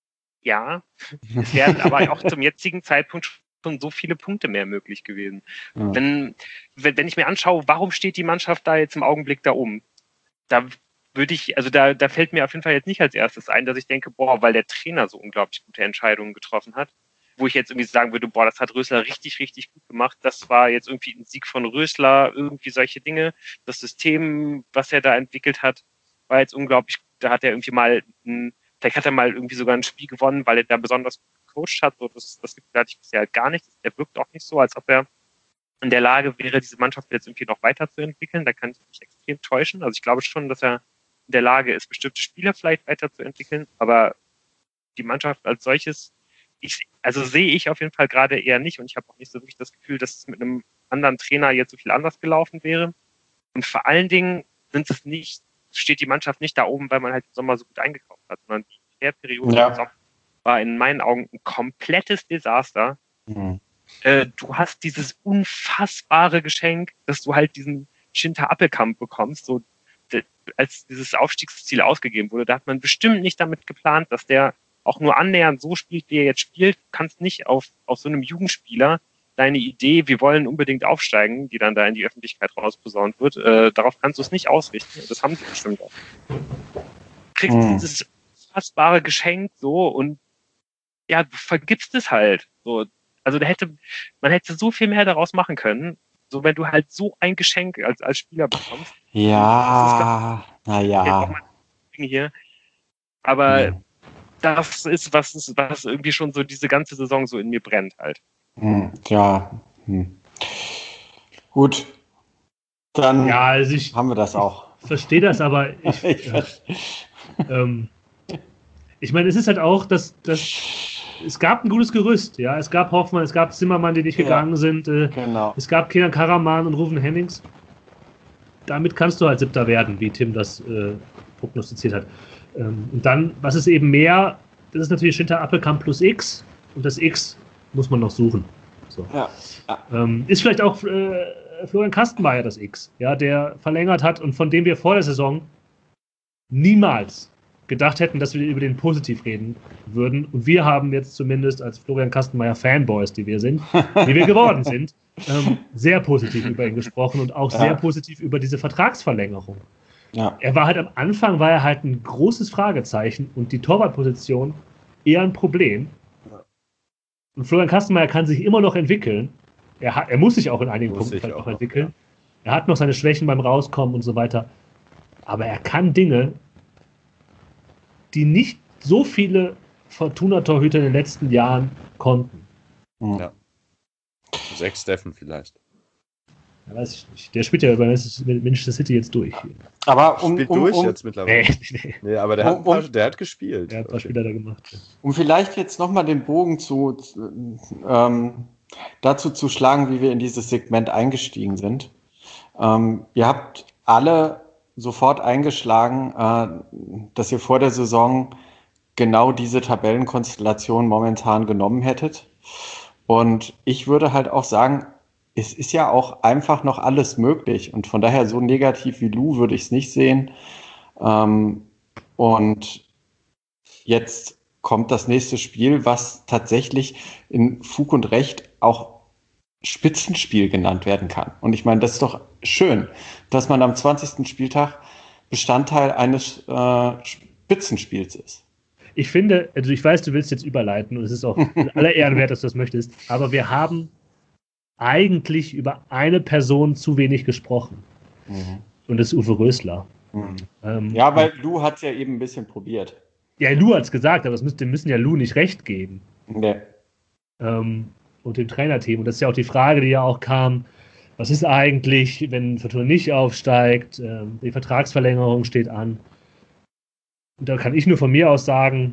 S1: ja, ja es wären aber auch zum jetzigen Zeitpunkt schon so viele Punkte mehr möglich gewesen. Ja. Wenn, wenn, wenn ich mir anschaue, warum steht die Mannschaft da jetzt im Augenblick da oben? Da würde ich, also da, da fällt mir auf jeden Fall jetzt nicht als erstes ein, dass ich denke, boah, weil der Trainer so unglaublich gute Entscheidungen getroffen hat, wo ich jetzt irgendwie sagen würde, boah, das hat Rösler richtig, richtig gut gemacht. Das war jetzt irgendwie ein Sieg von Rösler, irgendwie solche Dinge. Das System, was er da entwickelt hat, war jetzt unglaublich gut. Da hat er irgendwie mal, ein, vielleicht hat er mal irgendwie sogar ein Spiel gewonnen, weil er da besonders gut gecoacht hat. So, das, das hatte ich bisher halt gar nicht. Er wirkt auch nicht so, als ob er in der Lage wäre, diese Mannschaft jetzt irgendwie noch weiterzuentwickeln. Da kann ich mich extrem täuschen. Also ich glaube schon, dass er in der Lage ist, bestimmte Spieler vielleicht weiterzuentwickeln, aber die Mannschaft als solches, ich, also sehe ich auf jeden Fall gerade eher nicht und ich habe auch nicht so wirklich das Gefühl, dass es mit einem anderen Trainer jetzt so viel anders gelaufen wäre. Und vor allen Dingen sind es nicht, steht die Mannschaft nicht da oben, weil man halt im Sommer so gut eingekauft hat, sondern die Periode ja. war in meinen Augen ein komplettes Desaster. Mhm. Äh, du hast dieses unfassbare Geschenk, dass du halt diesen Schinter Appelkamp bekommst, so als dieses Aufstiegsziel ausgegeben wurde, da hat man bestimmt nicht damit geplant, dass der auch nur annähernd so spielt, wie er jetzt spielt. Du kannst nicht auf, auf so einem Jugendspieler deine Idee, wir wollen unbedingt aufsteigen, die dann da in die Öffentlichkeit rausposaunt wird, äh, darauf kannst du es nicht ausrichten. Das haben sie bestimmt auch. Du kriegst mhm. dieses unfassbare Geschenk so und ja, du vergibst es halt. So. Also da hätte, man hätte so viel mehr daraus machen können. So, wenn du halt so ein Geschenk als, als Spieler bekommst.
S4: Ja, naja.
S1: Hier. Aber ja. das ist was, ist, was irgendwie schon so diese ganze Saison so in mir brennt halt.
S4: Hm, ja. Hm. Gut. Dann
S3: ja, also ich,
S4: haben wir das auch.
S3: Ich verstehe das, aber ich, ich, äh, ähm, ich meine, es ist halt auch, dass, dass es gab ein gutes Gerüst, ja. Es gab Hoffmann, es gab Zimmermann, die nicht ja, gegangen sind. Äh,
S4: genau.
S3: Es gab Kenan Karaman und Ruven Hennings. Damit kannst du halt Siebter werden, wie Tim das äh, prognostiziert hat. Ähm, und dann, was ist eben mehr, das ist natürlich Schinter Appelkamp plus X und das X muss man noch suchen. So.
S4: Ja, ja.
S3: Ähm, ist vielleicht auch äh, Florian Kastenmeier das X, ja, der verlängert hat und von dem wir vor der Saison niemals gedacht hätten, dass wir über den positiv reden würden. Und wir haben jetzt zumindest als Florian Kastenmeier Fanboys, die wir sind, die wir geworden sind, ähm, sehr positiv über ihn gesprochen und auch ja. sehr positiv über diese Vertragsverlängerung. Ja. Er war halt am Anfang, war er halt ein großes Fragezeichen und die Torwartposition eher ein Problem. Und Florian Kastenmeier kann sich immer noch entwickeln. Er, hat, er muss sich auch in einigen muss Punkten auch entwickeln. Ja. Er hat noch seine Schwächen beim Rauskommen und so weiter. Aber er kann Dinge, die nicht so viele Fortuna-Torhüter in den letzten Jahren konnten.
S2: Ja. Sechs Steffen vielleicht.
S3: Ja, weiß ich nicht. Der spielt ja bei Manchester City jetzt durch.
S4: Aber um,
S2: spielt
S4: um,
S2: durch
S4: um,
S2: jetzt mittlerweile. Nee, nee. nee aber der, um, hat, der hat gespielt.
S3: Der hat ein paar Spieler da gemacht. Ja.
S4: Um vielleicht jetzt nochmal den Bogen zu ähm, dazu zu schlagen, wie wir in dieses Segment eingestiegen sind. Ähm, ihr habt alle sofort eingeschlagen, äh, dass ihr vor der Saison genau diese Tabellenkonstellation momentan genommen hättet. Und ich würde halt auch sagen, es ist ja auch einfach noch alles möglich. Und von daher so negativ wie Lou würde ich es nicht sehen. Ähm, und jetzt kommt das nächste Spiel, was tatsächlich in Fug und Recht auch Spitzenspiel genannt werden kann. Und ich meine, das ist doch schön, dass man am zwanzigsten Spieltag Bestandteil eines äh, Spitzenspiels ist.
S3: Ich finde, also ich weiß, du willst jetzt überleiten und es ist auch aller Ehren wert, dass du das möchtest, aber wir haben eigentlich über eine Person zu wenig gesprochen. Mhm. Und das ist Uwe Rösler.
S4: Mhm. Ähm, ja, weil Lou hat es ja eben ein bisschen probiert.
S3: Ja, Lou hat es gesagt, aber wir müssen ja Lou nicht recht geben.
S4: Nee.
S3: Ähm, und dem Trainerteam. Und das ist ja auch die Frage, die ja auch kam, was ist eigentlich, wenn Fortuna nicht aufsteigt? Ähm, die Vertragsverlängerung steht an. Und da kann ich nur von mir aus sagen,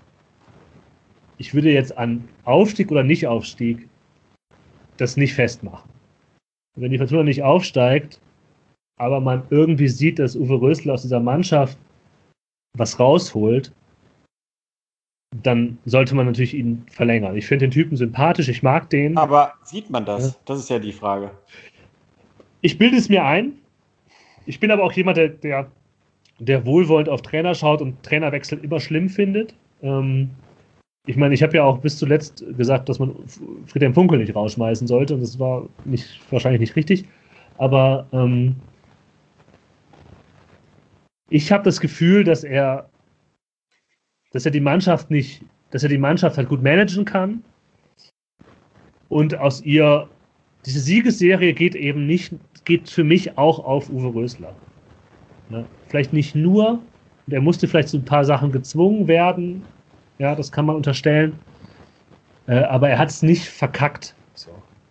S3: ich würde jetzt an Aufstieg oder Nicht-Aufstieg das nicht festmachen. Und wenn die Fortuna nicht aufsteigt, aber man irgendwie sieht, dass Uwe Rösler aus dieser Mannschaft was rausholt, dann sollte man natürlich ihn verlängern. Ich finde den Typen sympathisch, ich mag den.
S4: Aber sieht man das? Ja. Das ist ja die Frage.
S3: Ich bilde es mir ein. Ich bin aber auch jemand, der, der, der wohlwollend auf Trainer schaut und Trainerwechsel immer schlimm findet. Ähm, ich meine, ich habe ja auch bis zuletzt gesagt, dass man Friedhelm Funkel nicht rausschmeißen sollte und das war nicht, wahrscheinlich nicht richtig. Aber ähm, ich habe das Gefühl, dass er dass er die Mannschaft nicht, dass er die Mannschaft halt gut managen kann und aus ihr, diese Siegesserie geht eben nicht, geht für mich auch auf Uwe Rösler. Ne? Vielleicht nicht nur, und er musste vielleicht zu ein paar Sachen gezwungen werden, ja, das kann man unterstellen, äh, aber er hat es nicht verkackt. So.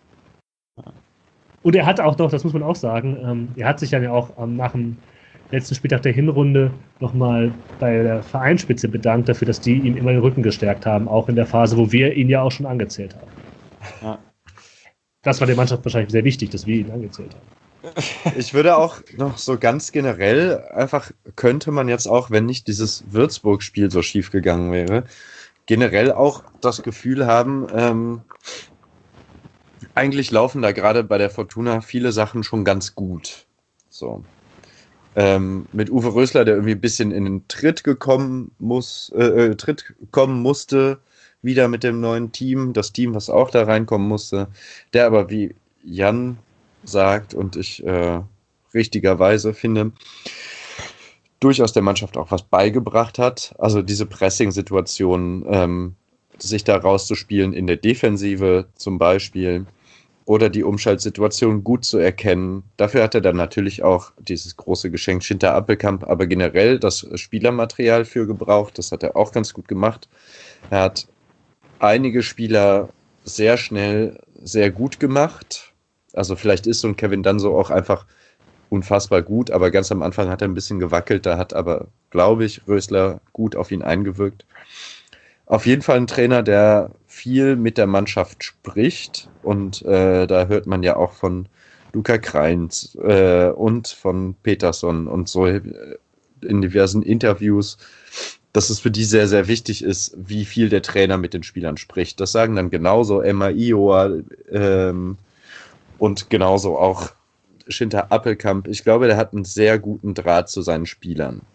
S3: Und er hat auch noch, das muss man auch sagen, ähm, er hat sich dann ja auch ähm, nach dem letzten Spieltag der Hinrunde nochmal bei der Vereinsspitze bedankt dafür, dass die ihm immer den Rücken gestärkt haben, auch in der Phase, wo wir ihn ja auch schon angezählt haben. Ja. Das war der Mannschaft wahrscheinlich sehr wichtig, dass wir ihn angezählt haben.
S2: Ich würde auch noch so ganz generell, einfach könnte man jetzt auch, wenn nicht dieses Würzburg-Spiel so schief gegangen wäre, generell auch das Gefühl haben, ähm, eigentlich laufen da gerade bei der Fortuna viele Sachen schon ganz gut. So. Ähm, mit Uwe Rösler, der irgendwie ein bisschen in den Tritt gekommen muss, äh, Tritt kommen musste, wieder mit dem neuen Team, das Team, was auch da reinkommen musste, der aber, wie Jan sagt und ich äh, richtigerweise finde, durchaus der Mannschaft auch was beigebracht hat. Also diese Pressing-Situation, ähm, sich da rauszuspielen in der Defensive zum Beispiel, oder die Umschaltsituation gut zu erkennen. Dafür hat er dann natürlich auch dieses große Geschenk Schinter Appelkamp, aber generell das Spielermaterial für gebraucht. Das hat er auch ganz gut gemacht. Er hat einige Spieler sehr schnell sehr gut gemacht. Also vielleicht ist so ein Kevin Danso auch einfach unfassbar gut, aber ganz am Anfang hat er ein bisschen gewackelt. Da hat aber, glaube ich, Rösler gut auf ihn eingewirkt. Auf jeden Fall ein Trainer, der viel mit der Mannschaft spricht und äh, da hört man ja auch von Luca Kreins äh, und von Peterson und so in diversen Interviews, dass es für die sehr, sehr wichtig ist, wie viel der Trainer mit den Spielern spricht. Das sagen dann genauso Emma Ioa ähm, und genauso auch Schinter Appelkamp. Ich glaube, der hat einen sehr guten Draht zu seinen Spielern.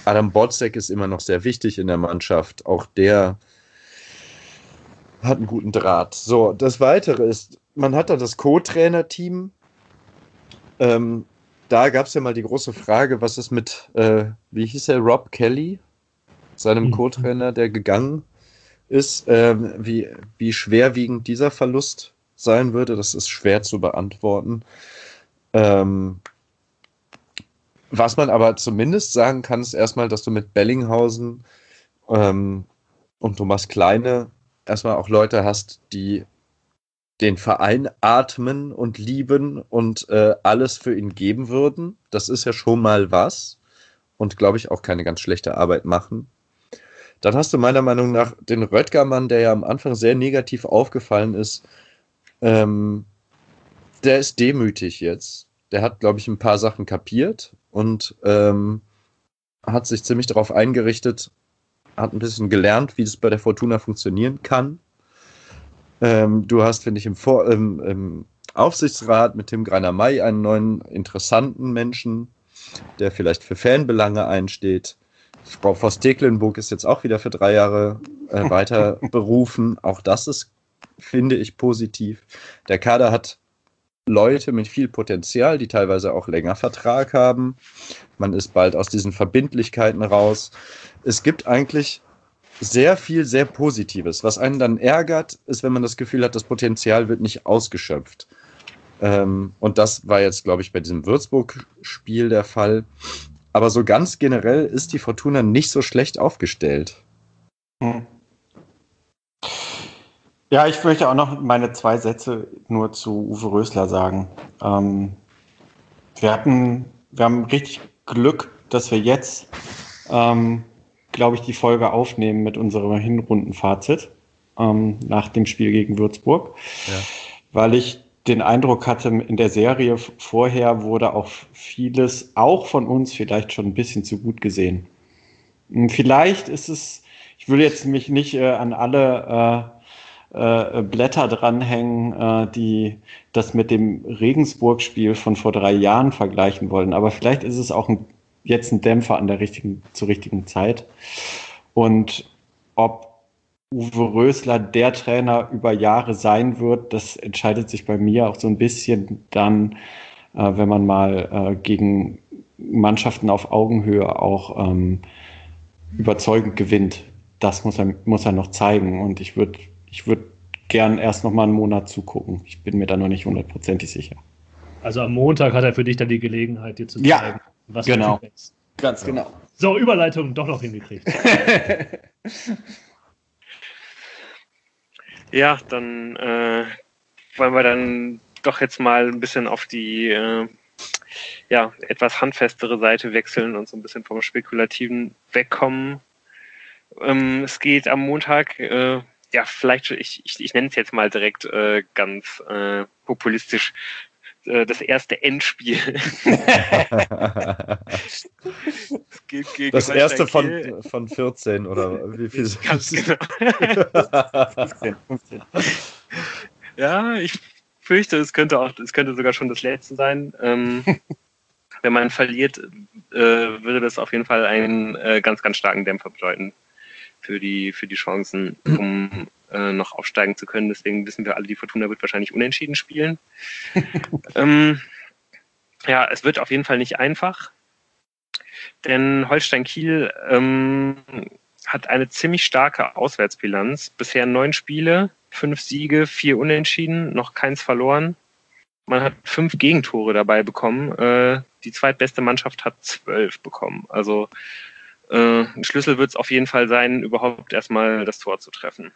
S2: Adam Botzek ist immer noch sehr wichtig in der Mannschaft. Auch der hat einen guten Draht. So, das Weitere ist, man hat da das Co-Trainer-Team. Ähm, da gab es ja mal die große Frage, was ist mit, äh, wie hieß er, Rob Kelly, seinem mhm. Co-Trainer, der gegangen ist, ähm, wie, wie schwerwiegend dieser Verlust sein würde. Das ist schwer zu beantworten. Ähm, was man aber zumindest sagen kann, ist erstmal, dass du mit Bellinghausen ähm, und Thomas Kleine erstmal auch Leute hast, die den Verein atmen und lieben und äh, alles für ihn geben würden. Das ist ja schon mal was und, glaube ich, auch keine ganz schlechte Arbeit machen. Dann hast du meiner Meinung nach den Röttgermann, der ja am Anfang sehr negativ aufgefallen ist. Ähm, der ist demütig jetzt. Der hat, glaube ich, ein paar Sachen kapiert und ähm, hat sich ziemlich darauf eingerichtet, hat ein bisschen gelernt, wie das bei der Fortuna funktionieren kann. Ähm, du hast, finde ich, im, Vor- im, im Aufsichtsrat mit Tim Greiner-May einen neuen, interessanten Menschen, der vielleicht für Fanbelange einsteht. Frau Voss-Tecklenburg ist jetzt auch wieder für drei Jahre äh, weiter berufen. Auch das ist, finde ich, positiv. Der Kader hat Leute mit viel Potenzial, die teilweise auch länger Vertrag haben. Man ist bald aus diesen Verbindlichkeiten raus. Es gibt eigentlich sehr viel, sehr Positives. Was einen dann ärgert, ist, wenn man das Gefühl hat, das Potenzial wird nicht ausgeschöpft. Ähm, und das war jetzt, glaube ich, bei diesem Würzburg-Spiel der Fall. Aber so ganz generell ist die Fortuna nicht so schlecht aufgestellt.
S4: Hm. Ja, ich möchte auch noch meine zwei Sätze nur zu Uwe Rösler sagen. Ähm, wir hatten, wir haben richtig Glück, dass wir jetzt, ähm, glaube ich, die Folge aufnehmen mit unserem Hinrundenfazit ähm, nach dem Spiel gegen Würzburg, ja. Weil ich den Eindruck hatte, in der Serie vorher wurde auch vieles, auch von uns, vielleicht schon ein bisschen zu gut gesehen. Vielleicht ist es, ich will jetzt mich nicht äh, an alle äh, Äh, Blätter dranhängen, äh, die das mit dem Regensburg-Spiel von vor drei Jahren vergleichen wollen. Aber vielleicht ist es auch ein, jetzt ein Dämpfer an der richtigen, zur richtigen Zeit. Und ob Uwe Rösler der Trainer über Jahre sein wird, das entscheidet sich bei mir auch so ein bisschen dann, äh, wenn man mal äh, gegen Mannschaften auf Augenhöhe auch ähm, überzeugend gewinnt. Das muss er, muss er noch zeigen. Und ich würde Ich würde gern erst noch mal einen Monat zugucken. Ich bin mir da noch nicht hundertprozentig sicher.
S3: Also am Montag hat er für dich dann die Gelegenheit, dir zu zeigen,
S4: ja,
S3: was
S4: genau.
S3: du denkst.
S4: Ganz ja. genau.
S3: So, Überleitung doch noch hingekriegt.
S1: Ja, dann äh, wollen wir dann doch jetzt mal ein bisschen auf die äh, ja, etwas handfestere Seite wechseln und so ein bisschen vom Spekulativen wegkommen. Ähm, es geht am Montag äh, ja, vielleicht, ich, ich, ich nenne es jetzt mal direkt äh, ganz äh, populistisch, äh, das erste Endspiel.
S2: das geht gegen das erste von, von vierzehn oder wie viel?
S1: Ganz genau. fünfzehn, fünfzehn. Ja, ich fürchte, es könnte auch, es könnte sogar schon das letzte sein. Ähm, wenn man verliert, äh, würde das auf jeden Fall einen äh, ganz, ganz starken Dämpfer bedeuten. Für die, für die Chancen, um äh, noch aufsteigen zu können. Deswegen wissen wir alle, die Fortuna wird wahrscheinlich unentschieden spielen. ähm, ja, es wird auf jeden Fall nicht einfach, denn Holstein Kiel ähm, hat eine ziemlich starke Auswärtsbilanz. Bisher neun Spiele, fünf Siege, vier Unentschieden, noch keins verloren. Man hat fünf Gegentore dabei bekommen. Äh, die zweitbeste Mannschaft hat zwölf bekommen. Also Äh, ein Schlüssel wird es auf jeden Fall sein, überhaupt erstmal das Tor zu treffen.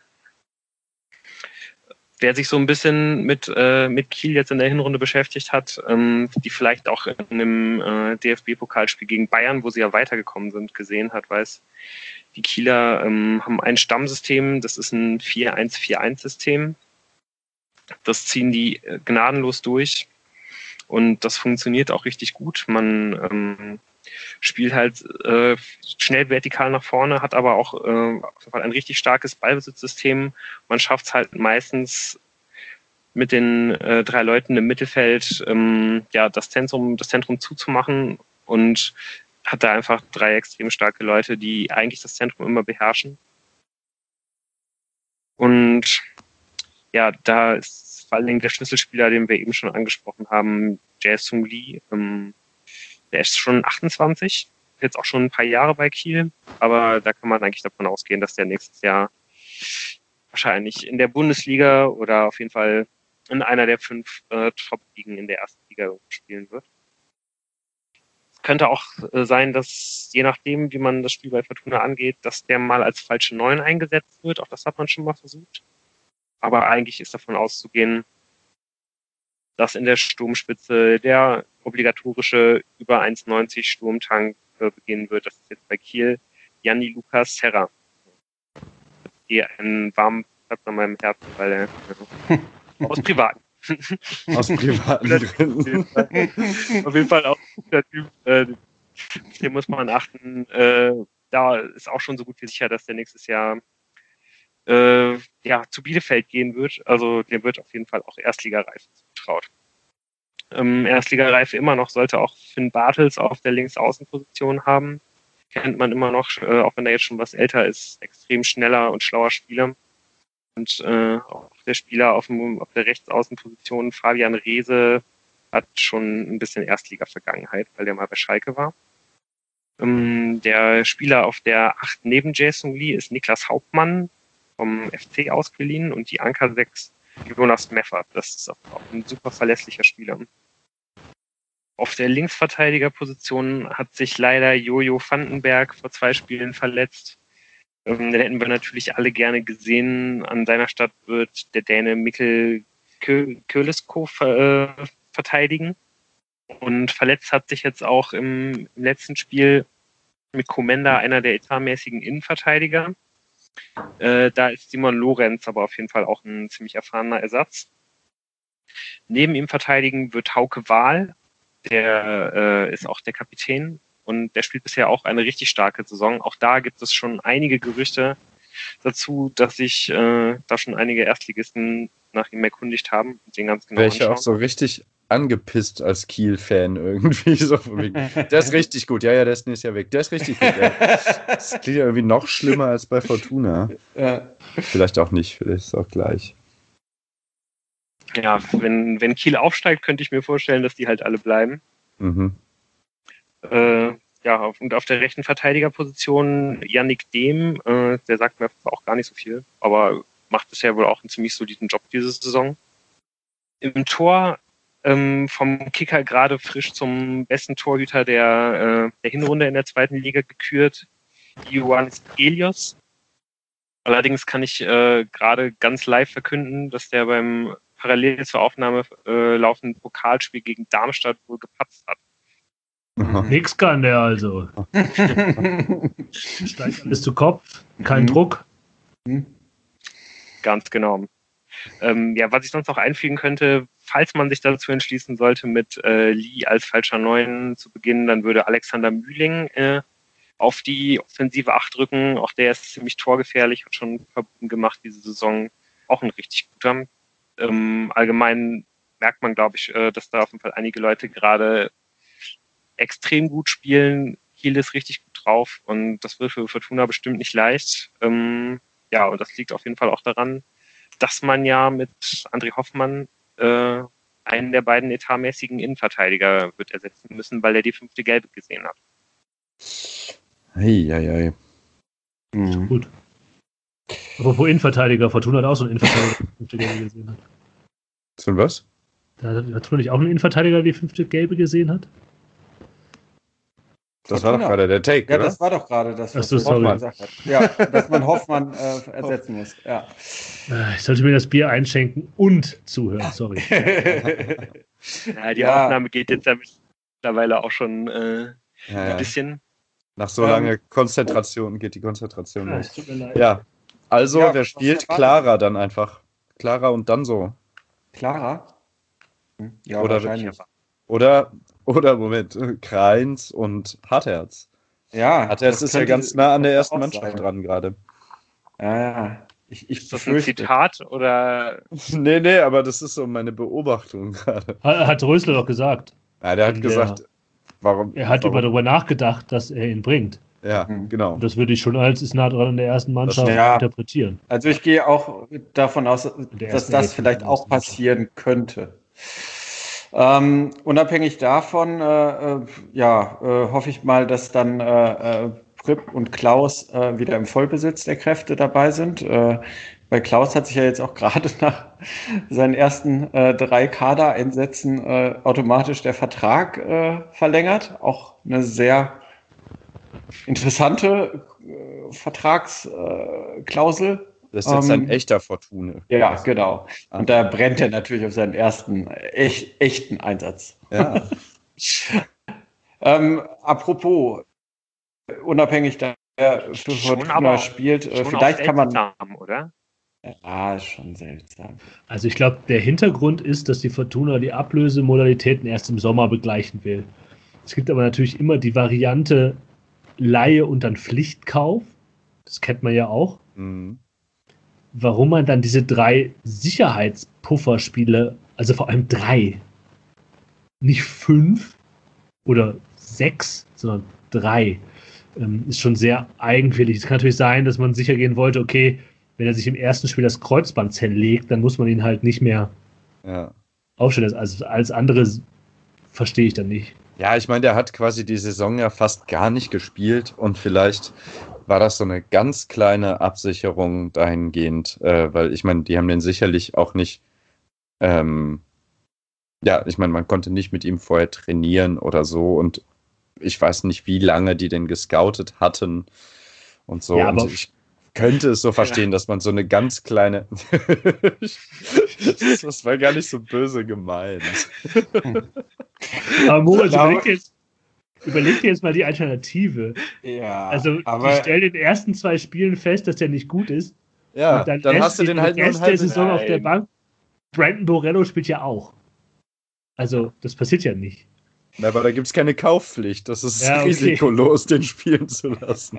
S1: Wer sich so ein bisschen mit, äh, mit Kiel jetzt in der Hinrunde beschäftigt hat, ähm, die vielleicht auch in einem äh, D F B-Pokalspiel gegen Bayern, wo sie ja weitergekommen sind, gesehen hat, weiß, die Kieler ähm, haben ein Stammsystem, das ist ein vier eins vier eins System. Das ziehen die gnadenlos durch und das funktioniert auch richtig gut. Man ähm, spielt halt äh, schnell vertikal nach vorne, hat aber auch äh, ein richtig starkes Ballbesitzsystem. Man schafft es halt meistens mit den äh, drei Leuten im Mittelfeld ähm, ja das Zentrum, das Zentrum zuzumachen und hat da einfach drei extrem starke Leute, die eigentlich das Zentrum immer beherrschen. Und ja, da ist vor allen Dingen der Schlüsselspieler, den wir eben schon angesprochen haben, Jae-Sung Lee. Ähm, der ist schon achtundzwanzig, jetzt auch schon ein paar Jahre bei Kiel, aber da kann man eigentlich davon ausgehen, dass der nächstes Jahr wahrscheinlich in der Bundesliga oder auf jeden Fall in einer der fünf äh, Top-Ligen in der ersten Liga spielen wird. Es könnte auch äh, sein, dass je nachdem, wie man das Spiel bei Fortuna angeht, dass der mal als falsche Neun eingesetzt wird. Auch das hat man schon mal versucht. Aber eigentlich ist davon auszugehen, dass in der Sturmspitze der obligatorische über eins neunzig Sturmtank äh, beginnen wird. Das ist jetzt bei Kiel Gianni Lucas Serra. Hier einen warmen Platz an meinem Herzen, weil er äh, aus privaten.
S2: Aus privaten Gründen.
S1: Auf jeden Fall auch ein guter Typ. Äh, den muss man achten. Äh, da ist auch schon so gut wie sicher, dass der nächstes Jahr äh, ja, zu Bielefeld gehen wird. Also dem wird auf jeden Fall auch Erstligareife zugetraut. Ähm, Erstligareife immer noch sollte auch Finn Bartels auf der Linksaußenposition haben. Kennt man immer noch, äh, auch wenn er jetzt schon was älter ist, extrem schneller und schlauer Spieler. Und äh, auch der Spieler auf, dem, auf der Rechtsaußenposition, Fabian Reese, hat schon ein bisschen Erstliga-Vergangenheit, weil der mal bei Schalke war. Ähm, der Spieler auf der acht neben Jae-Sung Lee ist Niklas Hauptmann vom F C ausgeliehen und die Anker sechs Jonas Meffert. Das ist auch ein super verlässlicher Spieler. Auf der Linksverteidigerposition hat sich leider Jojo Vandenberg vor zwei Spielen verletzt. Ähm, den hätten wir natürlich alle gerne gesehen. An seiner Stadt wird der Däne Mikkel Kölesko äh, verteidigen. Und verletzt hat sich jetzt auch im, im letzten Spiel mit Komenda einer der etatmäßigen Innenverteidiger. Äh, da ist Simon Lorenz aber auf jeden Fall auch ein ziemlich erfahrener Ersatz. Neben ihm verteidigen wird Hauke Wahl. Der äh, ist auch der Kapitän und der spielt bisher auch eine richtig starke Saison. Auch da gibt es schon einige Gerüchte dazu, dass sich äh, da schon einige Erstligisten nach ihm erkundigt haben und den ganz genau
S2: Welche
S1: anschauen.
S2: auch so richtig angepisst als Kiel-Fan irgendwie. So von wegen, der ist richtig gut. Ja, ja, der ist nächstes Jahr weg. Der ist richtig gut. Ja. Das klingt ja irgendwie noch schlimmer als bei Fortuna. Ja. Vielleicht auch nicht. Vielleicht ist es auch gleich.
S1: Ja, wenn, wenn Kiel aufsteigt, könnte ich mir vorstellen, dass die halt alle bleiben.
S2: Mhm.
S1: Äh, ja, und auf der rechten Verteidigerposition Yannick Dehm, äh, der sagt mir auch gar nicht so viel, aber macht bisher wohl auch einen ziemlich soliden Job diese Saison. Im Tor ähm, vom Kicker gerade frisch zum besten Torhüter der, äh, der Hinrunde in der zweiten Liga gekürt, Ioannis Elios. Allerdings kann ich äh, gerade ganz live verkünden, dass der beim parallel zur Aufnahme äh, laufenden Pokalspiel gegen Darmstadt wohl gepatzt hat.
S3: Mhm. Nix kann der also. Steigt alles zu Kopf, kein mhm. Druck.
S1: Ganz genau. Ähm, ja, was ich sonst noch einfügen könnte, falls man sich dazu entschließen sollte, mit äh, Lee als falscher Neun zu beginnen, dann würde Alexander Mühling äh, auf die offensive Acht rücken. Auch der ist ziemlich torgefährlich, hat schon Verbuden gemacht diese Saison. Auch ein richtig guter. Ähm, allgemein merkt man, glaube ich, äh, dass da auf jeden Fall einige Leute gerade extrem gut spielen. Kiel ist richtig gut drauf und das wird für Fortuna bestimmt nicht leicht. Ähm, ja, und das liegt auf jeden Fall auch daran, dass man ja mit André Hoffmann äh, einen der beiden etatmäßigen Innenverteidiger wird ersetzen müssen, weil er die fünfte Gelbe gesehen hat.
S2: Ei, ei, ei.
S3: Mhm. Gut. Apropos Innenverteidiger, Fortuna hat auch so einen Innenverteidiger, der die fünfte Gelbe gesehen hat.
S2: Von was?
S3: Da hat Fortuna nicht auch einen Innenverteidiger, der die fünfte Gelbe gesehen hat?
S2: Das Fortuna. War doch gerade der Take,
S4: ja,
S2: oder?
S4: Das war doch gerade das,
S3: was du Hoffmann gesagt
S4: hast. Ja, dass man Hoffmann äh, ersetzen muss. Ja.
S3: Ich sollte mir das Bier einschenken und zuhören, sorry.
S1: Ja, die ja. Aufnahme geht jetzt ja mittlerweile auch schon äh, ja, ein bisschen.
S2: Nach so langer ähm, Konzentration geht die Konzentration los. Ja, ja, also ja, wer spielt? Clara dann einfach. Clara und dann so.
S4: Clara? Hm, ja,
S2: oder,
S4: wahrscheinlich.
S2: Oder, oder, Moment, Kreins und Hartherz.
S4: Ja.
S2: Hartherz ist ja ganz nah an der ersten Mannschaft sein. dran gerade.
S4: Ja, ja. Ich, ich
S1: ist das ein Zitat oder?
S2: nee, nee, aber das ist so meine Beobachtung gerade.
S3: Hat, hat Rösler doch gesagt.
S2: Ja, der hat gesagt, warum?
S3: Er hat
S2: warum?
S3: immer darüber nachgedacht, dass er ihn bringt.
S2: Ja, genau.
S3: Und das würde ich schon als ist nah dran an der ersten Mannschaft
S4: ja.
S3: interpretieren.
S4: Also ich gehe auch davon aus, dass das vielleicht auch passieren könnte. Ähm, unabhängig davon, äh, äh, ja, äh, hoffe ich mal, dass dann äh, äh, Prip und Klaus äh, wieder im Vollbesitz der Kräfte dabei sind. Äh, bei Klaus hat sich ja jetzt auch gerade nach seinen ersten äh, drei Kadereinsätzen äh, automatisch der Vertrag äh, verlängert. Auch eine sehr interessante äh, Vertragsklausel. Äh,
S2: das ist jetzt ähm, ein echter Fortune.
S4: Ja, genau. Und da brennt er natürlich auf seinen ersten echt, echten Einsatz.
S2: Ja.
S4: ähm, apropos, unabhängig da er für Fortuna spielt, äh, vielleicht kann man...
S1: Seltsam, oder?
S4: Ja, ist schon seltsam.
S3: Also ich glaube, der Hintergrund ist, dass die Fortuna die Ablösemodalitäten erst im Sommer begleichen will. Es gibt aber natürlich immer die Variante Leihe und dann Pflichtkauf. Das kennt man ja auch.
S2: Mhm.
S3: Warum man dann diese drei Sicherheitspufferspiele, also vor allem drei, nicht fünf oder sechs, sondern drei, ähm, ist schon sehr eigenwillig. Es kann natürlich sein, dass man sicher gehen wollte, okay, wenn er sich im ersten Spiel das Kreuzband zerlegt, dann muss man ihn halt nicht mehr
S2: ja.
S3: aufstellen. Also alles andere verstehe ich dann nicht.
S2: Ja, ich meine, der hat quasi die Saison ja fast gar nicht gespielt und vielleicht war das so eine ganz kleine Absicherung dahingehend, äh, weil ich meine, die haben den sicherlich auch nicht, ähm, ja, ich meine, man konnte nicht mit ihm vorher trainieren oder so und ich weiß nicht, wie lange die den gescoutet hatten und so.
S3: Ja,
S2: und ich könnte es so verstehen, dass man so eine ganz kleine, das war gar nicht so böse gemeint.
S3: Aber Moritz, überleg dir, jetzt, überleg dir jetzt mal die Alternative.
S4: Ja,
S3: also
S4: aber
S3: die stellen in den ersten zwei Spielen fest, dass der nicht gut ist.
S2: Ja, dann, dann hast du den halt nur
S3: Rest der Saison auf der Bank. Brandon Borello spielt ja auch. Also das passiert ja nicht.
S2: Na, aber da gibt es keine Kaufpflicht. Das ist
S3: ja, okay.
S2: risikolos, den spielen zu lassen.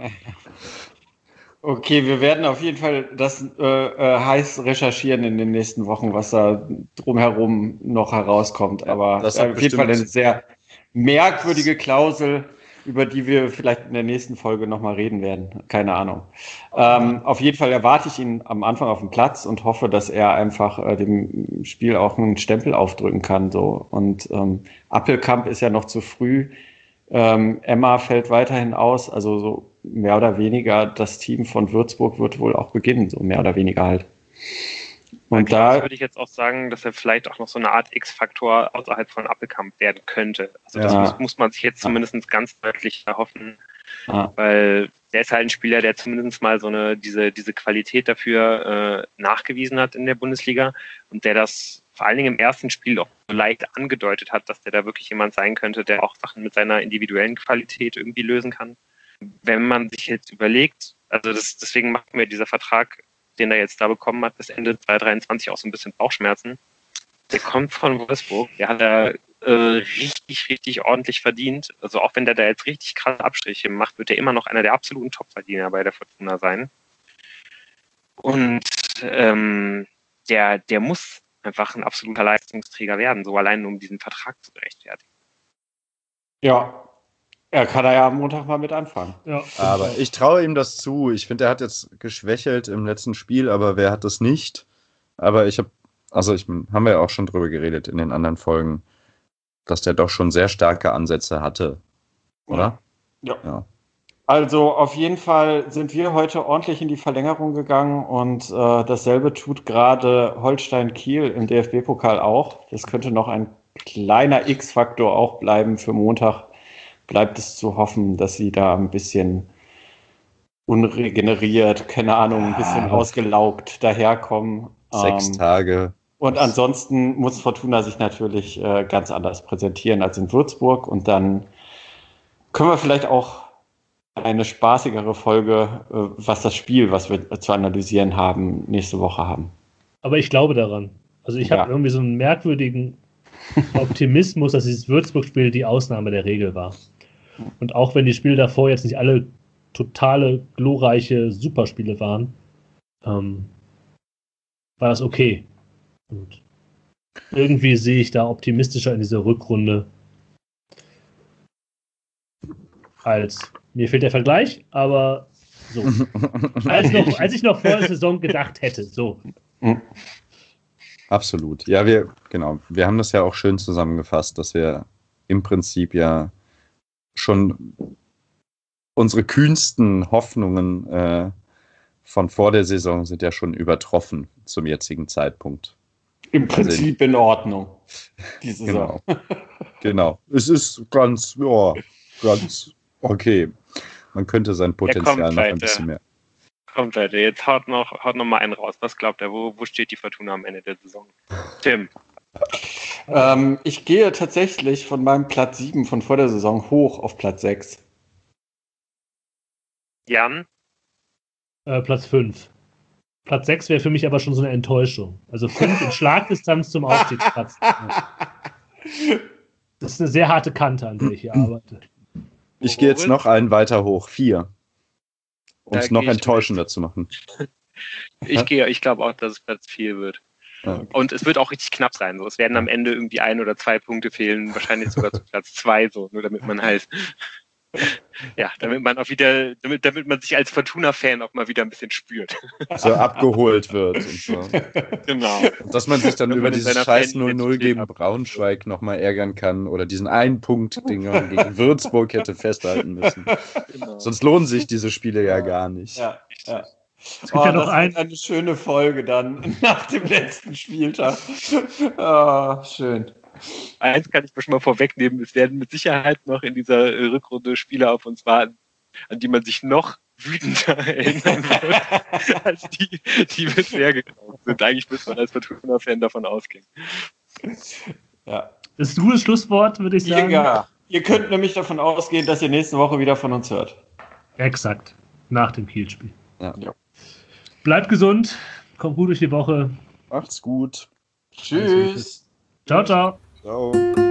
S4: Okay, wir werden auf jeden Fall das äh, äh, heiß recherchieren in den nächsten Wochen, was da drumherum noch herauskommt. Aber
S2: das
S4: auf jeden Fall eine sehr merkwürdige Klausel, über die wir vielleicht in der nächsten Folge nochmal reden werden. Keine Ahnung. Ähm, auf jeden Fall erwarte ich ihn am Anfang auf dem Platz und hoffe, dass er einfach äh, dem Spiel auch einen Stempel aufdrücken kann. So. Und ähm, Appelkamp ist ja noch zu früh. Ähm, Emma fällt weiterhin aus. Also so mehr oder weniger das Team von Würzburg wird wohl auch beginnen. So mehr oder weniger halt.
S1: Und da würde ich jetzt auch sagen, dass er vielleicht auch noch so eine Art X-Faktor außerhalb von Appelkamp werden könnte. Also das ja. muss, muss man sich jetzt zumindest ja. ganz deutlich erhoffen, ja. weil der ist halt ein Spieler, der zumindest mal so eine diese diese Qualität dafür äh, nachgewiesen hat in der Bundesliga und der das vor allen Dingen im ersten Spiel auch so leicht angedeutet hat, dass der da wirklich jemand sein könnte, der auch Sachen mit seiner individuellen Qualität irgendwie lösen kann. Wenn man sich jetzt überlegt, also das, deswegen macht mir dieser Vertrag, den er jetzt da bekommen hat, bis Ende zwanzig dreiundzwanzig auch so ein bisschen Bauchschmerzen. Der kommt von Wolfsburg, der hat da äh, richtig, richtig ordentlich verdient. Also auch wenn der da jetzt richtig krasse Abstriche macht, wird er immer noch einer der absoluten Top-Verdiener bei der Fortuna sein. Und ähm, der, der muss einfach ein absoluter Leistungsträger werden, so allein um diesen Vertrag zu rechtfertigen.
S4: Ja, er kann da ja am Montag mal mit anfangen.
S2: Ja. Aber ich traue ihm das zu. Ich finde, er hat jetzt geschwächelt im letzten Spiel, aber wer hat das nicht? Aber ich habe, also ich haben wir ja auch schon drüber geredet in den anderen Folgen, dass der doch schon sehr starke Ansätze hatte. Oder?
S4: Ja. ja. Also auf jeden Fall sind wir heute ordentlich in die Verlängerung gegangen und äh, dasselbe tut gerade Holstein Kiel im D F B-Pokal auch. Das könnte noch ein kleiner X-Faktor auch bleiben für Montag. Bleibt es zu hoffen, dass sie da ein bisschen unregeneriert, keine Ahnung, ein bisschen ah, ausgelaugt daherkommen.
S2: Sechs ähm, Tage.
S4: Und ansonsten muss Fortuna sich natürlich äh, ganz anders präsentieren als in Würzburg. Und dann können wir vielleicht auch eine spaßigere Folge, äh, was das Spiel, was wir zu analysieren haben, nächste Woche haben.
S3: Aber ich glaube daran. Also ich ja. habe irgendwie so einen merkwürdigen Optimismus, dass dieses Würzburg-Spiel die Ausnahme der Regel war. Und auch wenn die Spiele davor jetzt nicht alle totale, glorreiche Superspiele waren, ähm, war das okay. Und irgendwie sehe ich da optimistischer in dieser Rückrunde. als, mir fehlt der Vergleich, aber so. als, noch, als ich noch vor der Saison gedacht hätte, so.
S2: Absolut. Ja, wir, genau, wir haben das ja auch schön zusammengefasst, dass wir im Prinzip ja schon unsere kühnsten Hoffnungen äh, von vor der Saison sind ja schon übertroffen zum jetzigen Zeitpunkt.
S4: Im Prinzip also, in Ordnung. Die Saison.
S2: Genau. Genau. Es ist ganz, ja, ganz okay. Man könnte sein Potenzial noch ein bisschen mehr.
S1: Kommt, Leute, jetzt haut noch, haut noch mal einen raus. Was glaubt ihr, wo, wo steht die Fortuna am Ende der Saison? Tim.
S4: Ähm, ich gehe tatsächlich von meinem Platz sieben von vor der Saison hoch auf Platz sechs.
S1: Jan?
S3: Äh, Platz fünf. Platz sechs wäre für mich aber schon so eine Enttäuschung. Also fünf in Schlagdistanz zum Aufstiegsplatz. Das ist eine sehr harte Kante, an der ich hier arbeite.
S2: Ich gehe jetzt noch einen weiter hoch. Vier. Um es noch enttäuschender zu machen.
S1: Ich gehe, ich glaube auch, dass es Platz vier wird.
S2: Ja.
S1: Und es wird auch richtig knapp sein. So. Es werden am Ende irgendwie ein oder zwei Punkte fehlen, wahrscheinlich sogar zu Platz zwei, so, nur damit man halt, ja, damit man auch wieder, damit, damit man sich als Fortuna-Fan auch mal wieder ein bisschen spürt.
S2: So abgeholt wird und so.
S1: Genau.
S2: Und dass man sich dann über dieses scheiß null null gegen Braunschweig nochmal ärgern kann oder diesen einen Punkt, den man gegen Würzburg hätte festhalten müssen. Genau. Sonst lohnen sich diese Spiele ja gar nicht.
S4: Ja, ja.
S3: Es gibt oh, ja noch
S4: das
S3: ein...
S4: ist eine schöne Folge dann nach dem letzten Spieltag. Oh, schön.
S1: Eins kann ich mir schon mal vorwegnehmen, es werden mit Sicherheit noch in dieser Rückrunde Spiele auf uns warten, an die man sich noch wütender erinnern wird, als die, die bisher gekommen sind. Eigentlich müsste man als Fortuna-Fan davon ausgehen.
S4: Ja.
S3: Das ist ein gutes Schlusswort, würde ich sagen.
S4: Ja, ihr könnt nämlich davon ausgehen, dass ihr nächste Woche wieder von uns hört.
S3: Exakt, nach dem Kiel-Spiel.
S2: Ja. Ja.
S3: Bleibt gesund, kommt gut durch die Woche.
S2: Macht's gut.
S4: Tschüss.
S3: Ciao, ciao.
S2: Ciao.